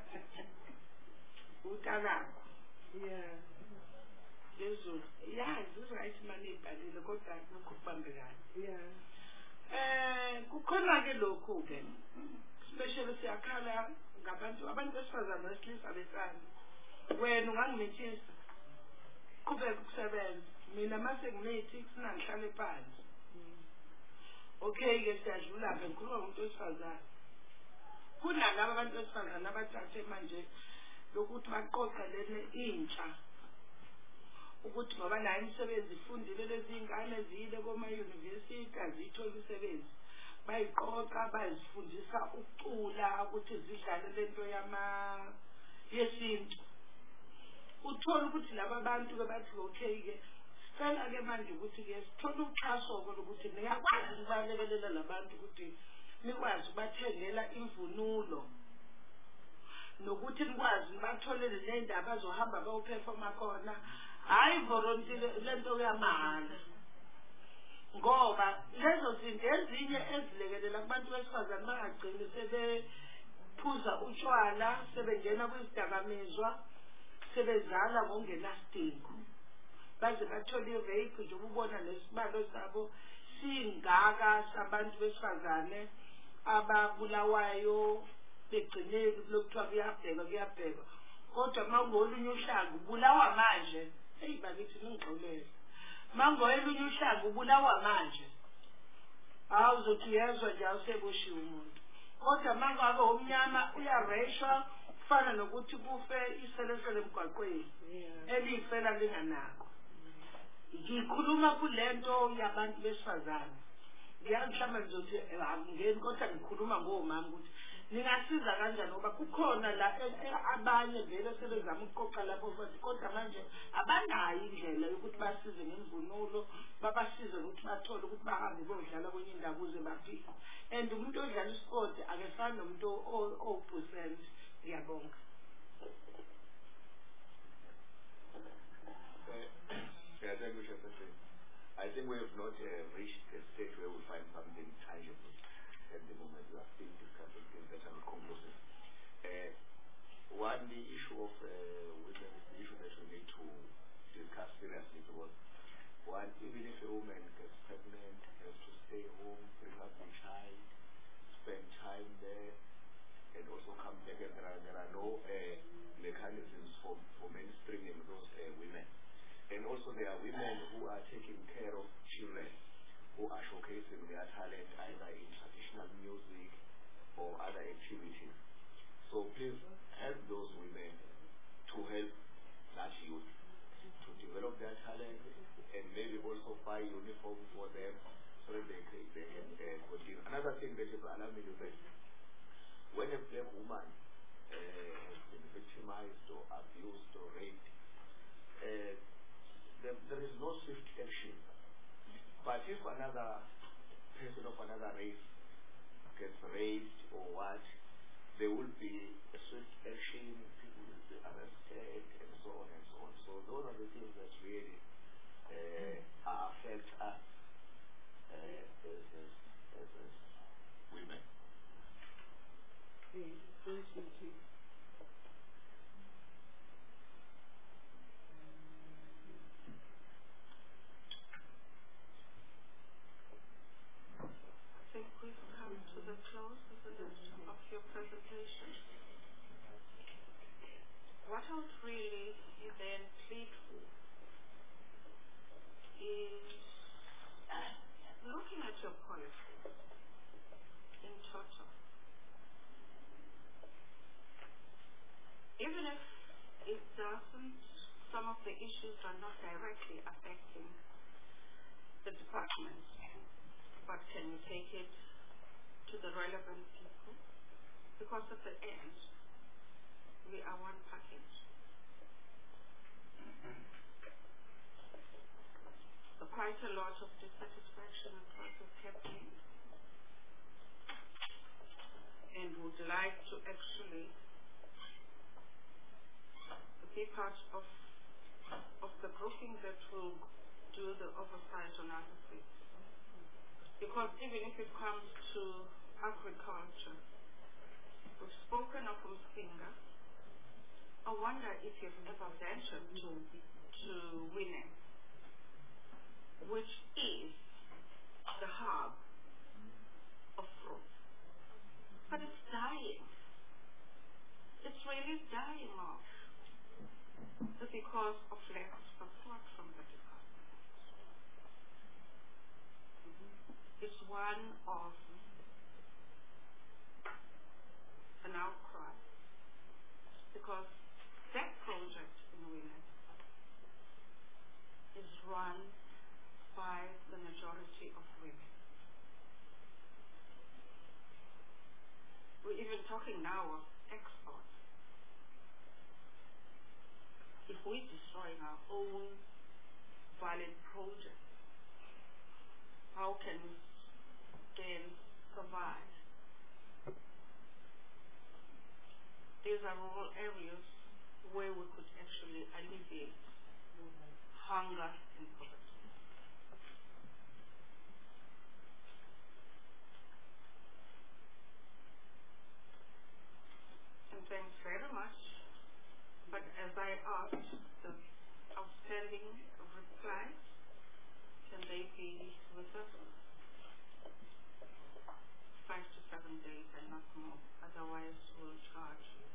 Utanakho. Yeah. Yesu, yazi right manje ibhalile kodwa akukho okubambekayo. Yeah. Kukhona ke lokhu ke. Especially siyakhala ngabantu besifazane besilisa besana. Wena ungangimithisa. Qhubeka ukusebenza. Mina mase ngimethi sinangihlale phansi. Okay ke siyadlula ke ngikhuluma ngomuntu wesifazane. Kunalabo abantu besifazane abathathe manje lokuthi baqoqa lene intsha. Ukuthi ngoba nayo imisebenzi ifundile lezi ingane ziyile koma university azithola imisebenzi. Bayiqoqa bazifundisa ukucula ukuthi zidlale lento yesintu. Uthola ukuthi laba bantu ke bathi okay ke sicela ke manje ukuthi ke sithola uxhaso ukuthi niyakwazi ukubalekelela labantu ukuthi nikwazi ukubathengela imvunulo nokuthi nikwazi batholele nendaba azohamba bayoperforma khona, hayi volunteer lento yamahhala. Ngoba lezo zinto ezinye ezilekelela kubantu besifazane bangagcini sebephuza utshwala, sebengena kwizidakamizwa, sebezala ngokungenasidingo. Baze bathole i-rape nje ubona nesibalo sabo singaka sabantu besifazane ababulawayo begcine lokuthiwa kuyabheka. Kodwa mangolunye uhlanga ubulawa manje, hey bakithi ningixolele. Mangoyelunye uhlanga ubulawa manje. Awuzothi uyezwa nje awuseboshiwe umuntu. Kodwa mangabe omnyama uyareshwa kufana nokuthi kufe iselesele emgwaqweni. Elifela linganako. ngikhuluma kulento yabantu besifazane ngiyazi mhlawumbe ngizothi angingeni kodwa ngikhuluma ngomama ukuthi ningasiza kanjani ngoba kukhona la abanye vele sebezama ukuqoqa lapho futhi kodwa manje abanayo indlela yokuthi basize ngemvunulo babasize ukuthi bathole ukuthi bahambe bodlala kwenye indawo ukuze baphile and umuntu odlala isport akefani nomuntu o-percent. Ngiyabonga. Thank you, Shasha. I think we have not reached a stage where we find something tangible at the moment. We are still discussing things that are conclusive. One, the issue of women is the issue that we need to discuss seriously because one, even if a woman gets pregnant, has to stay home, bring up the child, spend time there, and also come back, and there are no mechanisms for mainstreaming those women. And also there are women who are taking care of children, who are showcasing their talent either in traditional music or other activities. So please help those women to help that youth to develop their talent and maybe also buy uniform for them so that they can continue. Another thing that is alarming is that when a black woman has been victimized or abused or raped, there is no swift action. But if another person of another race gets raped or what, there will be a swift action, people will be arrested, and so on and so on. So those are the things that really affect us as women. I think we've come to the close of your presentation. What I would really then plead for is looking at your policy in total. Even if it doesn't, some of the issues are not directly affecting the department, but can you take it to the relevant people? Because at the end, we are one package. So quite a lot of dissatisfaction and what is happening, and would like to actually be part of the grouping that will do the oversight on other things. Because even if it comes to agriculture, we've spoken of Umsinga. I wonder if you've ever ventured to Winning, which is the hub of fruit. But it's dying. It's really dying off because of lack of support from the department. It's one of an outcry because that project in Winning is run by the majority of women. We're even talking now of exports. If we're destroying our own valid projects, how can we then survive? These are rural areas where we could actually alleviate hunger and poverty. And thanks very much. But as I asked the outstanding replies, can they be with us 5 to 7 days and not more? Otherwise, we'll charge you.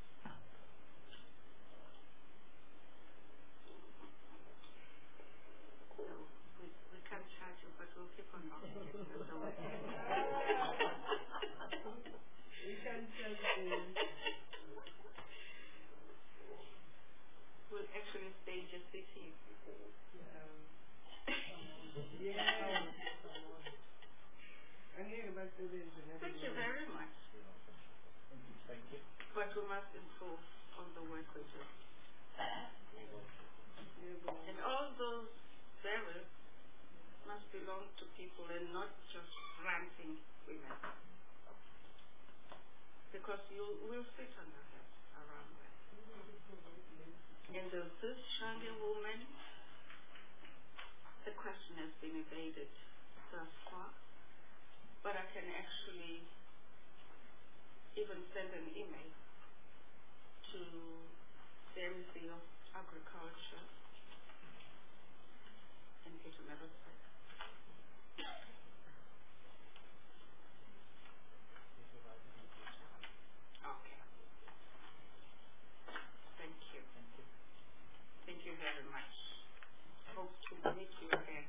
So we can't charge you, but we'll keep on knocking it. We can just We'll actually stage a city. must improve on the work we do. And all those services must belong to people and not just ranting women. Because you will sit on your head around that. And there's this Shange woman, the question has been evaded thus far, but I can actually even send an email to the MC of Agriculture and get a letter back. Okay. Thank you. Thank you very much. Hope to meet you again.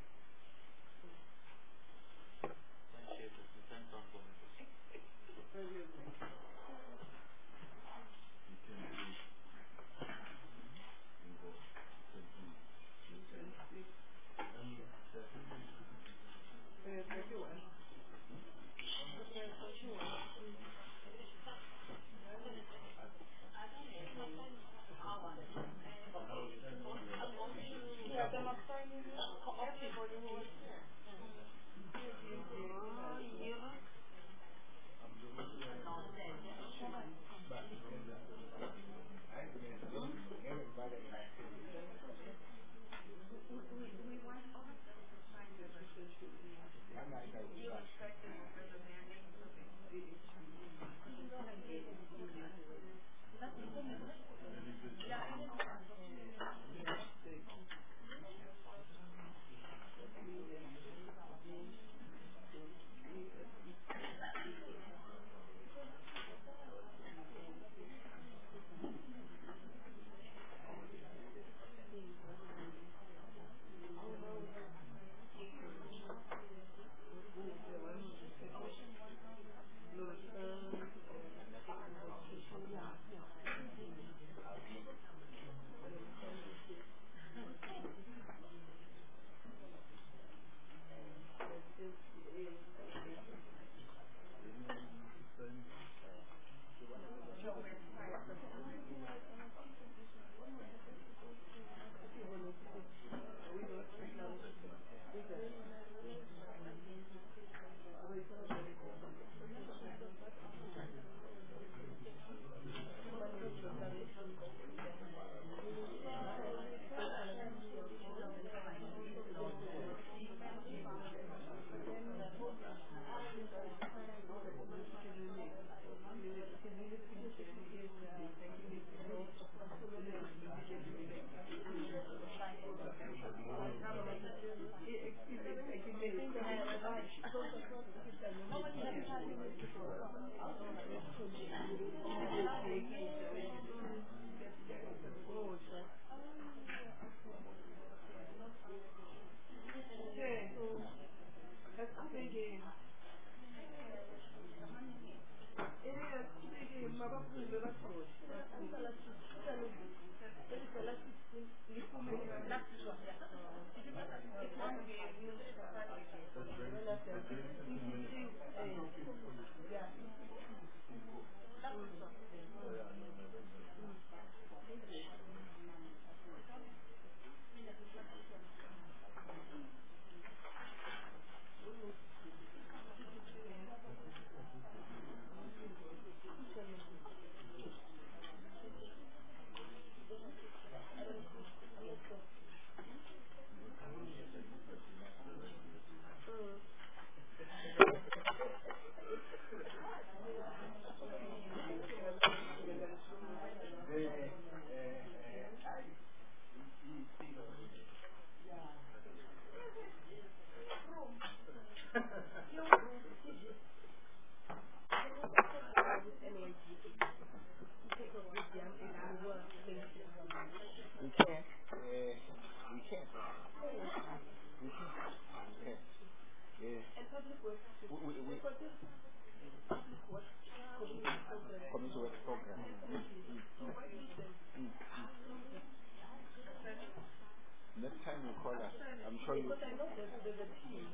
Next time you call us, I'm sure you... Because I know there's a team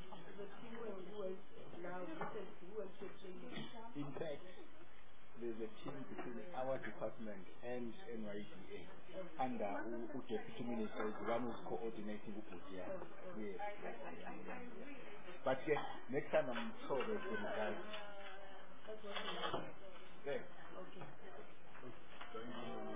who is now recently who went to training. In fact, there's a team between our department established NYDA under who Deputy Minister is the one who's coordinating with Butia. Yes. But yes, next time I'm sure there's going to be. There. Okay.